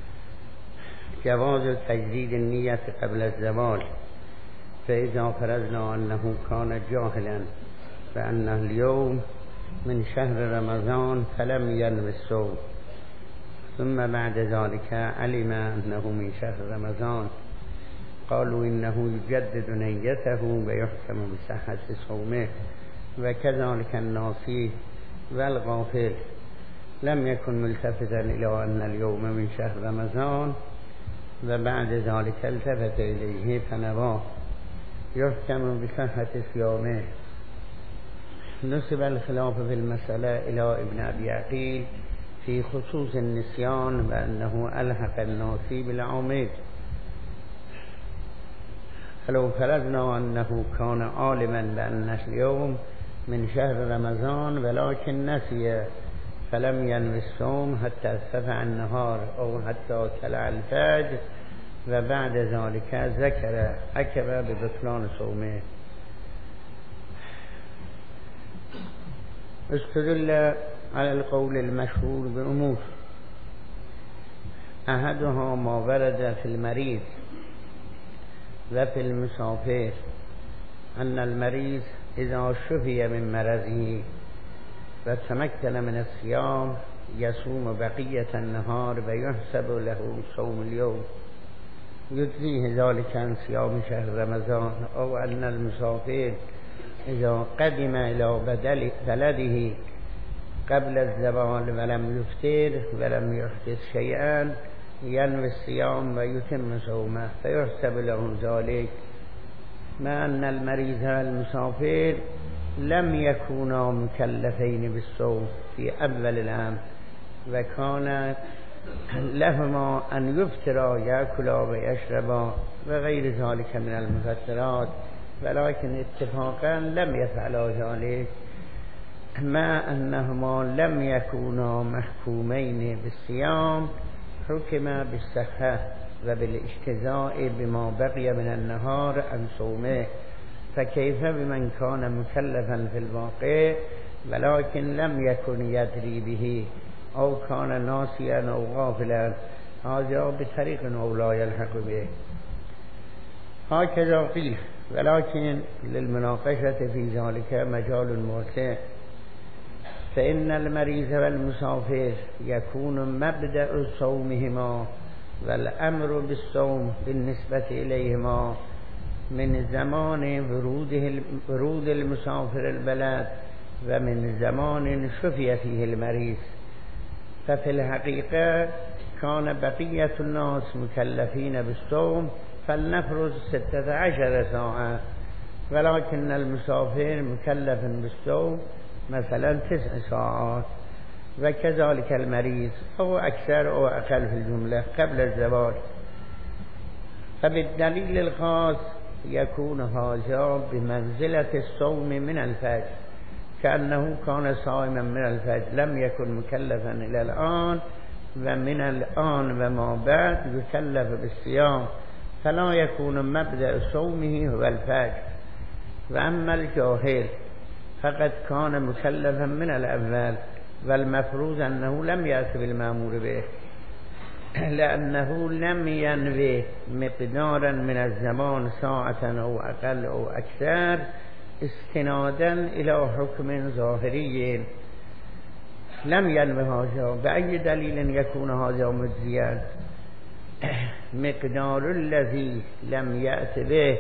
جواز تجديد النية قبل الزوال. فإذا فرضنا أنه كان جاهلا بأن اليوم من شهر رمضان فلم ينوي الصوم، ثم بعد ذلك علم أنه من شهر رمضان، قالوا إنه يجدد نيته ويحكم بصحة صومه. وكذلك الناسي والغافل لم يكن ملتفتا إلى أن اليوم من شهر رمضان وبعد ذلك التفت إليه فنواه، يحكم بصحة صيامه. نسب الخلاف في المسألة إلى ابن أبي عقيل في خصوص النسيان بأنه ألحق الناسي بالعامد. فلو فرضنا أنه كان عالما بأن اليوم من شهر رمضان ولكن نسي فلم ينوي الصوم حتى ارتفع النهار أو حتى طلع الفجر، و بعد ذلك ذکر عقب ببطلان صومه. استدل على القول المشهور بأمور، أحدها ما ورد في المريض وفي المسافر أن المريض إذا شفي من مرضه وتمكن من الصيام يصوم بقية النهار ويحسب له صوم اليوم يجزيه ذلك عن صيام شهر رمضان، أو أن المسافر إذا قدم إلى بلده قبل الزوال ولم يفطر ولم يحدث شيئا ينوي الصيام ويتم صومه فيحسب له ذلك، مع أن المريض والمسافر لم يكونا مكلفين بالصوم في أول الأمر، وكان لهما أن يفطرا يأكلا ويشربا وغير ذلك من المفطرات، ولكن اتفاقا لم يفعلا ذلك، مع أنهما لم يكونا محكومين بالصيام حكم بالصحة وبالاجتزاء بما بقي من النهار عن صومه، فكيف بمن كان مكلفا في الواقع ولكن لم يكن يدري به أو كان ناسيا أو غافلا، هذا بطريق أو لا يلحق به. هكذا قيل، ولكن للمناقشة في ذلك مجال واسع، فإن المريض والمسافر يكون مبدأ صومهما والأمر بالصوم بالنسبة إليهما من زمان ورود المسافر البلد ومن زمان شفي فيه المريض، ففي الحقيقة كان بقية الناس مكلفين بالصوم فلنفرض 16 ساعة، ولكن المسافر مكلف بالصوم مثلا 9 ساعات، وكذلك المريض أو أكثر أو أقل في الجملة قبل الزواج. فبالدليل الخاص يكون هذا بمنزلة الصوم من الفجر، كأنه كان صائما من الفجر لم يكن مكلفا إلى الآن، ومن الآن وما بعد يكلف بالصيام، فلا يكون مبدأ صومه هو الفجر. وأما الجاهل فقد كان مكلفا من الأول، والمفروض أنه لم يأت بالمأمور به، لأنه لم ينوي مقدارا من الزمان ساعة أو أقل أو أكثر استنادا إلى حكم ظاهري، لم ينوي هذا. بأي دليل يكون هذا مجزيا؟ مقدار الذي لم يأت به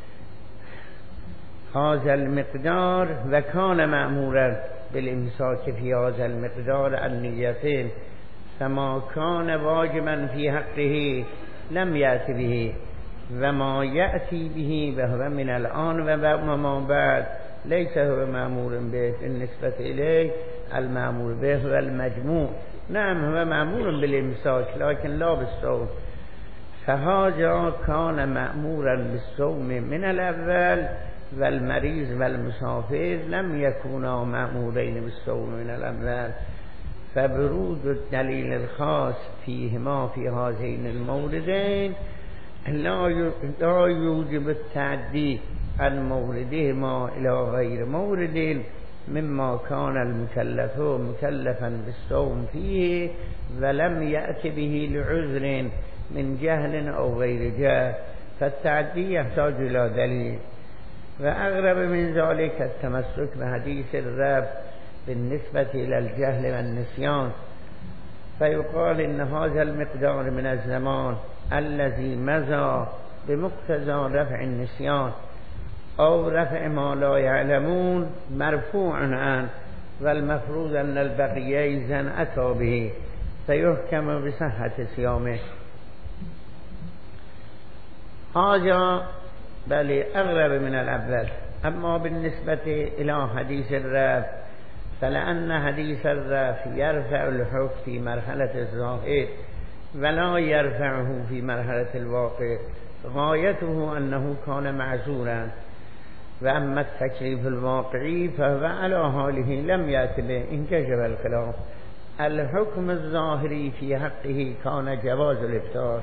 هذا المقدار وكان مأمورا بالإمساك في هذا المقدار النيتين، فما كان واجبا في حقه لم يأت به، وما يأتي به وهو من الآن وما بعد ليس هو مأمور به بالنسبة إليه. المأمور به هو المجموع، نعم هو مأمور بالإمساك لكن لا بالصوم، فهذا كان مأمورا بالصوم من الأول، والمريض والمسافر لم يكونا مأمورين بالصوم من الأول، فبرود الدليل الخاص فيهما في هذين الموردين لا يوجب التعدي عن موردهما إلى غير مورد مما كان المكلف مكلفا بالصوم فيه ولم يأت به لعذر من جهل أو غير جهل، فالتعدي يحتاج إلى دليل. وأغرب من ذلك التمسك بحديث الرب بالنسبة إلى الجهل والنسيان، فيقال إن هذا المقدار من الزمان الذي مضى بمقتضى رفع النسيان أو رفع ما لا يعلمون مرفوع عنه، والمفروض أن البقية إذن أتى به فيحكم بصحة صيامه. هذا بل أغرب من الأول. أما بالنسبة إلى حديث الرب فلأن حديث الرب يرفع الحكم في مرحلة الظاهر ولا يرفعه في مرحلة الواقع، غايته أنه كان معذورا، وأما التكليف الواقعي فهو على حاله لم يأت به انكشف الخلاف. الحكم الظاهري في حقه كان جواز الإفطار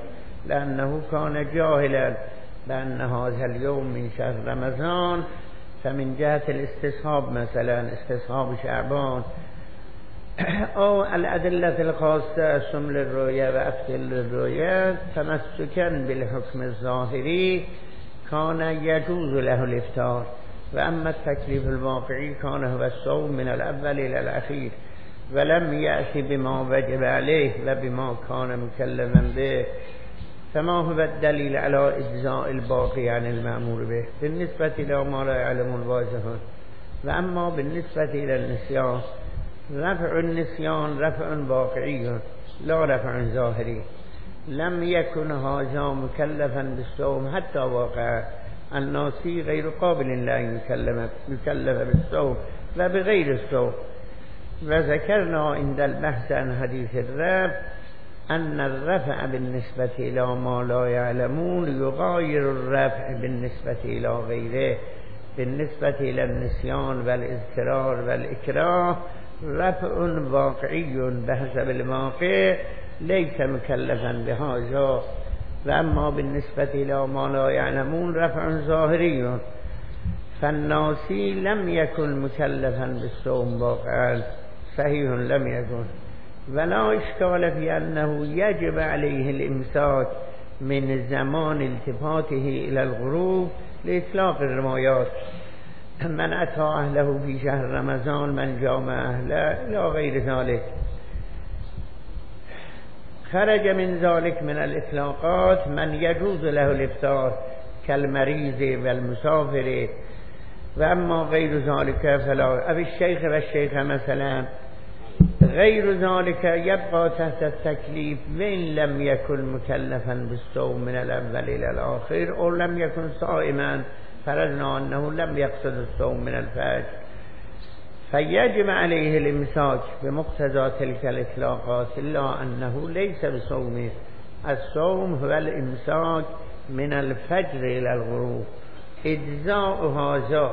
لأنه كان جاهلا بأن هذا اليوم من شهر رمضان، فمن جهة الاستصحاب مثلا استصحاب شعبان أو الأدلة الخاصة شمل الرؤية وأفتل الرؤية، تمسكا بالحكم الظاهري كان يجوز له الإفطار. وأما التكليف الواقعي كان هو الصوم من الأول إلى الأخير، ولم يأتي بما وجب عليه وبما كان مكلفا به، فما هو الدليل على إجزاء الباقي عن المأمور به بالنسبة إلى ما لا يعلم الواجهون. وأما بالنسبة إلى النسيان، رفع النسيان رفع واقعي لا رفع ظاهري. لم يكن هذا مكلفا بالصوم حتى واقع الناسي غير قابل لا يكلف بالصوم وبغير الصوم. وذكرنا عند البحث عن حديث الرفع أن الرفع بالنسبة إلى ما لا يعلمون يغاير الرفع بالنسبة إلى غيره. بالنسبة إلى النسيان والإذكار والإكراه رفع واقعي بحسب الواقع ليس مكلفا بهذا. وأما بالنسبة إلى ما لا يعلمون رفع ظاهري، فالناسي لم يكن مكلفا بالصوم واقعا، صحيح لم يكن. ولا إشكال في أنه يجب عليه الإمساك من زمان التفاته إلى الغروب لإطلاق الرمايات، من أتى أهله في شهر رمضان، من جامع أهله إلى غير ذلك. خرج من ذلك من الإطلاقات من يجوز له الإفطار كالمريض والمسافر، وأما غير ذلك فلا. أبي الشيخ والشيخ مثلا غير ذلك يبقى تحت التكليف وإن لم يكن مكلفا بالصوم من الأول إلى الآخر، أو لم يكن صائما، فرضنا أنه لم يقصد الصوم من الفجر، فيجب عليه الإمساك بمقتضى تلك الإطلاقات، إلا أنه ليس بصومه. الصوم هو الإمساك من الفجر إلى الغروب. إجزاء هذا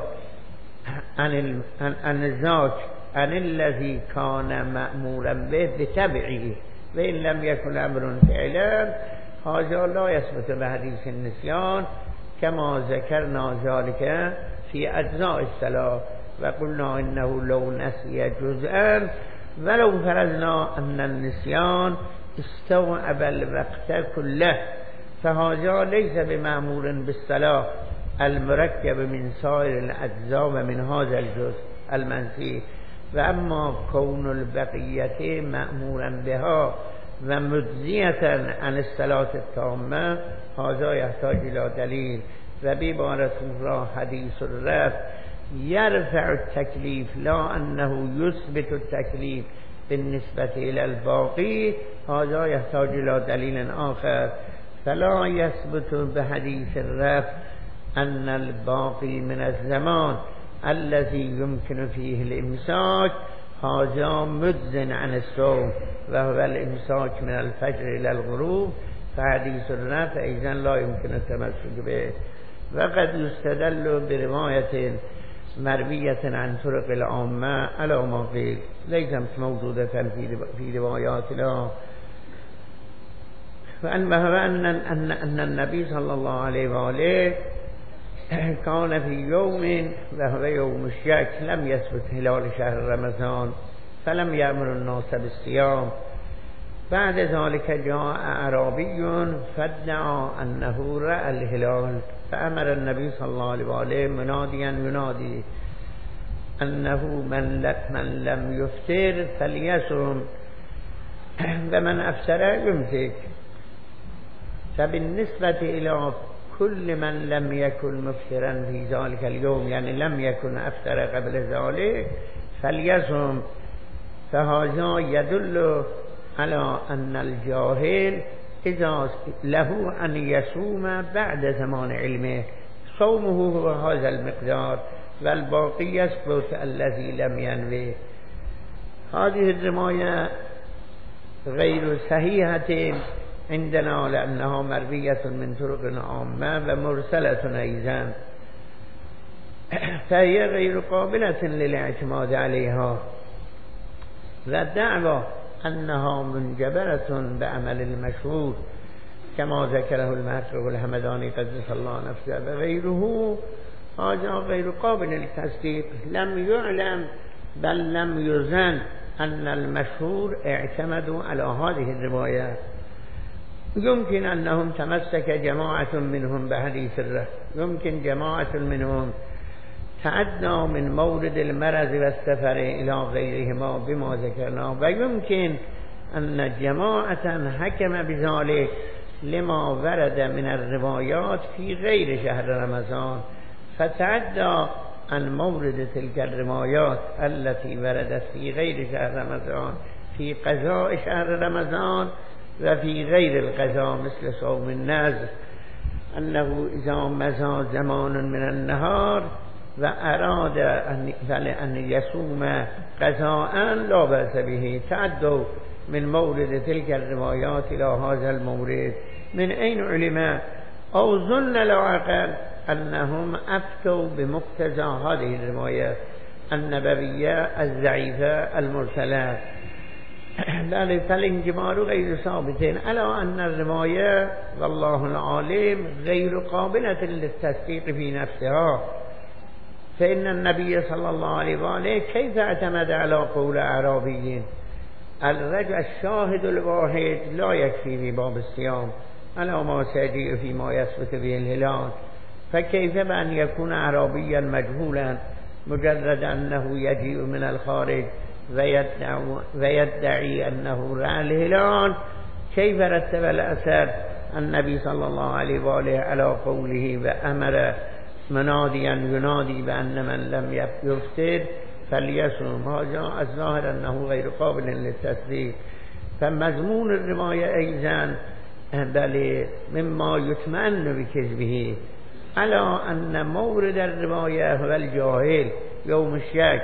عن الذاك عن الذي كان مأمورا به بتبعه، وإن لم يكن أمر فعلا، هذا لا يثبت بحديث النسيان كما ذكرنا ذلك في أجزاء الصلاة. وقلنا إنه لو نسي جزءا ولو فرضنا أن النسيان استوعب الوقت كله، فهذا ليس بمأمور بالصلاة المركب من سائر الأجزاء ومن هذا الجزء المنسي. وأما كون البقية مأمورا بها ومجزية عن الصلاة التامة، هذا يحتاج إلى دليل. وبعبارة أخرى حديث الرفع يرفع التكليف لا أنه يثبت التكليف بالنسبة إلى الباقي، هذا يحتاج إلى دليل آخر. فلا يثبت بحديث الرفع أن الباقي من الزمان الذي يمكن فيه الإمساك هذا مجز عن الصوم، وهو الإمساك من الفجر إلى الغروب، فحديث الرفع إذن لا يمكن التمسك به. وقد يستدل برواية مروية عن طرق العامة على ما قيل، ليست موجودة في رواياتنا. وأنبه أن النبي صلى الله عليه وآله كان في يوم وهو يوم الشك لم يثبت هلال شهر رمضان، فلم يأمر الناس بالصيام. بعد ذلك جاء أعرابي فادعى أنه رأى الهلال، فأمر النبي صلى الله عليه وآله مناديا ينادي أنه من لم يفطر فليصم ومن أفطر يمسك. فبالنسبة إلى كل من لم يكن مفطرا في ذلك اليوم، يعني لم يكن أفطر قبل ذلك، فليصم. فهذا يدل على أن الجاهل إذا له أن يصوم بعد زمان علمه، صومه هو هذا المقدار والباقي يسقط الذي لم ينوي. هذه الرواية غير صحيحة عندنا لأنها مروية من طرق عامة ومرسلة أيضا، فهي غير قابلة للاعتماد عليها. والدعوى أنها منجبرة بعمل المشهور كما ذكره المحقق الحمداني قدس الله نفسه وغيره. هذا غير قابل للتصديق. لم يعلم بل لم يظن أن المشهور اعتمدوا على هذه الروايات. يمكن أنهم تمسك جماعة منهم بحديث الرهط، يمكن جماعة منهم تعدى من مورد المرض والسفر إلى غيرهما بما ذكرنا، ويمكن أن جماعة حكم بذلك لما ورد من الروايات في غير شهر رمضان، فتعدى عن مورد تلك الروايات التي وردت في غير شهر رمضان في قضاء شهر رمضان وفي غير القضاء مثل صوم النذر، أنه إذا مضى زمان من النهار وأراد أن يصوم قضاء لا بأس به. تعدوا من مورد تلك الروايات إلى هذا المورد. من أين علم أو ظن العقل أنهم أفتوا بمقتضى هذه الروايات النبوية الضعيفة المرسلة؟ بل فالانجمار غير ثابتين على أن الرواية والله العالم غير قابلة للتصديق في نفسها، فإن النبي صلى الله عليه وآله كيف اعتمد على قول أعرابي؟ الرجل الشاهد الواحد لا يكفي في باب الصيام على ما سيجيء فيما يثبت به الهلال، فكيف بأن يكون أعرابيا مجهولا مجرد أنه يجيء من الخارج ويدعي أنه رأى الهلال؟ كيف رتب الأثر النبي صلى الله عليه وآله على قوله وأمر مناديا ينادي بأن من لم يفطر فليصم؟ هذا الظاهر أنه غير قابل للتصديق. فمضمون الرواية أيضا بل مما يطمئن بكذبه على أن مورد الرواية هو الجاهل يوم الشك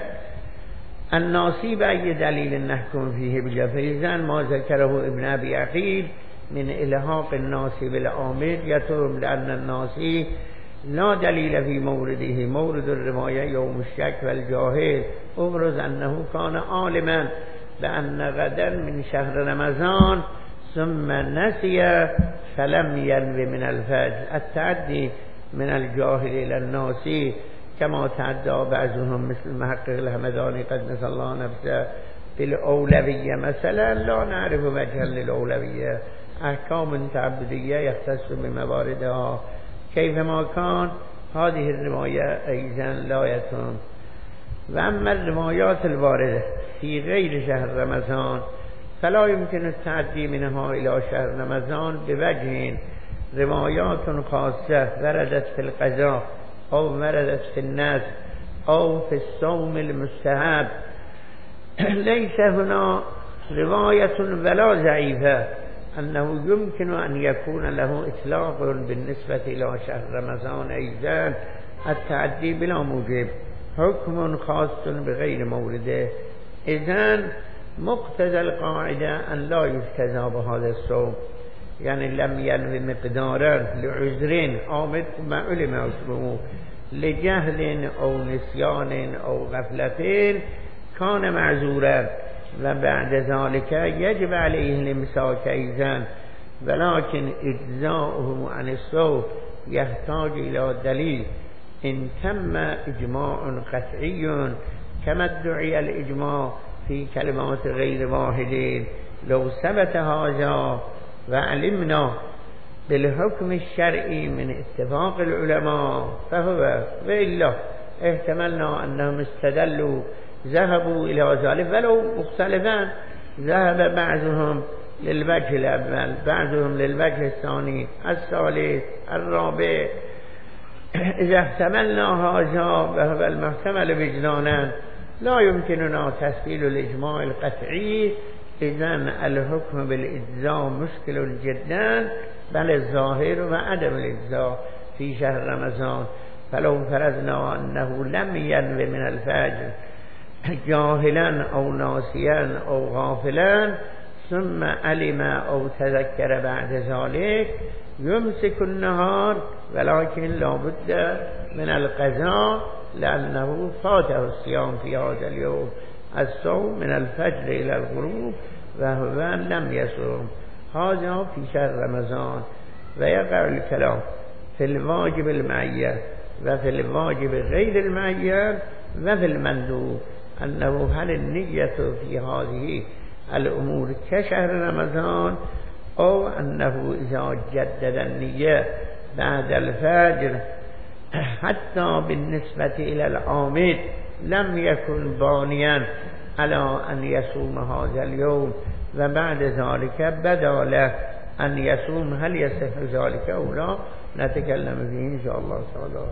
الناصي بأي دليل نحكم فيه بالجفيزا ما ذكره ابن أبي عقيل من إلحاق الناصي بالآمر يترم لأن الناصي لا دليل في مورده. مورد الرواية يوم الشك والجاهل أبرز أنه كان عالما بأن غدا من شهر رمضان ثم نسي فلم ينوي من الفجر. التعدي من الجاهل إلى الناصي كما تعدى بعضهم مثل المحقق الحمداني قدس الله نفسه بالأولوية مثلا، لا نعرف وجها للأولوية، أحكام تعبدية يختص بمواردها كيفما كان. هذه الرواية أيضا لا يتم. وأما الروايات الواردة في غير شهر رمضان فلا يمكن التعدي منها إلى شهر رمضان بوجه. روايات خاصة وردت في القضاء أو وردت في النذر أو في الصوم المستحب، ليس هنا رواية ولا ضعيفة أنه يمكن أن يكون له إطلاق بالنسبة إلى شهر رمضان أيضا التعدي بلا موجب، حكم خاص بغير مورده. إذن مقتضى القاعدة أن لا يجتزى بهذا الصوم، يعني لم ينوي مقدارا لعذر آمد ما علم عذره لجهل أو نسيان أو غفلة كان معذورا، وبعد ذلك يجب عليه الامساك أيضا، ولكن إجزاؤه عن الصوم يحتاج إلى دليل. إن تم إجماع قطعي كما ادعي الإجماع في كلمات غير واحدين، لو ثبت هذا وعلمنا بالحكم الشرعي من اتفاق العلماء فهو، وإلا احتملنا أنهم استدلوا ذهبوا إلى ذلك ولو مختلفا، ذهب بعضهم للوجه الأول بعضهم للوجه الثاني الثالث الرابع. إذا احتملنا هذا وهو المحتمل وجدانا لا يمكننا تسهيل الإجماع القطعي، إذن الحكم بالإجزاء مشكل جدا، بل الظاهر وعدم الإجزاء في شهر رمضان. فلو فرضنا أنه لم ينوي من الفجر جاهلا أو ناسيا أو غافلا ثم علم أو تذكر بعد ذلك يمسك النهار، ولكن لا بد من القضاء لأنه فاته الصيام في هذا اليوم، الصوم من الفجر إلى الغروب وهو لم يصوم. هذا في شهر رمضان. ويقع الكلام في الواجب المعين وفي الواجب غير المعين وفي المندوب، أنه هل النية في هذه الأمور كشهر رمضان، أو أنه إذا جدد النية بعد الفجر حتى بالنسبة إلى العامد لم يكن بانيا على أن يصوم هذا اليوم، وبعد ذلك بدا له أن يصوم، هل يصح ذلك أو لا؟ نتكلم فيه إن شاء الله تعالى.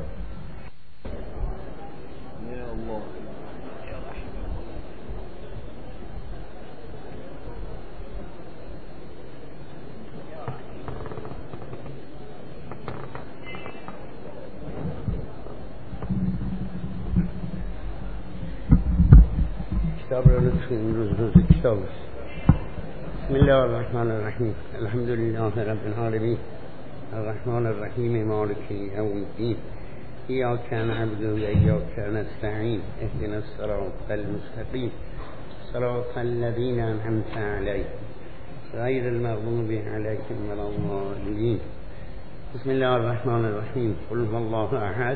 بسم الله الرحمن الرحيم. الحمد لله رب العالمين الرحمن الرحيم مالك يوم الدين، إياك نعبد وإياك نستعين، اهدنا الصراط المستقيم صراط الذين أنعمت عليهم غير المغضوب عليهم ولا الضالين. بسم الله الرحمن الرحيم. قل هو الله أحد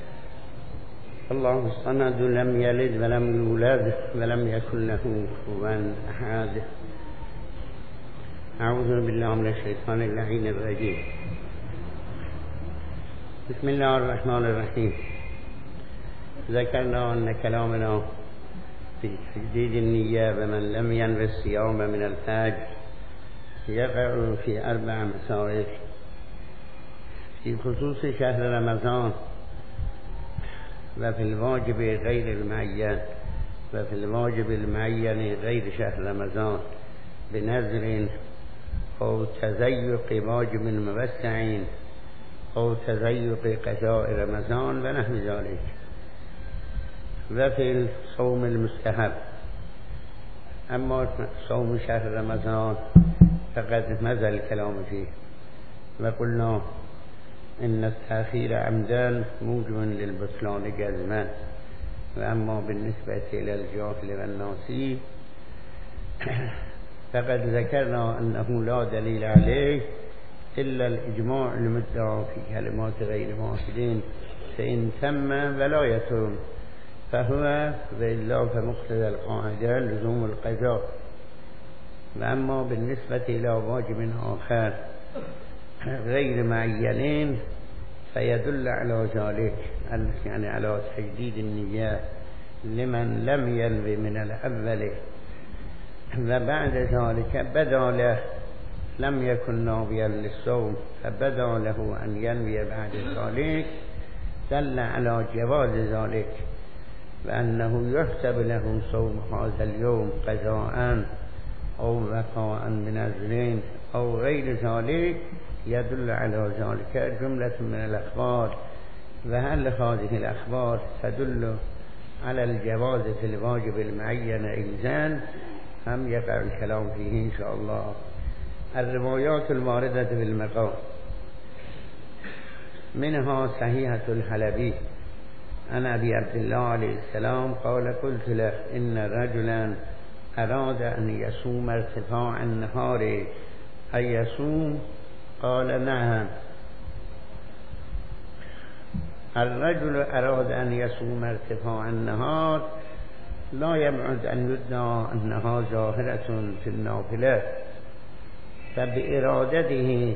الله الصمد لم يلد ولم يولد ولم يكن له كفوا أحد. أعوذ بالله من الشيطان اللعين الرجيم. بسم الله الرحمن الرحيم. ذكرنا أن كلامنا في تجديد النية ومن لم ينوي الصيام من الفجر يقع في 4 مسائل في خصوص شهر رمضان، وفي الواجب غير المعين، وفي الواجب المعين غير شهر رمضان بنذر أو تزيق واجب موسع أو تزيق قضاء رمضان ونحو ذلك. وفي الصوم المستحب. أما صوم شهر رمضان فقد مضى الكلام فيه، وقلنا إن التأخير عمدا موجب للبطلان جزما. وأما بالنسبة إلى الجاهل والناسي فقد ذكرنا أنه لا دليل عليه إلا الإجماع المدعى في كلمات غير واحدين، فإن تم ولا يتم فهو وإلا فمقتضى القاعدة لزوم القضاء. وأما بالنسبة إلى واجب آخر غير معينين فيدل على ذلك، يعني على تجديد النية لمن لم ينوي من الأول وبعد ذلك بدا له لم يكن ناويا للصوم فبدا له أن ينوي بعد ذلك، دل على جواز ذلك، وأنه يحسب له صوم هذا اليوم قضاء أو وقاء بنذر أو غير ذلك، يدل على ذلك جملة من الأخبار. وهل هذه الأخبار تدل على الجواز في الواجب المعين إذن هم يقع الكلام فيه إن شاء الله. الروايات الواردة في المقام منها صحيحة الحلبي عن أبي عبد الله عليه السلام قال قلت له إن رجلا أراد أن يصوم ارتفاع النهار أي يصوم؟ قال نعم. الرجل أراد أن يصوم ارتفاع النهار لا يبعد أن يدعى أنها ظاهرة في النافلة، فبإرادته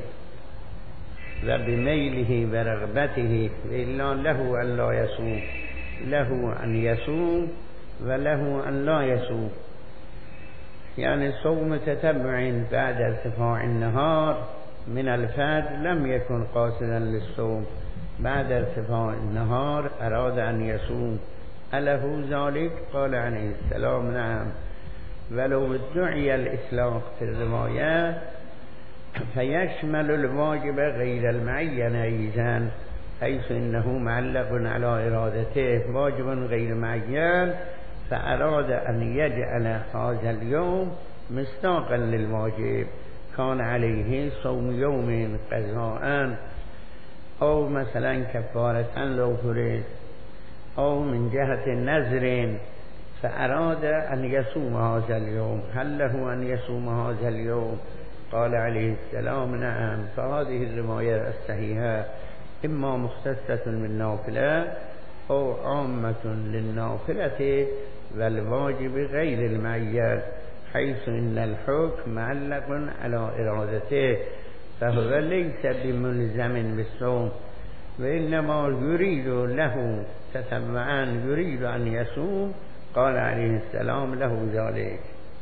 وبميله ورغبته، إلا له أن لا يصوم، له أن يصوم وله أن لا يصوم. يعني صوم تتبع بعد ارتفاع النهار من الفجر لم يكن قاصدا للصوم، بعد ارتفاع النهار أراد أن يصوم، أله ذلك؟ قال عليه السلام نعم. ولو ادعي الإطلاق في الروايات فيشمل الواجب غير المعين أيضا، حيث إنه معلق على إرادته واجب غير معين، فأراد أن يجعل هذا اليوم مصداقا للواجب، كان عليه صوم يوم قضاء أو مثلا كفارة لو فرض، أو من جهة نذر فأراد أن يصوم هذا اليوم، هل له أن يصوم هذا اليوم قال عليه السلام نعم. فهذه الرواية الصحيحة إما مختصة بالنافلة أو عامة للنافلة والواجب غير المعين، حيث إن الحكم معلق على إرادته، فهو ليس بملزم بالصوم، وإنما يريد له تتبعا يريد أن يصوم. قال عليه السلام له ذلك.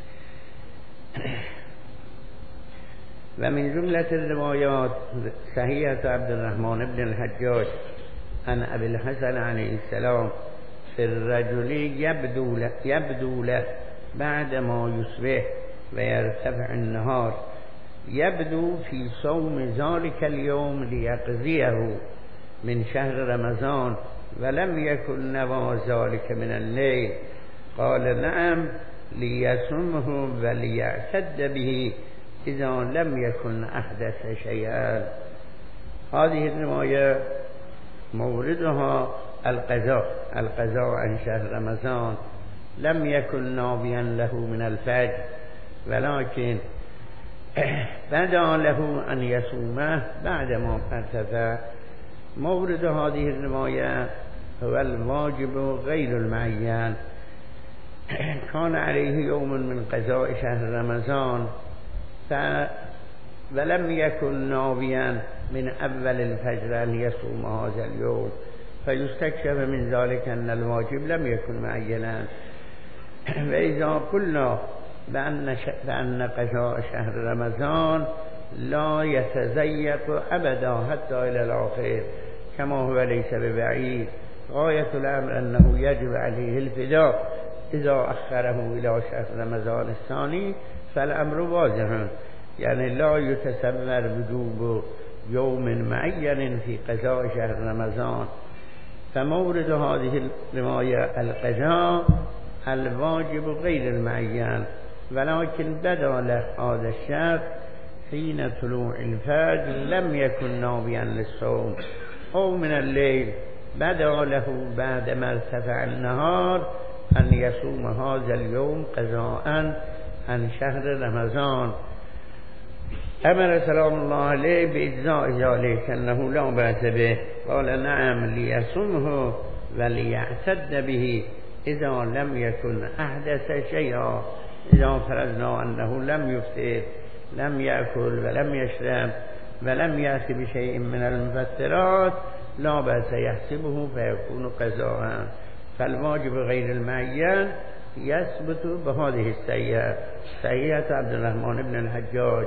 ومن جملة الروايات صحيحة عبد الرحمن بن الحجاج عن أبي الحسن عليه السلام في الرجل يبدو له بعد ما يصبح ويرتفع النهار، يبدو في صوم ذلك اليوم ليقضيه من شهر رمضان ولم يكن نوى ذلك من الليل. قال نعم ليصومه وليعتد به إذا لم يكن أحدث شيئا. هذه الرواية موردها القضاء عن شهر رمضان، لم يكن ناويا له من الفجر، ولكن بدا له أن يصومه بعدما ارتفع. مورد هذه الرواية هو الواجب غير المعين. كان عليه يوم من قضاء شهر رمضان ولم يكن ناويا من أول الفجر أن يصوم هذا اليوم، فيستكشف من ذلك أن الواجب لم يكن معينا. وإذا قلنا بأن قضاء شهر رمضان لا يتزيق أبدا حتى إلى الآخر كما هو ليس ببعيد، غاية الأمر أنه يجب عليه الفداء إذا أخره إلى شهر رمضان الثاني، فالأمر واضح، يعني لا يتصور وجوب يوم معين في قضاء شهر رمضان. فمورد هذه الرواية القضاء الواجب غير المعين، ولكن بدا له هذا الشخص حين طلوع الفجر لم يكن ناويا للصوم، أو من الليل بدا له بعدما ارتفع النهار أن يصوم هذا اليوم قضاء عن شهر رمضان. أمر سلام الله عليه بإجزاء ذلك أنه لا بأس به. قال نعم ليصومه وليعتد به إذا لم يكن أحدث شيئا. إذا فرضنا أنه لم يفطر، لم يأكل ولم يشرب ولم يأتي بشيء من المفطرات، لا بأس يحسبه فيكون قضاء. فالواجب غير المعين يثبت بهذه السيئة، سيئة عبد الرحمن بن الحجاج.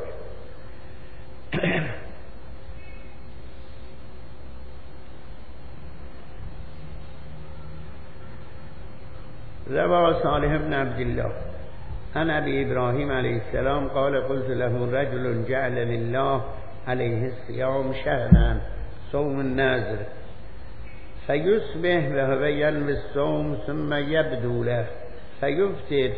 روى صالح بن عبد الله عن أبي إبراهيم عليه السلام قال قلت له رجل جعل لله عليه الصيام شهرا صوم النذر، فيصبح وهو ينوي الصوم ثم يبدو له فيفطر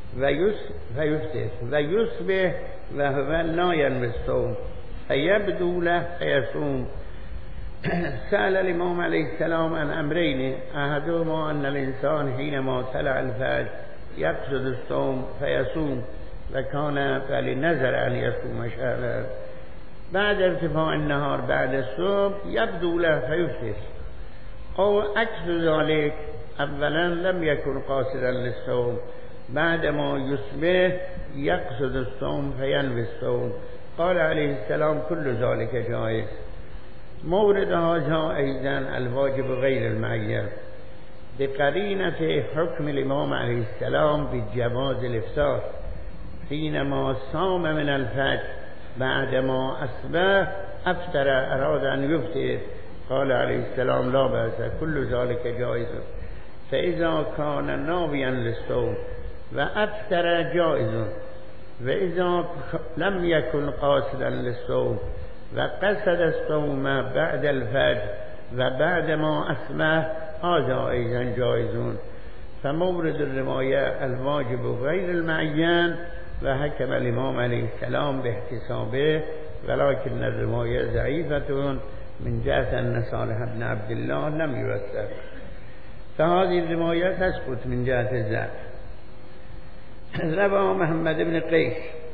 ويصبح وهو لا ينوي الصوم فيبدو له فيصوم. سأل الإمام عليه السلام عن أمرين، أحدهما أن الإنسان حينما طلع الفجر يقصد الصوم فيصوم، وكان فلنذر أن يصوم شهرا، بعد ارتفاع النهار بعد الصبح يبدو له فيفطر، أو عكس ذلك أولا لم يكن قاصدا للصوم، بعدما يصبح يقصد الصوم فينوي الصوم. قال عليه السلام كل ذلك جائز. مورد هذا أيضا الواجب غير المعين بقرينة حكم الإمام عليه السلام بجواز الإفطار حينما صام من الفجر بعدما أصبح أفطر أراد أن يفطر. قال عليه السلام لا بأس كل ذلك جائز. فإذا كان ناويا للصوم وأفطر جائز، وإذا لم يكن قاصدا للصوم وقصد الصوم بعد الفجر وبعدما أصبح هذا أيضا جائز. فمورد الرواية الواجب غير المعين، وحكم الإمام عليه السلام باحتسابه، ولكن الرواية ضعيفة من جهة أن صالح بن عبد الله لم يوثق، فهذه الرواية تثبت من جهة الضعف. روى محمد بن قيس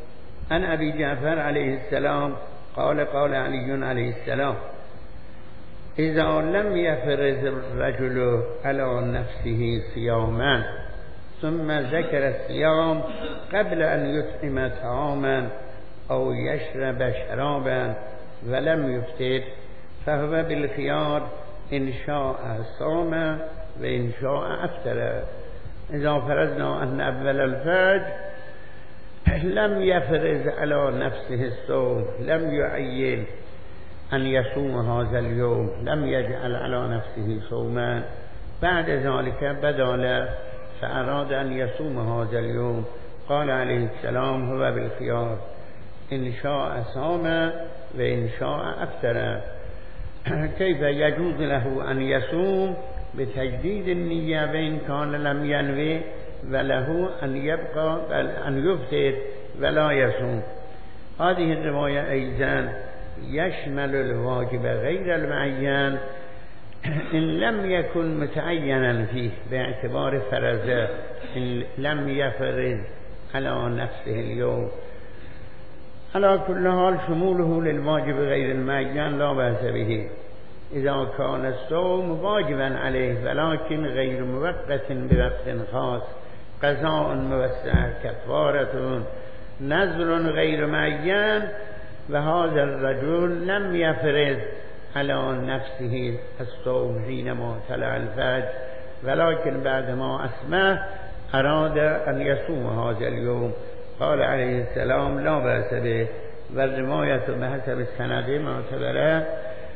عن أبي جعفر عليه السلام قال قال علي عليه السلام إذا لم يفرض الرجل على نفسه صياما ثم ذكر الصيام قبل أن يطعم طعاما أو يشرب شرابا ولم يفطر فهو بالخيار إن شاء صام وإن شاء أفطر. إذا فرضنا أن أول الفجر لم يفرض على نفسه الصوم، لم يعين أن يصوم هذا اليوم، لم يجعل على نفسه صوما، بعد ذلك بدل فأراد أن يصوم هذا اليوم، قال عليه السلام هو بالخيار إن شاء صام وإن شاء أفطر. كيف يجوز له أن يصوم بتجديد النية وإن كان لم ينوي، وله أن يبقى أن يفطر ولا يصوم. هذه الرواية أيضا يشمل الواجب غير المعين إن لم يكن متعينا فيه باعتبار فرضه، إن لم يفرض على نفسه اليوم. على كل حال شموله للواجب غير المعين لا بأس به إذا كان الصوم واجبا عليه ولكن غير موقت بوقت خاص، قضاء موسع، كفارة، نذر غير معين. وهذا الرجل لم يفرض على نفسه الصوم حينما طلع الفجر، ولكن بعدما أسمع أراد أن يصوم هذا اليوم، قال عليه السلام لا بأس به. والرواية بحسب السند معتبرة.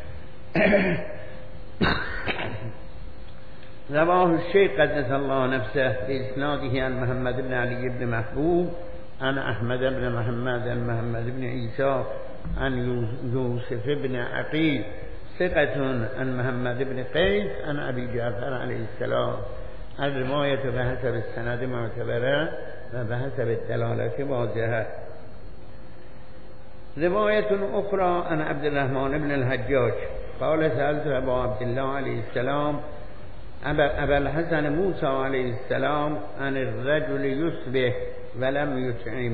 رواه الشيخ قدس الله نفسه بإسناده عن محمد بن علي بن محبوب عن أحمد بن محمد عن محمد بن عيسى عن يوسف بن عقيل ثقة عن محمد بن قيس عن أبي جعفر عليه السلام. الرواية بحسب السند معتبرة وبحسب الدلالة واضحة. رواية أخرى عن عبد الرحمن بن الحجاج قال سألت أبا عبد الله عليه السلام أبا الحسن موسى عليه السلام عن الرجل يصبح ولم يطعم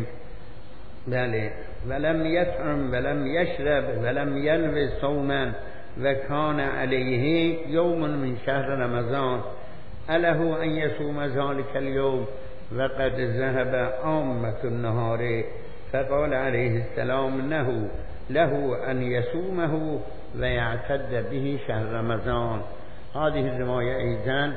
ولم يطعم ولم يشرب ولم يلبس صوما وكان عليه يوم من شهر رمضان أله أن يصوم ذلك اليوم وقد ذهب عامة النهار؟ فقال عليه السلام له أن يصومه ويعتد به شهر رمضان. هذه الرواية أيضا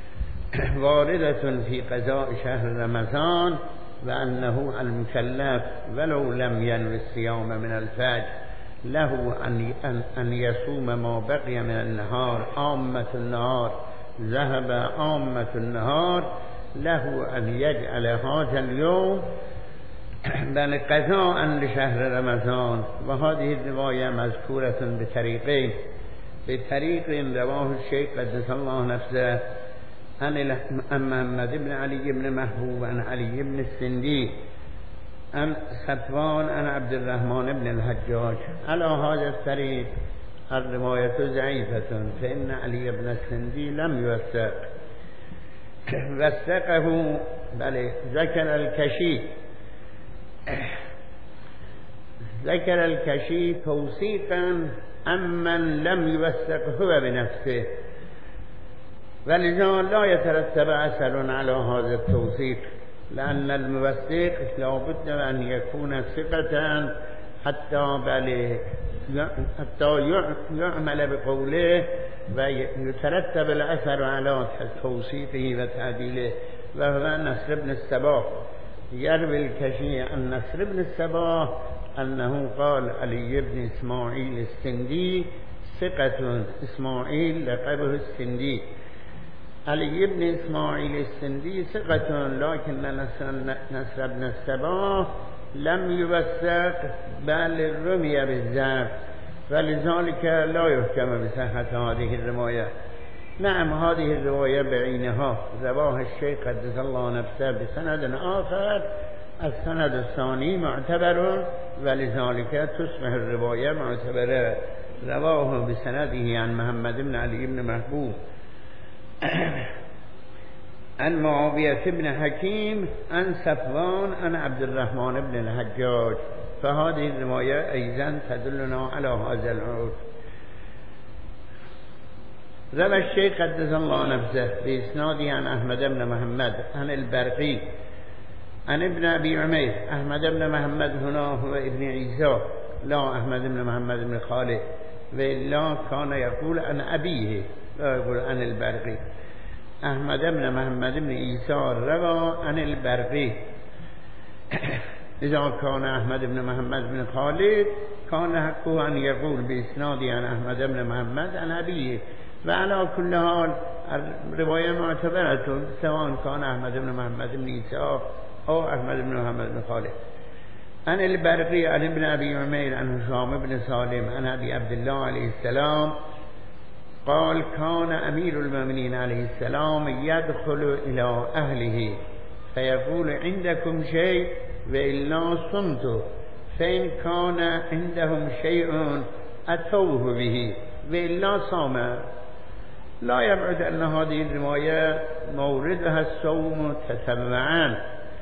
واردة في قضاء شهر رمضان، وأنه المكلف ولو لم ينوي الصيام من الفجر له أن يصوم ما بقي من النهار. عامة النهار ذهب عامة النهار، له أن يجعل هذا اليوم بل قضاء لشهر رمضان. وهذه الرواية مذكورة بطريقين. بطريق رواه الشيخ قدس الله نفسه عن محمد بن علي بن محبوب عن علي بن السندي عن صفوان عن عبد الرحمن بن الحجاج. على هذا الطريق الرواية ضعيفة، فإن علي بن السندي لم يوثق. وثقه بل ذكر الكشي توثيقا أمن لم يوثق هو بنفسه، ولذا لا يترتب أثر على هذا التوثيق، لأن الموثق لا بد أن يكون ثقة حتى يعمل بقوله ويترتب الأثر على توثيقه وتعديله. وهو نصر بن الصباح. يروي الكشي عن نصر بن الصباح أنه قال علي بن إسماعيل السندي ثقة. إسماعيل لقبه السندي. علي بن إسماعيل السندي ثقة، لكن نصر بن الصباح لم يوثق بل رمي بالضعف، فلذلك لا يحكم بصحة هذه الرواية. نعم هذه الرواية بعينها رواه الشيخ قدس الله نفسه بسند آخر، السند الثاني معتبر، ولذلك تصبح الرواية معتبرة. رواه بسنده عن محمد بن علي بن محبوب. عن معاوية بن حكيم عن صفوان عن عبد الرحمن بن الحجاج. فهذه الرواية أيضا تدلنا على هذا العرف. روى الشيخ قدس الله نفسه بإسناده عن أحمد بن محمد عن البرقي عن ابن أبي عمير. أحمد بن محمد هنا هو ابن عيسى، لا أحمد بن محمد بن خالد، وإلا كان يقول عن أبيه لا يقول عن البرقي. أحمد بن محمد بن عيسى روى عن البرقي. إذا كان أحمد بن محمد بن خالد كان حقه أن يقول بإسناده عن أحمد بن محمد عن أبيه. وعلى كل حال رواية معتبرة سواء كان أحمد بن محمد بن عيسى أو أحمد بن محمد بن خالد. عن البرقي عن ابن أبي عمير عن هشام بن سالم عن أبي عبد الله عليه السلام قال كان أمير المؤمنين عليه السلام يدخل إلى أهله فيقول عندكم شيء وإلا صمت، فإن كان عندهم شيء أتوه به وإلا صام. لا يبعد أن هذه الرواية موردها الصوم تتبعا.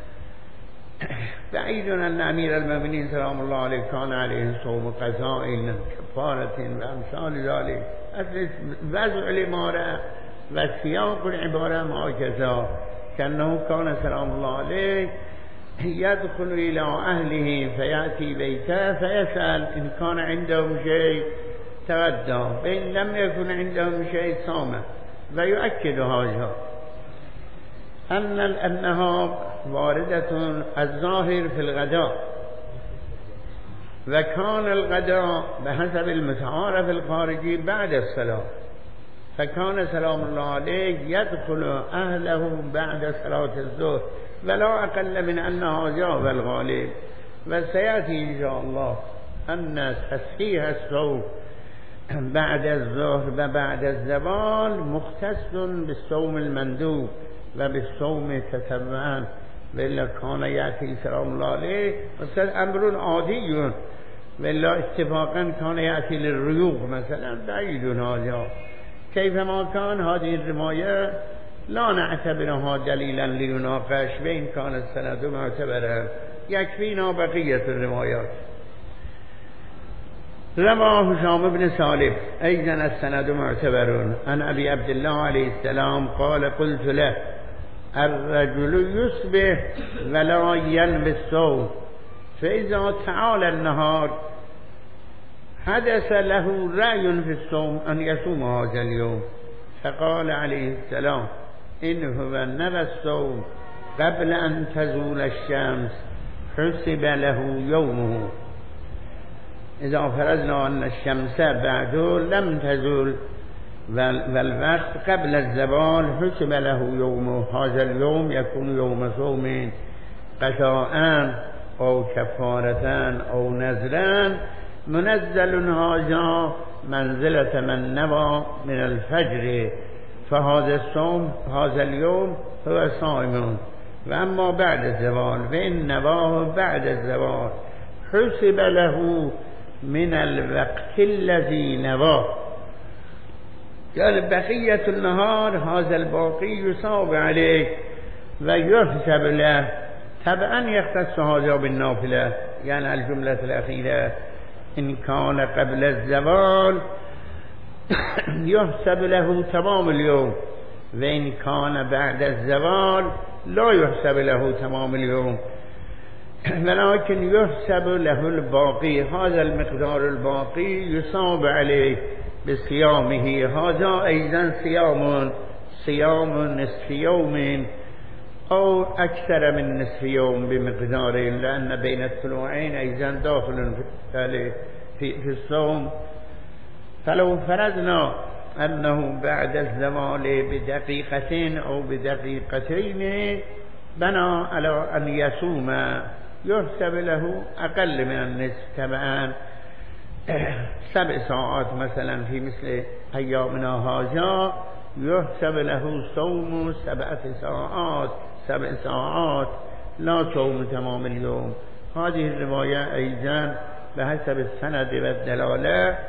بعيد أن أمير المؤمنين سلام الله عليه كان عليه صوم قضاء كفارة وأمثال ذلك. وضع العبارة وسياق العبارة ما كذا، كأنه كان سلام الله عليه يدخل إلى أهله فيأتي بيته فيسأل إن كان عندهم شيء تغدى، فإن لم يكن عندهم شيء صام. ويؤكد هذا أنها واردة الظاهر في الغداء، وكان الغداء بحسب المتعارف الخارجي بعد الصلاة، فكان سلام الله عليه يدخل أهله بعد صلاة الظهر ولا أقل من أن هذا هو الغالب. وسيأتي إن شاء الله أن تصحيح الصوم بعد الظهر وبعد الزوال مختص بالصوم المندوب وبالصوم تتبعا، وإلا كان يأتي سلام الله عليه مثل أمر عادي، وإلا اتفاقا كان يأتي للريوق مثلا. بعيد هذا. كيفما كان هذه الرواية لا نعتبرها دليلا ليناقش، وإن كان السند معتبرا يكفينا بقية الروايات. رواه هشام بن سالم أيضا السند معتبر عن أبي عبد الله عليه السلام قال قلت له الرجل يصبح ولا ينوي الصوم، فإذا تعالى النهار حدث له رأي في الصوم أن يصوم هذا اليوم، فقال عليه السلام إن هو نوى الصوم قبل أن تزول الشمس حسب له يومه. إذا فرضنا أن الشمس بعده لم تزول والوقت قبل الزوال حسب له يومه، هذا اليوم يكون يوم صوم قضاء أو كفارة أو نذرا منزل هذا منزلة من نوى من الفجر، فهذا الصوم هذا اليوم هو صائم. وأما بعد الزوال فإن نواه بعد الزوال حسب له من الوقت الذي نواه، يعني بقية النهار هذا الباقي يصاب عليه ويحسب له. طبعا يختص هذا بالنافلة، يعني الجملة الأخيرة إن كان قبل الزوال يحسب له تمام اليوم، وإن كان بعد الزوال لا يحسب له تمام اليوم، ولكن يحسب له الباقي. هذا المقدار الباقي يصاب عليه بصيامه. هذا أيضا صيام نصف يوم أو أكثر من نصف يوم بمقدار، لأن بين الطلوعين أيضا داخل في الصوم. فلو فرضنا أنه بعد الزوال بدقيقتين أو بدقيقتين بنى على أن يصوم يحسب له أقل من النصف، طبعا 7 ساعات مثلا في مثل أيامنا هذا يحسب له صوم 7 ساعات 7 ساعات لا صوم تمام اليوم. هذه الرواية أيضا بحسب السند والدلالة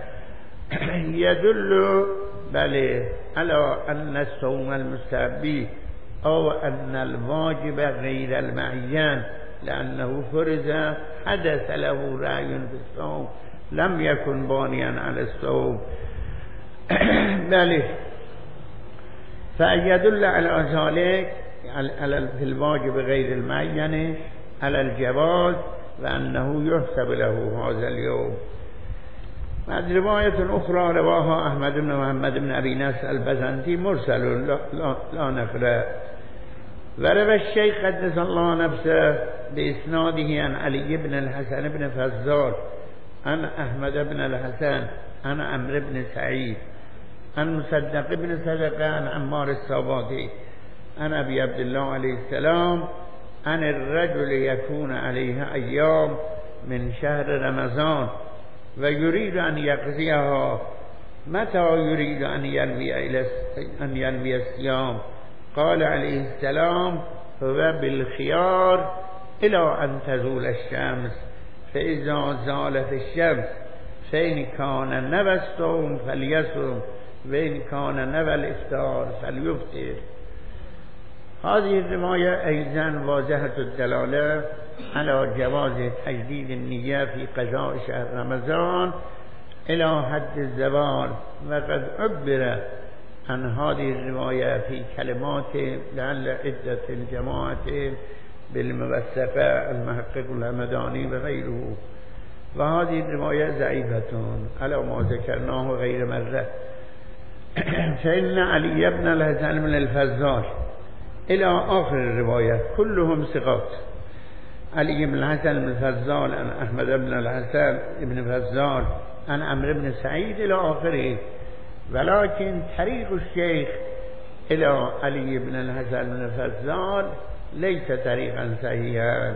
يدل على أن الصوم المستحب أو أن الواجب غير المعين لأنه فرض حدث له رأي في الصوم لم يكن بانيا على الصوم. بل فيدل على ذلك في الواجب غير المعين على الجواز وأنه يحسب له هذا اليوم. بعد رواية أخرى رواها أحمد بن محمد بن أبي نصر البزنطي مرسل لا نقرأ. وروى الشيخ قدس الله نفسه بإسناده عن علي بن الحسن بن فزار عن أحمد بن الحسن عن عمرو بن سعيد عن مصدق بن صدقة عن عمار الصباطي عن أبي عبد الله عليه السلام عن الرجل يكون عليه أيام من شهر رمضان ويريد أن يقضيها متى يريد أن ينوي الصيام؟ قال عليه السلام هو بالخيار إلى أن تزول الشمس، فإذا زالت الشمس فإن كان نوى الصوم فليصم وإن كان نوى الإفطار فليفطر. هذه الرواية أيضا واضحة الدلالة على جواز تجديد النية في قضاء شهر رمضان إلى حد الزوال، وقد عبر عن هذه الرواية في كلمات لعل عدة جماعة بالموثقة المحقق الهمداني وغيره. وهذه الرواية ضعيفة على ما ذكرناه غير مرة. فإن علي بن الحسن بن الفزار إلى آخر الرواية كلهم ثقات. علي بن الحسن بن الفزار عن أحمد بن الحسن بن فزار عن عمرو بن سعيد إلى آخره، ولكن طريق الشيخ إلى علي بن الحسن بن الفزار ليس طريقا صحيحا.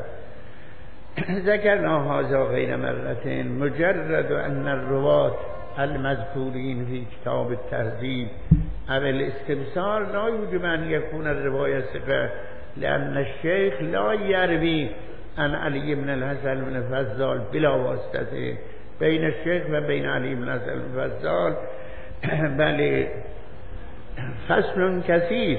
ذكرنا هذا غير مرة. مجرد أن الرواة المذكورين في كتاب التهذيب أو الاستبصار لا يجب أن يكون الرواية ثقة، لأن الشيخ لا يروي عن علي بن الحسن بن الفزار بلا واسطة. بين الشيخ وبين علي بن الحسن بن الفزار بل فصل كثير،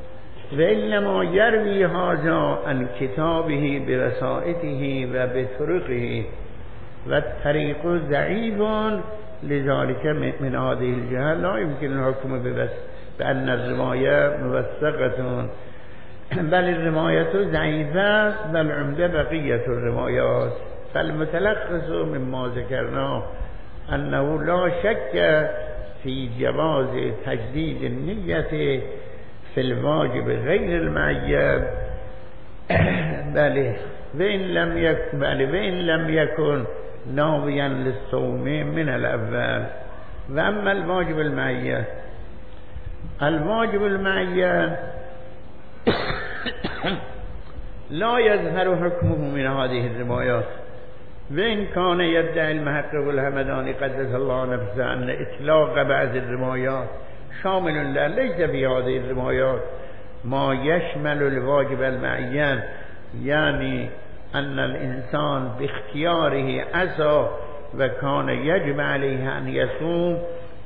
وإنما يروي هذا عن كتابه بوسائطه وبطرقه، والطريق ضعيف، لذلك من هذه الجهة لا يمكن الحكم بأن الرواية موثقة، بل الرواية ضعيفة، بل عمده بقية الروايات. فالمتلخص مما ذكرناه أنه لا شك في جواز تجديد النية في الواجب غير المعين، بل وإن لم يكن ناويا للصوم من الأول. وأما الواجب المعين، الواجب المعين لا يظهر حكمه من هذه الروايات. وإن كان يدعي المحقق الهمداني قدس الله نفسه أن إطلاق بعض الروايات شامل له، ليس في هذه الروايات ما يشمل الواجب المعين، يعني أن الإنسان باختياره عصى وكان يجب عليه أن يصوم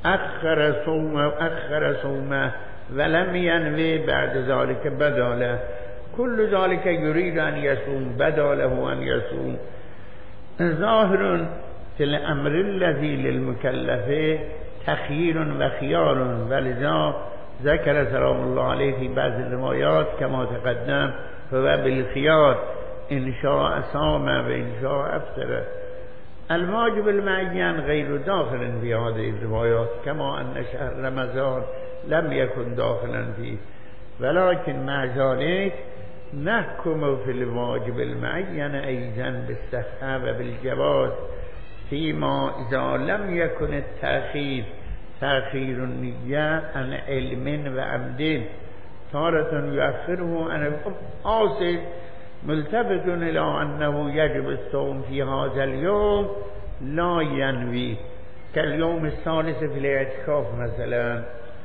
أخر صومه ولم ينوي بعد ذلك بداله. كل ذلك يريد أن يصوم، بداله أن يصوم. ظاهر في الأمر الذي للمكلف تخيير وخيار، ولذا ذكر سلام الله عليه في بعض الروايات كما تقدم هو بالخيار، إن شاء صام وإن شاء أفطر. الواجب المعين غير داخل في هذه الروايات، كما أن شهر رمضان لم يكن داخلا فيه، ولكن مع ذلك نحكم في الواجب المعين أيضا بالصحة وبالجواز، فيما إذا لم يكن التأخير تأخير النية عن علم وعمد، تارة يؤخره عن القاصد ملتفت إلى أنه يجب الصوم في هذا اليوم لا ينوي، كاليوم الثالث في الاعتكاف مثلا،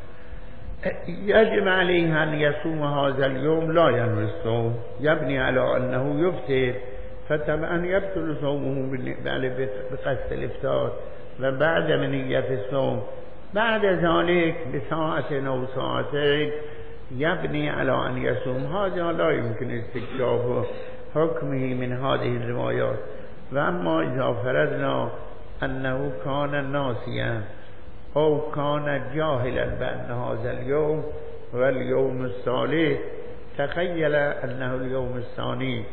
يجب عليه أن يصوم هذا اليوم لا ينوي الصوم، يبني على أنه يفطر، فطبعا يبطل صومه بقصد الإفطار وبعد من نية الصوم. بعد ذلك بساعة أو ساعتين يبني على أن يصوم، هذا لا يمكن استكشاف حكمه من هذه الروايات. وأما إذا فرضنا أنه كان ناسيا أو كان جاهلا بأن هذا اليوم واليوم الثالث تخيل أنه اليوم الثاني،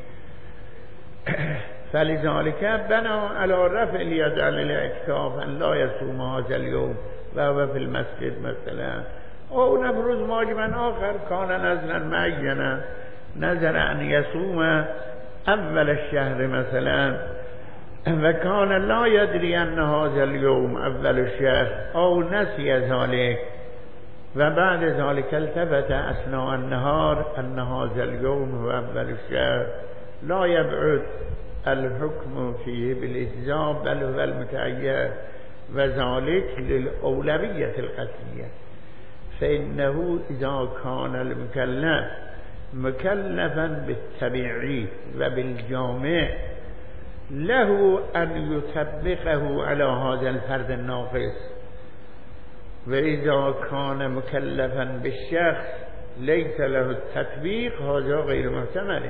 فلذلك بنى على رفع اليد عن الاعتكاف أن لا يصوم هذا اليوم وهو في المسجد مثلا، أو نفرض واجبا آخر كان نزلا معينا، نزل أن يصوم أول الشهر مثلا وكان لا يدري أن هذا اليوم أول الشهر أو نسي ذلك، وبعد ذلك التفت أثناء النهار أن هذا اليوم هو أول الشهر، لا يبعد الحكم فيه بالإجزاء بل هو المتعين، وذلك للأولوية القطعية. فإنه إذا كان المكلف مكلفا بالتبعي وبالجامع له أن يطبقه على هذا الفرد الناقص، وإذا كان مكلفا بالشخص ليس له التطبيق هذا غير محتمل.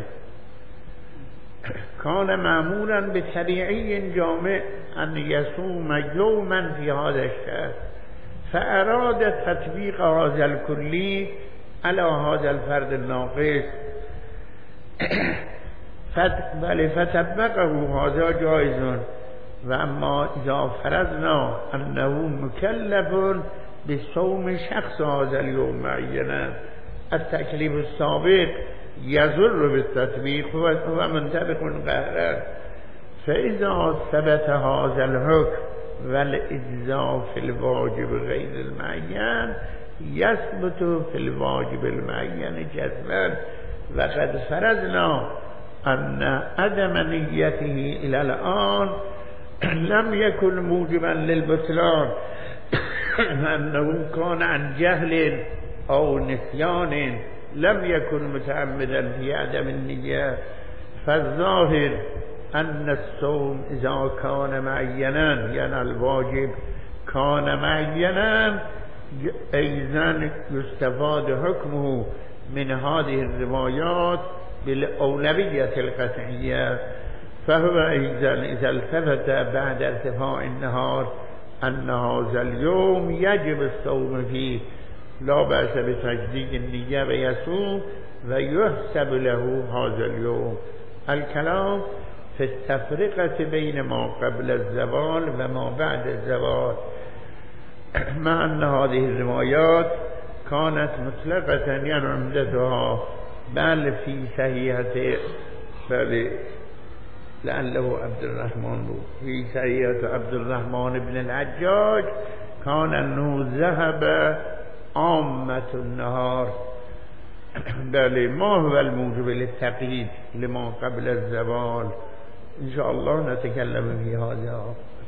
كان مأمورا بتبعي جامع أن يصوم يوما في هذا الشهر، فأراد تطبيق هذا الكلي على هذا الفرد الناقص فتطبقه، هذا جائز. وأما إذا فرضنا أنه مكلف بصوم شخص هذا اليوم معينا، التكليف السابق يضر بالتطبيق هو منطبق قهرا، فإذا ثبت هذا الحكم والإجزاء في الواجب غير المعين يثبت في الواجب المعين جزما. وقد فرضنا أن عدم نيته إلى الآن لم يكن موجبا للبطلان، أنه كان عن جهل أو نسيان لم يكن متعمدا في عدم النية. فالظاهر أن الصوم إذا كان معينا يعني الواجب كان معينا أيضا يستفاد حكمه من هذه الروايات بالأولوية القطعية. فهو إذا التفت بعد ارتفاع النهار أن هذا اليوم يجب الصوم فيه لا بأس بتجديد النية ويصوم ويحسب له هذا اليوم. الكلام في التفرقة بين ما قبل الزوال وما بعد الزوال، مع أن هذه الروايات كانت مطلقة يعني عمدتها بل في صحيحة بل لعله عبد الرحمن في صحيحة عبد الرحمن بن الحجاج كان أنه ذهب عامة النهار، بل ما هو الموجب للتقييد لما قبل الزوال. إن شاء الله نتكلم في هذا.